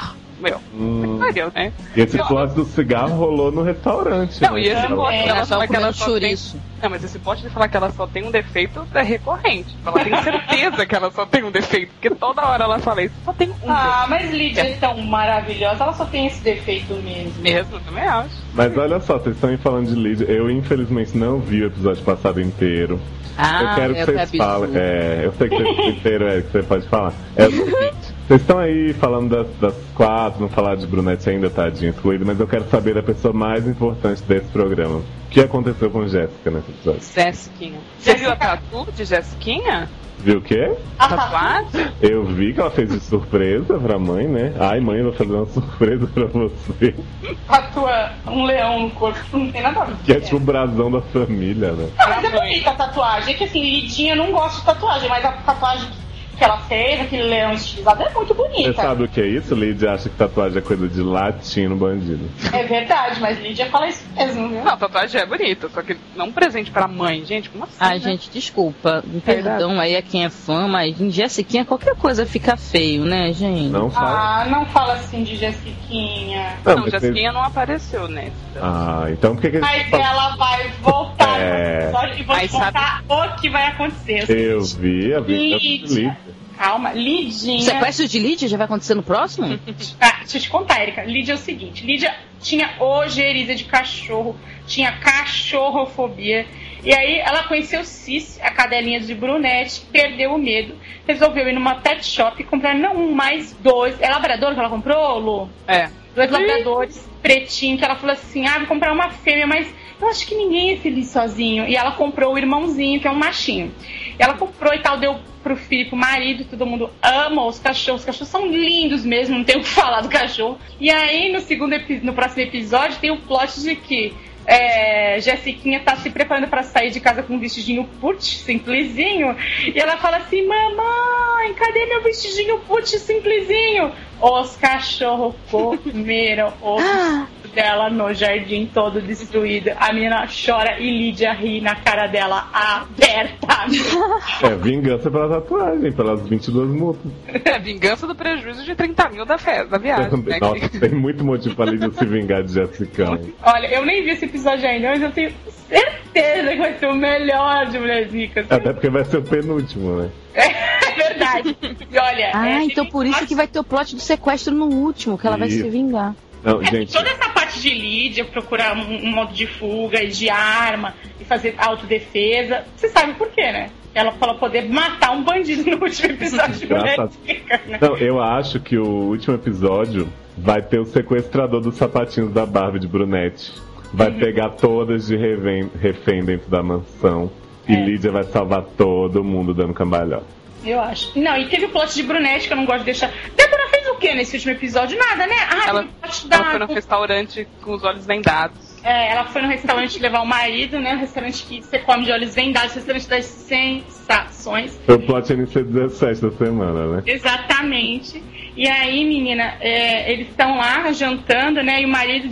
Né? E esse plot do cigarro rolou no restaurante. Não, e esse plot dela só que ela chouriço. Não, mas esse plot de falar que ela só tem um defeito é recorrente. Ela tem certeza que ela só tem um defeito, porque toda hora ela fala isso, só tem um defeito. Mas Lídia é tão maravilhosa, ela só tem esse defeito mesmo. Mesmo, eu também acho. Mas olha só, vocês estão aí falando de Lídia. Eu infelizmente não vi o episódio passado inteiro. Eu quero que vocês falem. Eu sei que o inteiro é que você pode falar. É o seguinte, vocês estão aí falando das 4, não falar de Brunette ainda, tadinha, excluída, mas eu quero saber da pessoa mais importante desse programa. O que aconteceu com Jéssica nesse episódio? Jéssiquinha. Você viu a tatu de Jéssiquinha? Viu o quê? A tatuagem? Eu vi que ela fez de surpresa pra mãe, né? Ai, mãe, eu vou fazer uma surpresa pra você. Tatua um leão no corpo, não tem nada a ver. Que é tipo o brasão da família, né? Mas é bonita a tatuagem. É que assim, Lidinha não gosta de tatuagem, mas a tatuagem que ela fez, aquele leão estilizado, é muito bonita. Você sabe o que é isso? Lídia acha que tatuagem é coisa de latino bandido. É verdade, mas Lídia fala isso mesmo, viu? Não, tatuagem é bonita, só que não um presente pra mãe, gente, como assim? Ai, gente, desculpa, perdão aí a quem é fã, mas em Jessiquinha qualquer coisa fica feio, né, gente? Não fala. Não fala assim de Jessiquinha. Não, Jessiquinha não apareceu, né? Então por que Mas ela vai voltar no episódio e vou te contar o que vai acontecer. Eu vi a vida de Lídia. Calma, Lidinha. O sequestro de Lídia já vai acontecer no próximo? Deixa eu te contar, Erika. Lídia é o seguinte: Lídia tinha ojeriza de cachorro, tinha cachorrofobia. E aí ela conheceu Cis, a cadelinha de Brunette, perdeu o medo, resolveu ir numa pet shop e comprar não um, mais 2. É labrador que ela comprou, Lu? 2 labradores pretinhos, que ela falou assim, vou comprar uma fêmea, mas eu acho que ninguém é feliz sozinho. E ela comprou o irmãozinho, que é um machinho. E ela comprou e tal, deu pro filho, pro marido, todo mundo ama os cachorros são lindos mesmo, não tem o que falar do cachorro. E aí, no próximo episódio, tem o plot de que Jessiquinha tá se preparando pra sair de casa com um vestidinho put, simplesinho, e ela fala assim, mamãe, cadê meu vestidinho put, simplesinho? Os cachorros comeram o vestido dela no jardim, todo destruído. A menina chora e Lídia ri na cara dela aberta. Vingança pela tatuagem, pelas 22 multas. Vingança do prejuízo de 30 mil da viagem, né? Nossa, tem muito motivo pra Lídia se vingar de Jessica. Olha, eu nem vi esse episódio ainda, mas eu tenho certeza que vai ser o melhor de Mulheres Ricas. Até porque vai ser o penúltimo, né? É verdade. E olha, então por isso que vai ter o plot do sequestro no último, que ela vai se vingar. Não, gente. Toda essa parte de Lídia, procurar um modo de fuga e de arma e fazer autodefesa, você sabe por quê, né? Ela falou poder matar um bandido no último episódio de Mulheres Ricas, né? Não, eu acho que o último episódio vai ter o sequestrador dos sapatinhos da Barbie de Brunette. Vai pegar todas de refém dentro da mansão. E Lídia vai salvar todo mundo dando cambalhota. Eu acho. Não, e teve o plot de Brunette que eu não gosto de deixar. Débora fez o que nesse último episódio? Nada, né? Ela foi no restaurante com os olhos vendados. Ela foi no restaurante levar o marido, né? Um restaurante que você come de olhos vendados, restaurante das sensações. Foi o plot NC17 da semana, né? Exatamente. E aí, menina, eles estão lá jantando, né? E o marido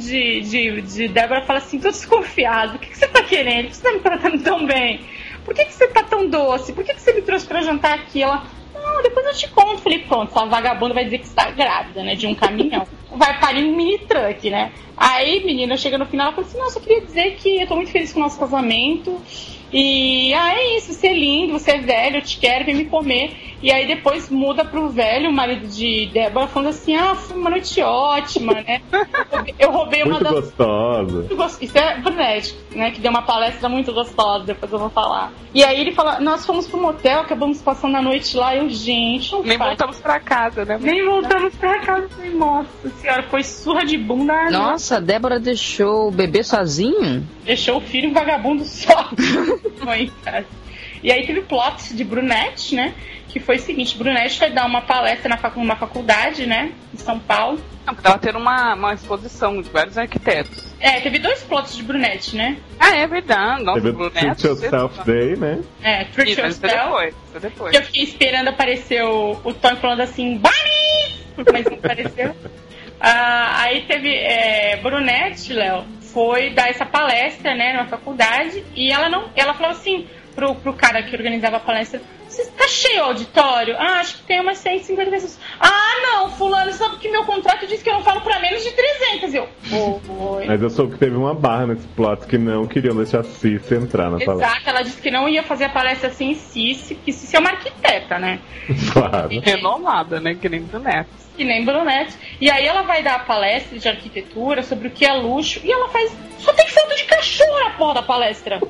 de Débora fala assim, tô desconfiado, o que você tá querendo? Por que você tá me tratando tão bem? Por que você tá tão doce? Por que você me trouxe pra jantar aqui? Ela, depois eu te conto. Falei, pronto, essa vagabunda vai dizer que está grávida, né? De um caminhão. Vai parir um mini truck, né? Aí, menina, chega no final, ela fala assim, nossa, eu queria dizer que eu tô muito feliz com o nosso casamento E é isso, você é lindo, você é velho, eu te quero, vem me comer. E aí depois muda pro velho, o marido de Débora, falando assim, foi uma noite ótima, né? Eu roubei uma muito gostosa. Isso é Brunete, né? Que deu uma palestra muito gostosa, depois eu vou falar. E aí ele fala, nós fomos pro motel, acabamos passando a noite lá, gente, não Nem faz. voltamos pra casa, né? Nem voltamos pra casa. Falei, nossa senhora, foi surra de bunda. Nossa, a Débora deixou o bebê sozinho? Deixou o filho vagabundo só. Foi, cara. E aí teve o plot de Brunete, né? Que foi o seguinte, Brunete foi dar uma palestra numa faculdade, né? Em São Paulo. Não, porque ela ter uma exposição de vários arquitetos. Teve 2 plots de Brunete, né? Ah, é verdade. Nossa, teve o Treat Yourself Day, né? Treat Yourself. Depois. Que eu fiquei esperando aparecer o Tom falando assim, Bunny! Mas não apareceu. Aí teve Brunete, Léo, foi dar essa palestra, né, numa faculdade, e ela falou assim pro cara que organizava a palestra, tá cheio o auditório? Acho que tem umas 150 pessoas. Não, fulano, sabe que meu contrato diz que eu não falo pra menos de 300. Mas eu soube que teve uma barra nesse plot que não queriam deixar a Cici entrar na palestra. Exato, ela disse que não ia fazer a palestra sem Cici, que Cici é uma arquiteta, né? Claro. Renomada, né? Que nem Brunete. Que nem Brunete. E aí ela vai dar a palestra de arquitetura sobre o que é luxo, e ela faz... Só tem foto de cachorro na porra da palestra.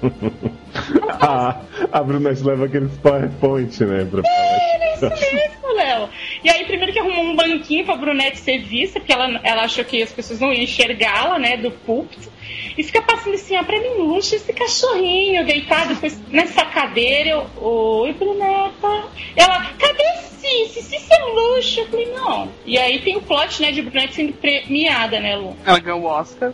A Brunete leva aqueles PowerPoint, né? Pra palestra. Isso mesmo, Léo. E aí, primeiro que arrumou um banquinho pra Brunete ser vista, porque ela achou que as pessoas não iam enxergá-la, né, do púlpito. E fica passando assim, pra mim, luxo, esse cachorrinho deitado nessa cadeira. Oi, Bruneta. Ela, cadê Cici? Cici é luxo. Eu falei, não. E aí tem o plot, né, de Brunete sendo premiada, né, Lu? Ela ganhou o Oscar.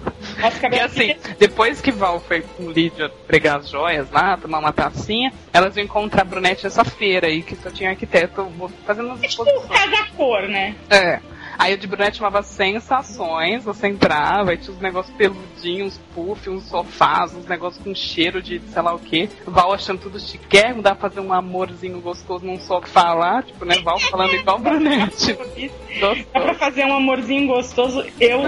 E assim, depois que Val foi com Lídia pregar as joias lá, tomar uma tacinha, elas iam encontrar a Brunete nessa feira aí, que só tinha arquiteto fazendo umas exposições. Tipo casa-cor, né? Aí o de Brunete chamava Sensações, você entrava, aí tinha uns negócios peludinhos, puff, uns sofás, uns negócios com cheiro de sei lá o que. Val achando tudo chiquérrimo, dá pra fazer um amorzinho gostoso num só que falar, tipo, né, Val falando igual Brunete. Dá pra fazer um amorzinho gostoso, eu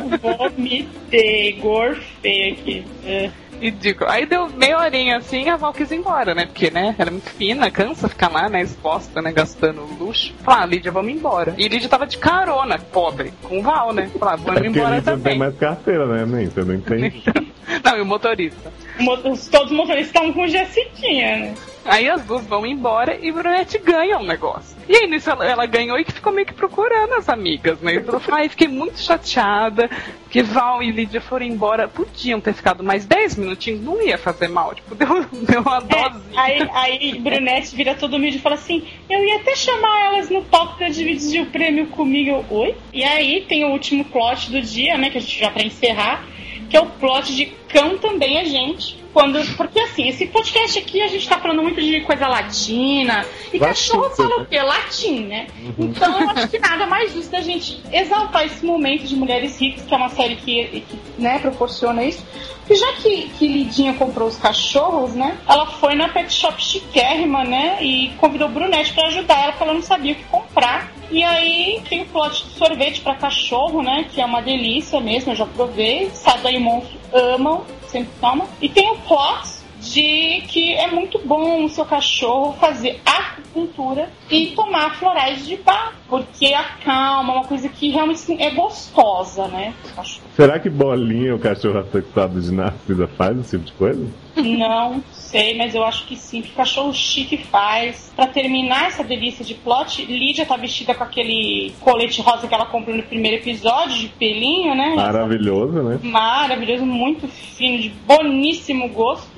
vomitei, gorfei aqui. Ridículo. Aí deu meia horinha assim, a Val quis ir embora, né? Porque, né, ela é muito fina, cansa ficar lá, né, exposta, né, gastando luxo. Falei, Lídia, vamos embora. E Lídia tava de carona, pobre, com o Val, né? Falei, vamos embora Lídia também. Tem mais carteira, né, nem? Você não entende? Não, e o motorista? Todos os motoristas estavam com Jessiquinha, né? Aí as duas vão embora e Brunete ganha um negócio. E aí nisso ela ganhou e que ficou meio que procurando as amigas, né? Então, fiquei muito chateada que Val e Lídia foram embora. Podiam ter ficado mais 10 minutinhos, não ia fazer mal. Tipo, deu uma dosinha. Aí Brunete vira todo humilde e fala assim, eu ia até chamar elas no palco pra dividir o prêmio comigo. Oi? E aí tem o último plot do dia, né? Que a gente já pra encerrar, que é o plot de Cão Também é Gente. Porque assim, esse podcast aqui a gente tá falando muito de coisa latina. E cachorro fala o quê? Latim, né? Então eu acho que nada mais justo da gente exaltar esse momento de Mulheres Ricas, que é uma série que né, proporciona isso. E já que Lidinha comprou os cachorros, né? Ela foi na pet shop chiquérrima, né? E convidou Brunete pra ajudar ela, porque ela não sabia o que comprar. E aí tem o plot de sorvete pra cachorro, né? Que é uma delícia mesmo, eu já provei. Sada e o Monstro amam, sempre tomam. E tem o plot de que é muito bom o seu cachorro fazer acupuntura e tomar florais de bar, porque acalma, uma coisa que realmente assim, é gostosa, né? Será que Bolinha, o cachorro assexuado de Narcisa, faz esse tipo de coisa? Não sei, mas eu acho que sim, que cachorro chique faz. Pra terminar essa delícia de plot, Lídia tá vestida com aquele colete rosa que ela comprou no primeiro episódio, de pelinho, né? Maravilhoso, né? Maravilhoso, muito fino, de boníssimo gosto.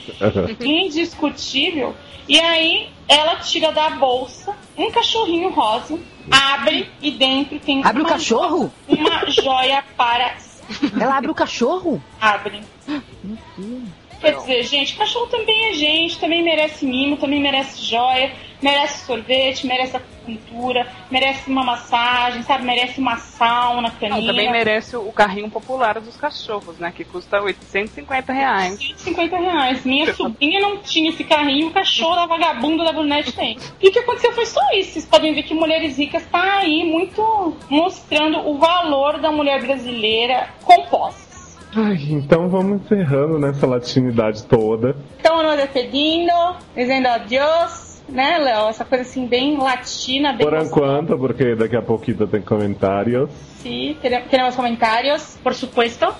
Indiscutível. E aí ela tira da bolsa um cachorrinho rosa, abre e dentro tem abre o cachorro? Uma joia para... Ela abre o cachorro? Abre. Quer dizer, gente, cachorro também é gente, também merece mimo, também merece joia, merece sorvete, merece acupuntura, merece uma massagem, sabe? Merece uma sauna, canina. Também merece o carrinho popular dos cachorros, né? Que custa R$850. R$850. Minha sobrinha não tinha esse carrinho, o cachorro da vagabunda da Brunete tem. E o que aconteceu foi só isso. Vocês podem ver que Mulheres Ricas tá aí muito mostrando o valor da mulher brasileira com posses. Ai, então vamos encerrando nessa latinidade toda. Estamos nos despedindo, dizendo adiós, né, Léo? Essa coisa assim bem latina, bem Por enquanto, porque daqui a pouquinho tem comentários. Sí, tenemos comentarios, por supuesto.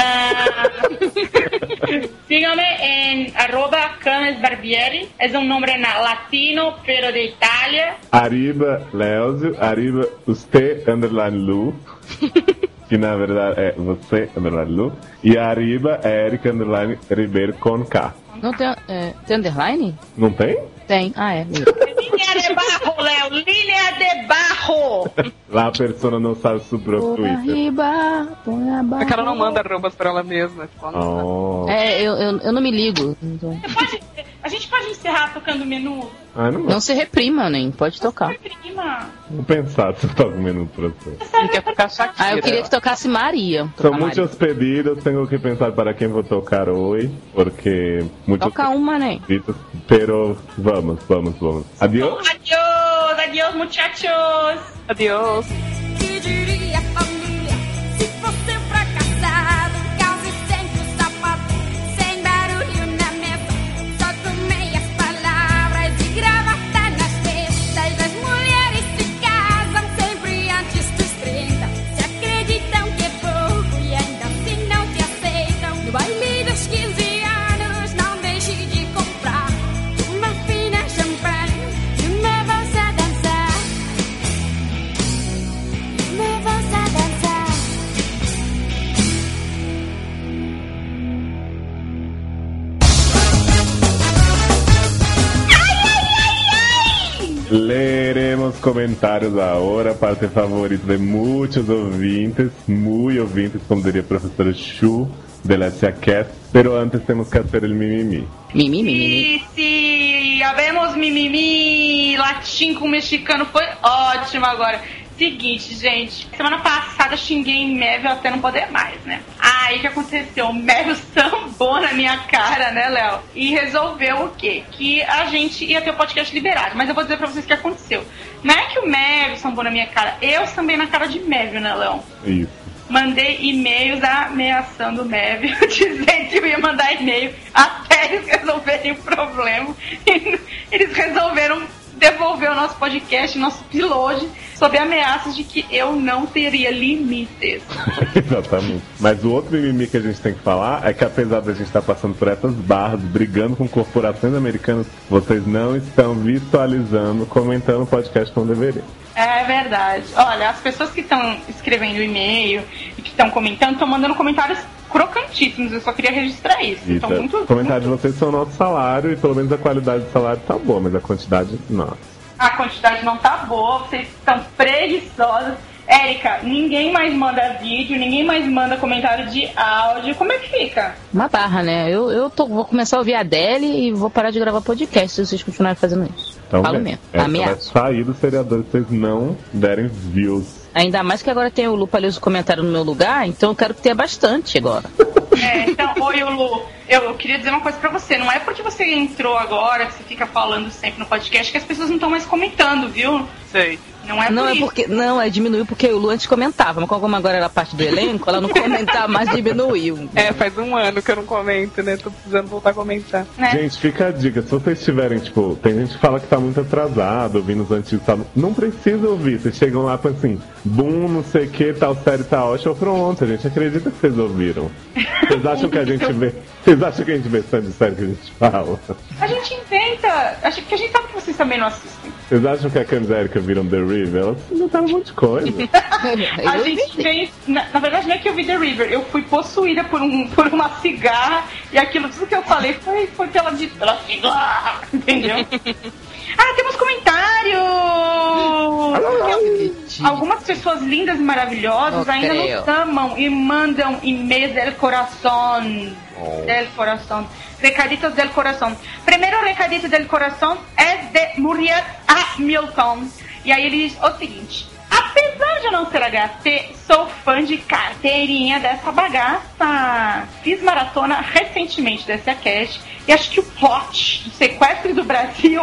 Síganme en @CamesBarbieri. Es un nombre latino, pero de Italia. Arriba Leozio, arriba usted, _Lu. Que na verdade é você, _Lu. E arriba Eric _Ribeiro com K. Não tem, tem underline? Não tem? Tem. Ah, é. Línea de barro, Léo, línea de barro. Lá a pessoa não sabe sobre o Põe Twitter. arriba, põe abaixo. É que ela não manda arrobas pra ela mesma. Tipo, Oh. Eu não me ligo. Então. A gente pode encerrar tocando o menu? Ah, não, Não se reprima, nem. Pode tocar. Prima. vou pensar se eu toco o menu pra você. Ele quer tocar Shakira. Ah, eu queria que tocasse Maria. São Tocar muitos pedidos, tenho que pensar para quem vou tocar hoje, porque muitos Toca uma, né? pedidos, pero vamos. Adiós. Adiós, adiós, muchachos. Adiós. Que diria família se fosse um fracassado? Calça sempre o sapato, sem barulho na mesa, só com meias palavras e gravata nas testas. As mulheres se casam sempre antes dos 30. Se acreditam que é pouco e ainda assim não te aceitam. No baile dos 15 anos, não deixe de comprar uma fina champanhe e uma valsa a dançar. Uma valsa a dançar. Leeremos comentários agora, parte favorita de muitos ouvintes, muy ouvintes, como diria a professora Chu, de la Cast. Pero antes temos que hacer el mimimi. Mimimi. Se habemos mimimi latim com mexicano, foi ótimo agora. Seguinte, gente, semana passada xinguei Mévio até não poder mais, né? Aí o que aconteceu? O Mévio sambou na minha cara, né, Léo? E resolveu o quê? Que a gente ia ter o podcast liberado. Mas eu vou dizer pra vocês o que aconteceu. Não é que o Mévio sambou na minha cara, eu sambei na cara de Mévio, né, Léo? Isso. Mandei e-mails ameaçando o Mévio, dizendo que eu ia mandar e-mail até eles resolverem o problema. E eles resolveram devolver o nosso podcast, nosso piloto, sob ameaças de que eu não teria limites. Exatamente. Mas o outro mimimi que a gente tem que falar é que apesar da gente estar passando por essas barras, brigando com corporações americanas, vocês não estão visualizando, comentando o podcast como deveriam. É verdade. Olha, as pessoas que estão escrevendo e-mail e que estão comentando, estão mandando comentários crocantíssimos. Eu só queria registrar isso. Então, muito, Os comentários de vocês são o nosso salário e pelo menos a qualidade do salário tá boa, mas a quantidade não. A quantidade não tá boa, vocês estão preguiçosos. Érica, ninguém mais manda vídeo, ninguém mais manda comentário de áudio. Como é que fica? Uma barra, né? Vou começar a ouvir a Adele e vou parar de gravar podcast se vocês continuarem fazendo isso. Então, Falo mesmo. Vai Ameaça. sair do seriador se vocês não derem views. Ainda mais que agora tem o Lu pra ler os comentários no meu lugar, então eu quero que tenha bastante agora. Então, oi, Lu, eu queria dizer uma coisa pra você. Não é porque você entrou agora, que você fica falando sempre no podcast, que as pessoas não estão mais comentando, viu? Sei. Não é por isso. Não, diminuiu porque o Lu antes comentava, mas como agora era parte do elenco, ela não comentava mais, diminuiu. Faz um ano que eu não comento, né? Tô precisando voltar a comentar. Gente, fica a dica, se vocês tiverem, tipo, tem gente que fala que tá muito atrasado, ouvindo os antigos, tá... não precisa ouvir, vocês chegam lá com assim, boom, não sei o que, tal série tá ótima, pronto, a gente acredita que vocês ouviram. Vocês acham que a gente vê, tanto de série que a gente fala? A gente inventa, acho que a gente sabe que vocês também não assistem. Vocês acham que a Camis e a Erika viram The River? Elas inventaram um monte de coisa. A gente fez, na verdade não é que eu vi The River, eu fui possuída por uma cigarra e aquilo, tudo que eu falei foi pela cigarra, entendeu? Temos comentários! Algumas pessoas lindas e maravilhosas ainda nos amam e mandam e-mails del corazón. Del corazón. Recaditos del corazón. Primeiro recadito del corazón é de Muriel Hamilton. E aí ele diz o seguinte: apesar de eu não ser HT, sou fã de carteirinha dessa bagaça. Fiz maratona recentemente dessa cast e acho que o plot do sequestro do Brasil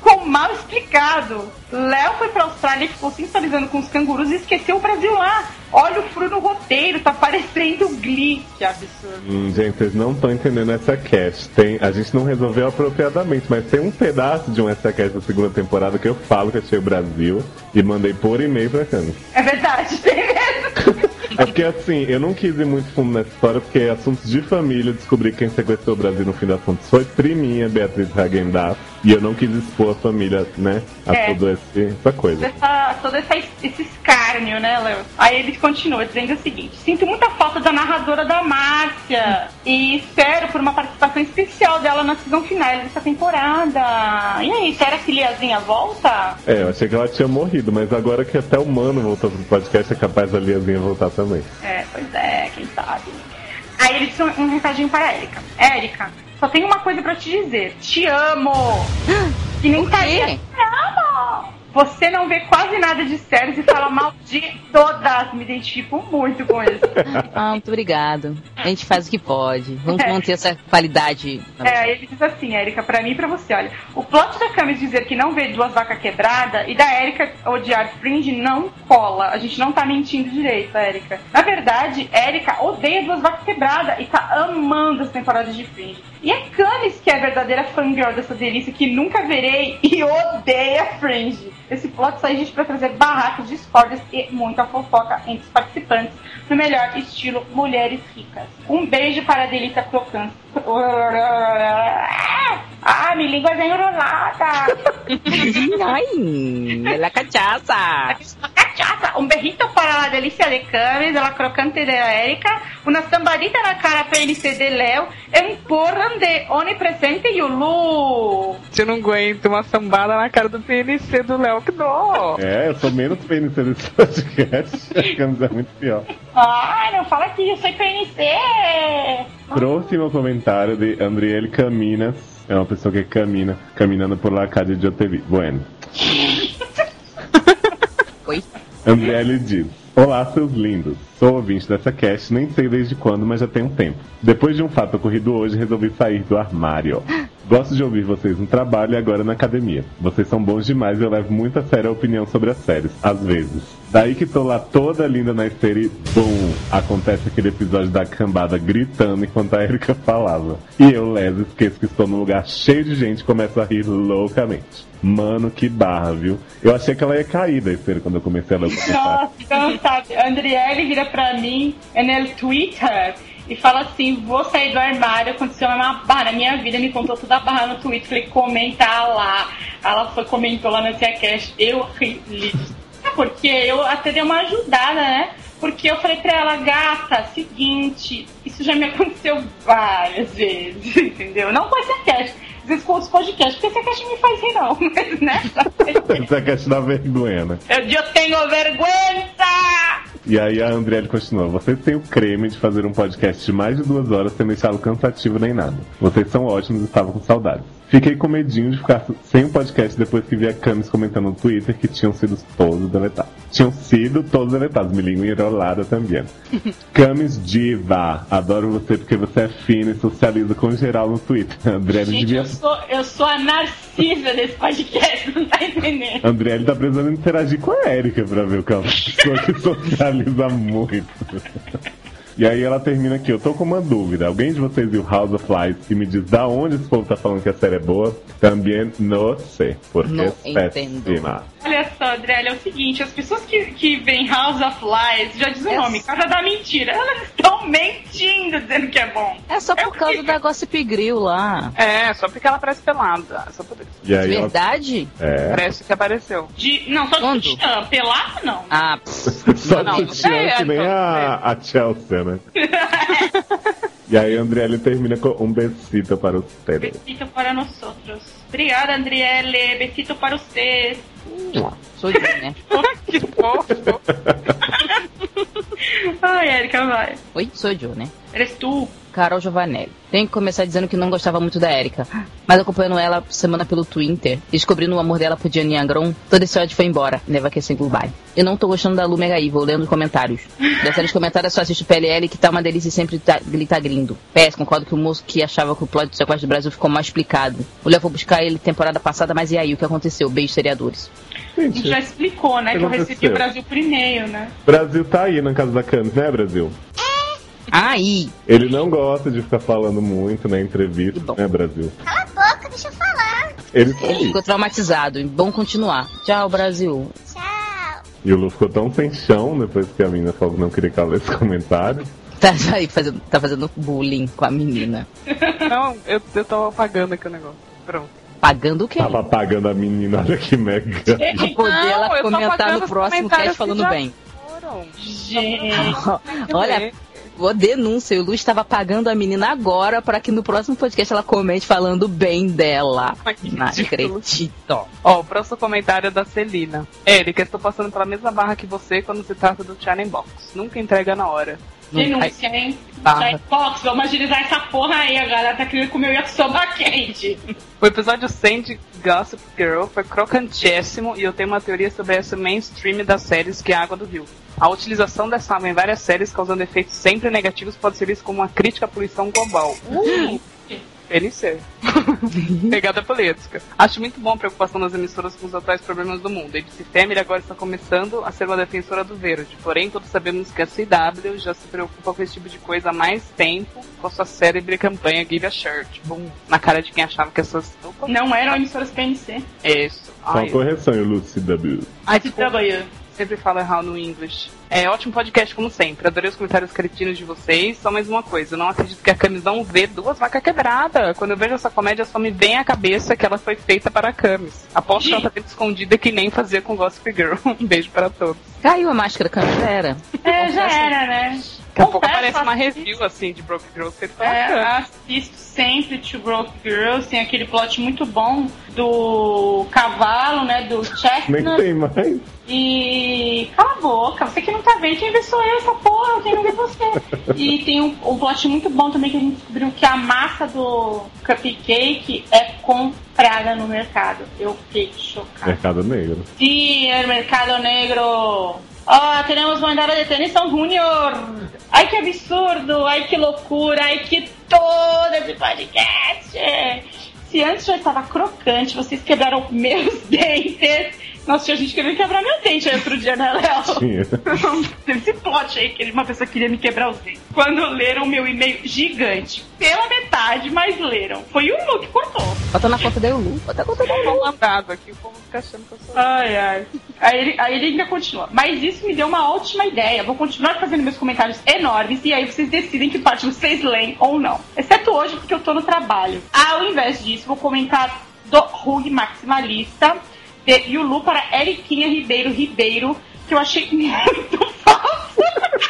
ficou mal explicado. Léo foi pra Austrália e ficou sintonizando com os cangurus e esqueceu o Brasil lá. Olha o furo no roteiro, tá parecendo Glee. Que absurdo. Gente, vocês não estão entendendo essa cast. A gente não resolveu apropriadamente, mas tem um pedaço de um essa cast da segunda temporada que eu falo que achei o Brasil e mandei por e-mail pra Cami. É verdade, tem mesmo. É porque assim, eu não quis ir muito fundo nessa história, porque assuntos de família, eu descobri que quem sequestrou o Brasil no fim das contas foi priminha Beatriz Hagendorf, e eu não quis expor a família, né, a toda essa coisa. Todo esse escárnio, né, Léo? Aí ele continua dizendo o seguinte: sinto muita falta da narradora da Márcia e espero por uma participação especial dela na season final dessa temporada. E aí, será que Liazinha volta? Eu achei que ela tinha morrido, mas agora que até o Mano voltou pro podcast, é capaz da Liazinha voltar também. Pois é, quem sabe. Aí ele disse um recadinho para a Érica. Érica, só tenho uma coisa pra te dizer. Te amo! Que nem tá aí. Te amo! Você não vê quase nada de séries e fala mal de todas. Me identifico muito com isso. Muito obrigado. A gente faz o que pode. Vamos manter essa qualidade. Ele diz assim, Érica, pra mim e pra você, olha. O plot da Camis dizer que não vê Duas Vacas Quebradas e da Érica odiar Fringe não cola. A gente não tá mentindo direito, Érica. Na verdade, Érica odeia Duas Vacas Quebradas e tá amando as temporadas de Fringe. E a Camis, que é a verdadeira fangirl dessa delícia que nunca verei e odeia Fringe. Esse plot sai, gente, pra trazer barracos, discórdias e muita fofoca entre os participantes no melhor estilo Mulheres Ricas. Um beijo para a delícia crocante. Minha língua é enrolada. Ai, ela cachaça. Un berrito para la delicia de Camis, de la crocante de Erika, una zambarita na cara PNC de Léo, e um porran de onipresente Yulu. Eu não aguento uma sambada na cara do PNC do Léo, que dó. Eu sou menos PNC desse podcast. A Camis é muito pior. Ai, não fala que eu sou PNC. Próximo comentário de Andriele Caminas. É uma pessoa que camina, caminhando por la calle de Otevi. Bueno. Oi? Andriele diz: olá, seus lindos. Sou ouvinte dessa cast, nem sei desde quando, mas já tem um tempo. Depois de um fato ocorrido hoje, resolvi sair do armário. Gosto de ouvir vocês no trabalho e agora na academia. Vocês são bons demais e eu levo muito a sério a opinião sobre as séries, às vezes. Daí que tô lá toda linda na esteira e BUM! Acontece aquele episódio da cambada gritando enquanto a Erika falava. E eu, Léo, esqueço que estou num lugar cheio de gente e começo a rir loucamente. Mano, que barra, viu? Eu achei que ela ia cair da esteira quando eu comecei a ler o comentário. Nossa, não sabe. A Andriele vira pra mim no Twitter e fala assim: vou sair do armário, aconteceu uma barra na minha vida, me contou toda a barra no Twitter, falei, comenta lá. Ela comentou lá na TiaCast, eu ri. Porque eu até dei uma ajudada, né? Porque eu falei pra ela, gata, seguinte, isso já me aconteceu várias vezes, entendeu? Não com essa cast, às vezes com outros podcasts, porque essa cast não me faz rir não, mas, né? Essa cast dá vergonha, né? Eu tenho vergonha! E aí a Andriele continua: vocês têm o creme de fazer um podcast de mais de 2 horas sem deixá-lo cansativo nem nada. Vocês são ótimos e estavam com saudades. Fiquei com medinho de ficar sem o podcast depois que vi a Camis comentando no Twitter que tinham sido todos deletados. Me língua enrolada também. Camis diva, adoro você porque você é fina e socializa com geral no Twitter. Andriele gente, devia... eu sou a Narcisa desse podcast, não tá entendendo? Andriele tá precisando interagir com a Erika pra ver o que é uma pessoa que socializa muito. E aí ela termina aqui: eu tô com uma dúvida. Alguém de vocês viu House of Lies e me diz da onde esse povo tá falando que a série é boa? Também não sei, porque não é péssima. Olha só, André, é o seguinte, as pessoas que veem House of Lies, já diz o nome, Casa da Mentira, elas estão mentindo dizendo que é bom. É só por causa da Gossip Grill lá. É, só porque ela parece pelada. Só por isso. E aí verdade? Parece que apareceu. Não, só de sutiã, pelada não. Só de sutiã que nem a Chelsea, né? E aí a Andriele termina com um besito para ustedes. Besito para nós outros. Obrigada, Andriele. Besito para vocês. Sou eu, né? Que fofo. Ai, Erika, vai. Oi, sou eu, né? Eres tu. Carol Giovanelli. Tenho que começar dizendo que não gostava muito da Erika, mas acompanhando ela semana pelo Twitter, descobrindo o amor dela por Gianni Agron, todo esse ódio foi embora. Never Can Say Goodbye. Eu não tô gostando da Lu Mega Evil, lendo os comentários. Da série de comentários só assisto PLL, que tá uma delícia e sempre ele tá grindo. PS, concordo que o moço que achava que o plot do Sequestro do Brasil ficou mal explicado. O Léo foi buscar ele temporada passada, mas e aí, o que aconteceu? Beijo, seriadores. A gente já explicou, né, que eu recebi o Brasil por e-mail, né? Brasil tá aí na casa da Camis, né, Brasil? Aí! Ele não gosta de ficar falando muito na entrevista, né, Brasil? Cala a boca, deixa eu falar. Ele tá Ele aí. ficou traumatizado. Bom continuar. Tchau, Brasil. Tchau. E o Lu ficou tão sem chão depois que a menina falou que não queria que ela lesse comentário. Tá aí fazendo bullying com a menina. Não, eu tava apagando aqui o negócio. Pronto. Pagando o quê? Tava apagando a menina, olha que mega. Pra poder ela Não, eu tô comentar apagando no os próximo comentários cast falando que já bem. foram. Gente, Olha, vou denúncia. O Lu estava pagando a menina agora para que no próximo podcast ela comente falando bem dela. Ai, que Não ridículo. acredito. Ó, o próximo comentário é da Celina. Érica, estou passando pela mesma barra que você quando se trata do Challenge Box. Nunca entrega na hora. denúncia, hein? Barra. Fox, vamos agilizar essa porra aí, a galera tá querendo comer o yakisoba quente. O episódio 100 de Gossip Girl foi crocantíssimo e eu tenho uma teoria sobre essa mainstream das séries que é a Água do Rio. A utilização dessa água em várias séries, causando efeitos sempre negativos, pode ser visto como uma crítica à poluição global. PNC. Pegada política. Acho muito bom a preocupação das emissoras com os atuais problemas do mundo. A ABC Family agora está começando a ser uma defensora do verde. Porém, todos sabemos que a CW já se preocupa com esse tipo de coisa há mais tempo com a sua célebre campanha Give a Shirt. Bum, na cara de quem achava que essas... Opa. Não eram emissoras PNC. Isso. Só uma correção, Lucy W. Ai, desculpa. CW. Sempre falo errado no English. É ótimo podcast, como sempre. Adorei os comentários cretinos de vocês. Só mais uma coisa, eu não acredito que a Camis não vê Duas Vacas Quebradas. Quando eu vejo essa comédia, só me vem à cabeça que ela foi feita para a Camis. Aposto que ela tá sempre escondida que nem fazia com Gossip Girl. Um beijo para todos. Caiu a máscara, Câmera. Já era, né? Daqui a pouco Confesso, aparece uma assisto. review, assim, de Broke Girls feita pela Camis. Assisto sempre To Broke Girls. Tem aquele plot muito bom do cavalo, né? Do Nem Chestnut. tem mais. E cala a boca, você que não tá vendo, quem vê sou eu, essa porra, quem não vê você. E tem um plot muito bom também que a gente descobriu que a massa do cupcake é comprada no mercado. Eu fiquei chocada. Mercado Negro. Sim, el mercado negro. Oh, queremos mandar a detenção Junior. Ai, que absurdo, ai, que loucura, ai, que todo esse podcast. Se antes já estava crocante, vocês quebraram meus dentes. Nossa, tinha gente querendo quebrar meu dente aí outro dia, né, Léo? Tinha. Teve esse plot aí que uma pessoa queria me quebrar os dentes. Quando leram meu e-mail gigante, pela metade, mas leram. Foi o Lu que cortou. Bota na conta da Lu. Bota na conta da Lu. Mandado aqui, o povo fica achando que eu sou... Ai, ai. Aí ele ainda continua. Mas isso me deu uma ótima ideia. Vou continuar fazendo meus comentários enormes e aí vocês decidem que parte vocês leem ou não. Exceto hoje, porque eu tô no trabalho. Ao invés disso, vou comentar do Rui Maximalista de Yulu para Eriquinha Ribeiro, que eu achei muito falso.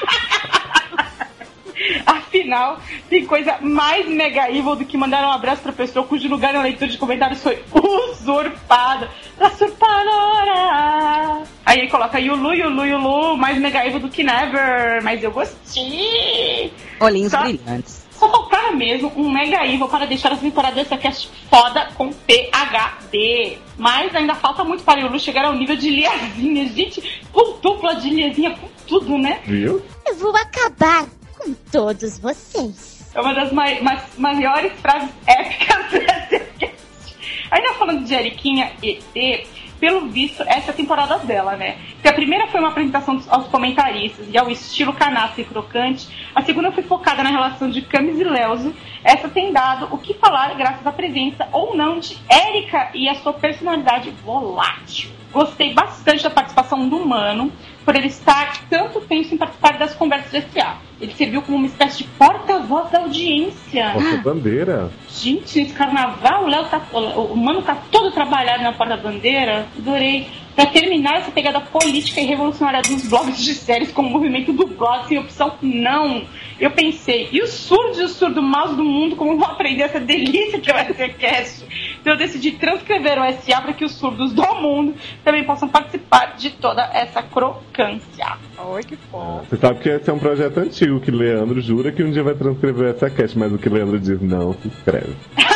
Afinal, tem coisa mais mega evil do que mandar um abraço pra pessoa cujo lugar na leitura de comentários foi usurpado. Usurpadora! Aí ele coloca Yulu, mais mega evil do que never. Mas eu gostei. Olhinhos brilhantes. Só faltava mesmo um mega evil para deixar as temporadas dessa cast foda com PHD. Mas ainda falta muito para o Yulu chegar ao nível de Liazinha. Gente, com dupla de Liazinha, com tudo, né? Viu? Eu vou acabar com todos vocês. É uma das maiores frases épicas dessa cast. Ainda falando de Eriquinha ET, pelo visto, essa é a temporada dela, né? Que a primeira foi uma apresentação aos comentaristas e ao estilo canastra e crocante. A segunda foi focada na relação de Camis e Leuso. Essa tem dado o que falar graças à presença ou não de Érica e a sua personalidade volátil. Gostei bastante da participação do Mano, por ele estar tanto tempo sem participar das conversas de S.A. Ele serviu como uma espécie de porta-voz da audiência. Porta-bandeira. Gente, nesse carnaval, o Mano tá todo trabalhado na porta-bandeira. Adorei. Pra terminar essa pegada política e revolucionária dos blogs de séries com o movimento do blog sem opção, não. Eu pensei, e os surdos e os surdo-maus do mundo, como vão aprender essa delícia que vai ser cast? Então eu decidi transcrever o SA para que os surdos do mundo também possam participar de toda essa crocância. Oi, que fofo. Você sabe que esse é um projeto antigo, que Leandro jura que um dia vai transcrever essa cast, mas o que Leandro diz, não se escreve.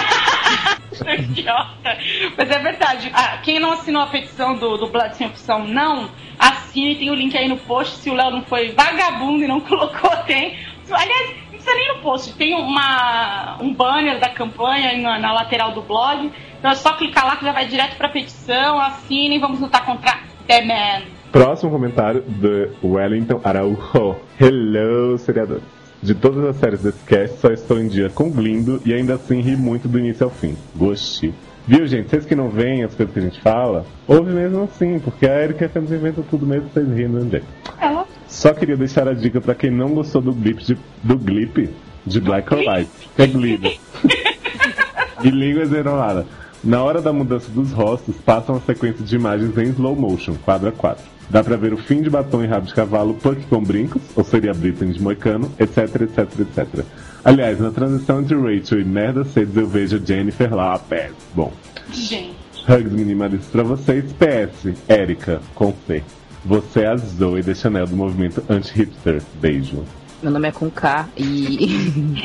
Idiota. Mas é verdade. Quem não assinou a petição do Blood Sem Opção, não, assine, tem o link aí no post. Se o Léo não foi vagabundo e não colocou, tem. Aliás, não precisa nem no post. Tem um banner da campanha na lateral do blog. Então é só clicar lá que já vai direto pra petição. Assine e vamos lutar contra The Man. Próximo comentário de Wellington Araújo. Hello, seriador. De todas as séries desse cast, só estou em dia com Glindo e ainda assim ri muito do início ao fim. Gostei. Viu, gente? Vocês que não veem as coisas que a gente fala, ouve mesmo assim, porque a Erika sempre inventa tudo mesmo vocês rindo no jeito. Só queria deixar a dica pra quem não gostou do Glip de Black or White, que é Glido. E línguas enroladas. Na hora da mudança dos rostos, passa uma sequência de imagens em slow motion, quadro a quadro. Dá pra ver o fim de batom e rabo de cavalo, Puck com brincos, ou seria Britney de moicano, etc, etc, etc. Aliás, na transição entre Rachel e Merda Cedes eu vejo a Jennifer lá a pé. Bom. Gente. Hugs minimalistas pra vocês. PS, Erika, com C. Você é a Zoe de Chanel do movimento anti-hipster. Beijo. Meu nome é com K e...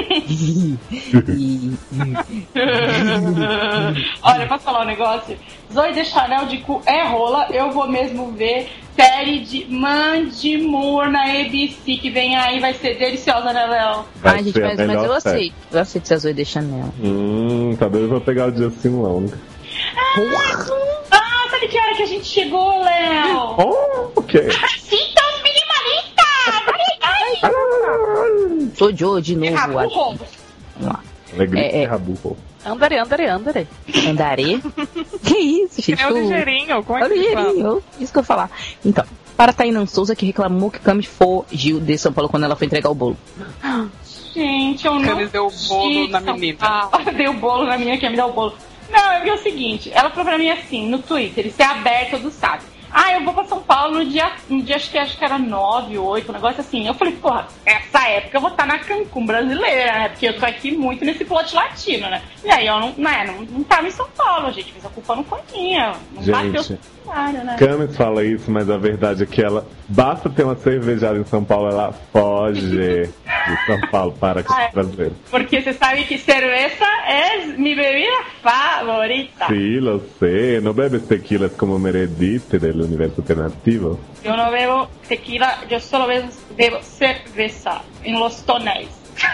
Olha, posso falar um negócio? Zoe de Chanel de cu é rola. Eu vou mesmo ver série de Mandy Moore na ABC que vem aí, vai ser deliciosa, né, Léo? Ai, gente, mas eu aceito. Eu aceito ser a Zoe de Chanel. Tá doido pra pegar o Justin Long. Sabe que hora que a gente chegou, Léo? Ok. Sintos minimalistas! Sou Joe de novo. Vamos lá. Alegria raburro. Andare. Andaré? Que isso, gente? É o ligeirinho, como é que ligeirinho, isso que eu ia falar. Então, para Tainan Souza, que reclamou que Camis fugiu de São Paulo quando ela foi entregar o bolo. Gente, eu não... Camis deu o bolo na menina. Deu o bolo na menina, quer me dar o bolo. Não, eu vi o seguinte, ela falou pra mim assim, no Twitter, isso é aberto, todo sabe. Eu vou pra São Paulo no dia acho que era 9, 8, um negócio assim. Eu falei, porra, essa época eu vou estar na Cancún brasileira, né? Porque eu tô aqui muito nesse plot latino, né? E aí eu não tava em São Paulo, gente, mas a culpa não foi minha. Não bateu o cenário, né? Camis fala isso, mas a verdade é que ela, basta ter uma cervejada em São Paulo, ela foge de São Paulo para o brasileiro. Porque você sabe que cerveja é minha bebida favorita. Sí, lo sé. ¿No bebes tequilas como merediste del universo alternativo? Eu não bebo tequila, eu só bebo cerveja em los tonéis.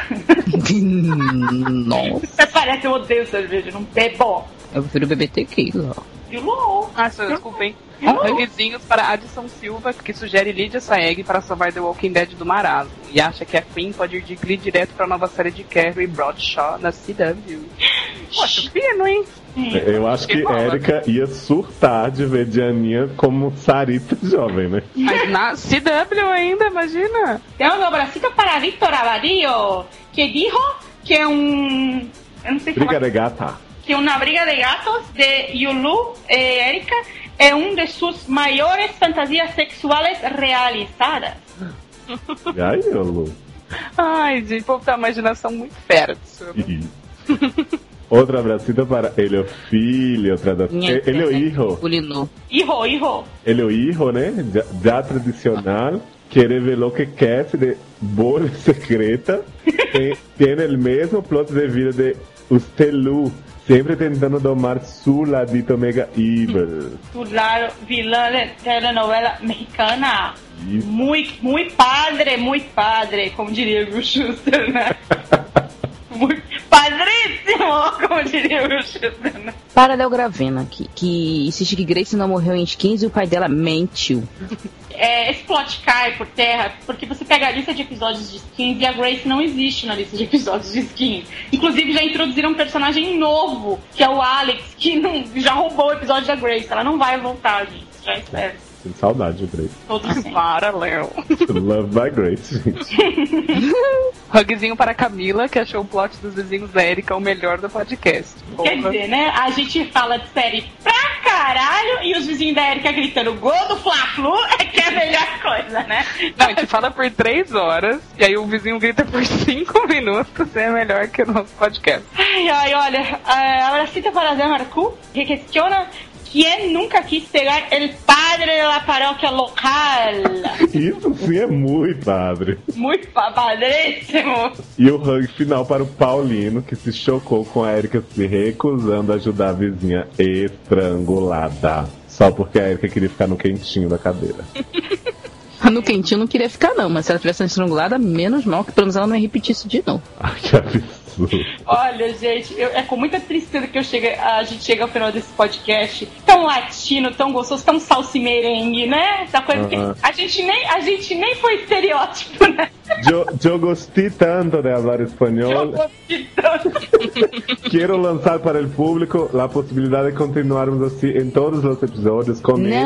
Nossa. Parece que eu odeio cerveja, não bebo. Eu prefiro beber tequila. Desculpem. Vizinhos para Adson Silva, que sugere Lídia Saeg para salvar The Walking Dead do marasmo. E acha que a Queen pode ir de Glee direto para a nova série de Carrie Bradshaw na CW. Poxa, fino, hein? Eu acho que Erika ia surtar de ver Dianinha como Sarita jovem, né? Mas na CW ainda, imagina. Tem um abracito para Víctor Abadillo, que dijo que eu não sei Briga de gata. Que una briga de gatos de Yulu, Erika, é uma de suas maiores fantasias sexuais realizadas. Ai, Yulu. Ai, gente, o povo tem uma imaginação muito fera disso. Outra abracita para ele é o filho, ele é o hijo. Hijo. Ele é o hijo, né? Já tradicional, que revelou que Cassie de Bola Secreta tem o mesmo plot de vida de Ustelu. Sempre tentando domar su ladito mega evil. Tu lado vilã de telenovela mexicana. Muito padre, como diria o Schuster, né? Muito padríssimo, como diria o Schuster, né? Para Léo Gravena, que insiste que Grace não morreu em Skins e o pai dela mentiu. Esse plot cai por terra porque você pega a lista de episódios de Skins e a Grace não existe na lista de episódios de Skins. Inclusive já introduziram um personagem novo, que é o Alex, que já roubou o episódio da Grace. Ela não vai voltar, gente. Já espero. Tenho saudade de Grace. Para, Léo. Love by Grace, gente. Hugzinho para Camila, que achou o plot dos vizinhos da Erika o melhor do podcast. Quer dizer, né? A gente fala de série pra caralho e os vizinhos da Erika gritando gol do Fla-Flu é que é a melhor coisa, né? Não, a gente fala por 3 horas e aí o vizinho grita por 5 minutos. É melhor que o nosso podcast. Ay, olha, ahora sí te para de Marcú, que questiona quién nunca quis pegar el padre de la parroquia local. Isso sim é muito padre. Muito padríssimo. E o hug final para o Paulino, que se chocou com a Erika se recusando a ajudar a vizinha estrangulada. Só porque a Erika queria ficar no quentinho da cadeira. No quentinho não queria ficar, não, mas se ela tivesse estrangulada, menos mal, que pelo menos ela não ia repetir isso de novo. Ai, que absurdo. Olha, gente, é com muita tristeza que a gente chega ao final desse podcast tão latino, tão gostoso, tão salsa e merengue, né? Essa coisa que a gente nem foi estereótipo, né? Eu gostei tanto de falar espanhol. Quero lançar para o público a possibilidade de continuarmos assim em todos os episódios.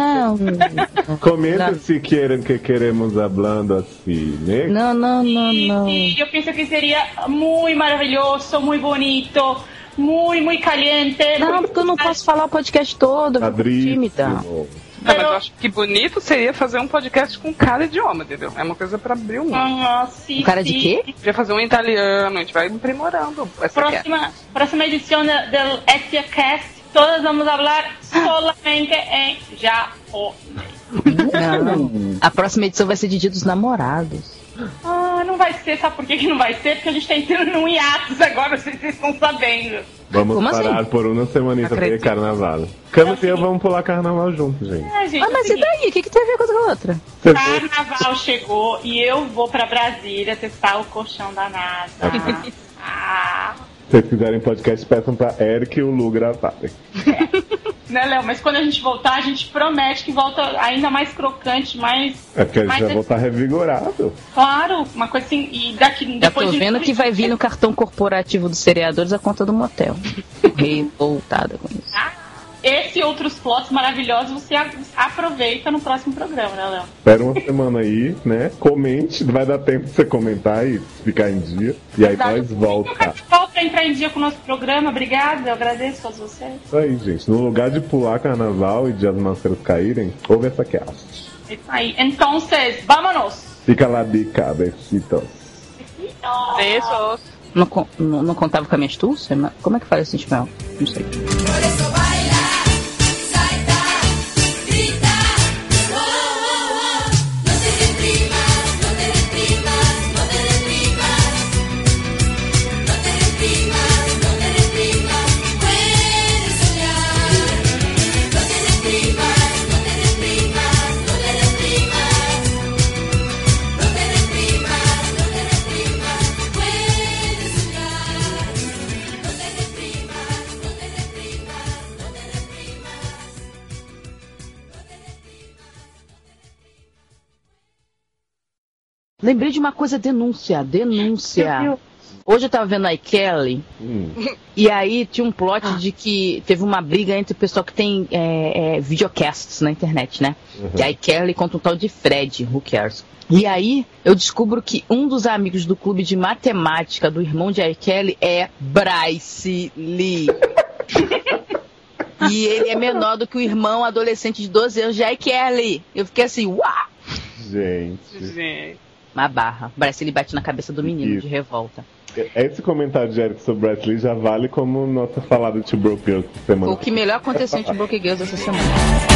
Comentem se querem que queremos falando assim, né? Não. Sí, eu penso que seria muito maravilhoso, muito bonito, muito caliente. Não, porque eu não posso falar o podcast todo, eu fico tímida. Não, mas eu acho que bonito seria fazer um podcast com cada idioma, entendeu? É uma coisa pra abrir o mundo. Sim, cara de quê? Podia fazer um italiano, a gente vai aprimorando. Próxima edição do STCast, todos vamos falar solamente em japonês. Não, a próxima edição vai ser de Dia dos Namorados. Não vai ser, sabe por que não vai ser? Porque a gente tá entrando num hiatus agora, vocês estão sabendo. Vamos Como parar assim? por uma semanita pra ir carnaval. Camis e eu vamos pular carnaval juntos, gente. Mas e daí? O que tem a ver com a outra? Carnaval chegou e eu vou pra Brasília testar o colchão da NASA. Se vocês quiserem podcast, peçam pra Eric e o Lu gravarem. Né, Léo? Mas quando a gente voltar, a gente promete que volta ainda mais crocante, mais... É porque a gente vai voltar revigorado. Claro, uma coisa assim, e daqui... Já tô vendo que vai vir no cartão corporativo dos seriadores a conta do motel. Revoltada com isso. Esse e outros plots maravilhosos você aproveita no próximo programa, né, Léo? Espera uma semana aí, né? Comente, vai dar tempo de você comentar e ficar em dia. E aí nós voltamos. Volta a entrar em dia com o nosso programa, obrigada, eu agradeço a todos vocês. Isso aí, gente. No lugar de pular carnaval e de as máscaras caírem, ouve essa cast. Isso aí. Então, vámonos! Fica lá de cabecitos. Beijos. Não contava com a minha astúcia? Mas como é que faz esse espanhol? Não sei. Lembrei de uma coisa, denúncia. Hoje eu tava vendo a iKelly, e aí tinha um plot de que teve uma briga entre o pessoal que tem videocasts na internet, né? E a iKelly contra um tal de Fred, who cares? E aí eu descubro que um dos amigos do clube de matemática do irmão de iKelly é Bryce Lee. E ele é menor do que o irmão adolescente de 12 anos de iKelly. Eu fiquei assim, uau! Gente. Uma barra. Bryce Lee bate na cabeça do menino de revolta. Esse comentário de Eric sobre Bryce Lee já vale como nossa falada de Two Broke Girls semana. O que melhor aconteceu em Two Broke Girls essa semana.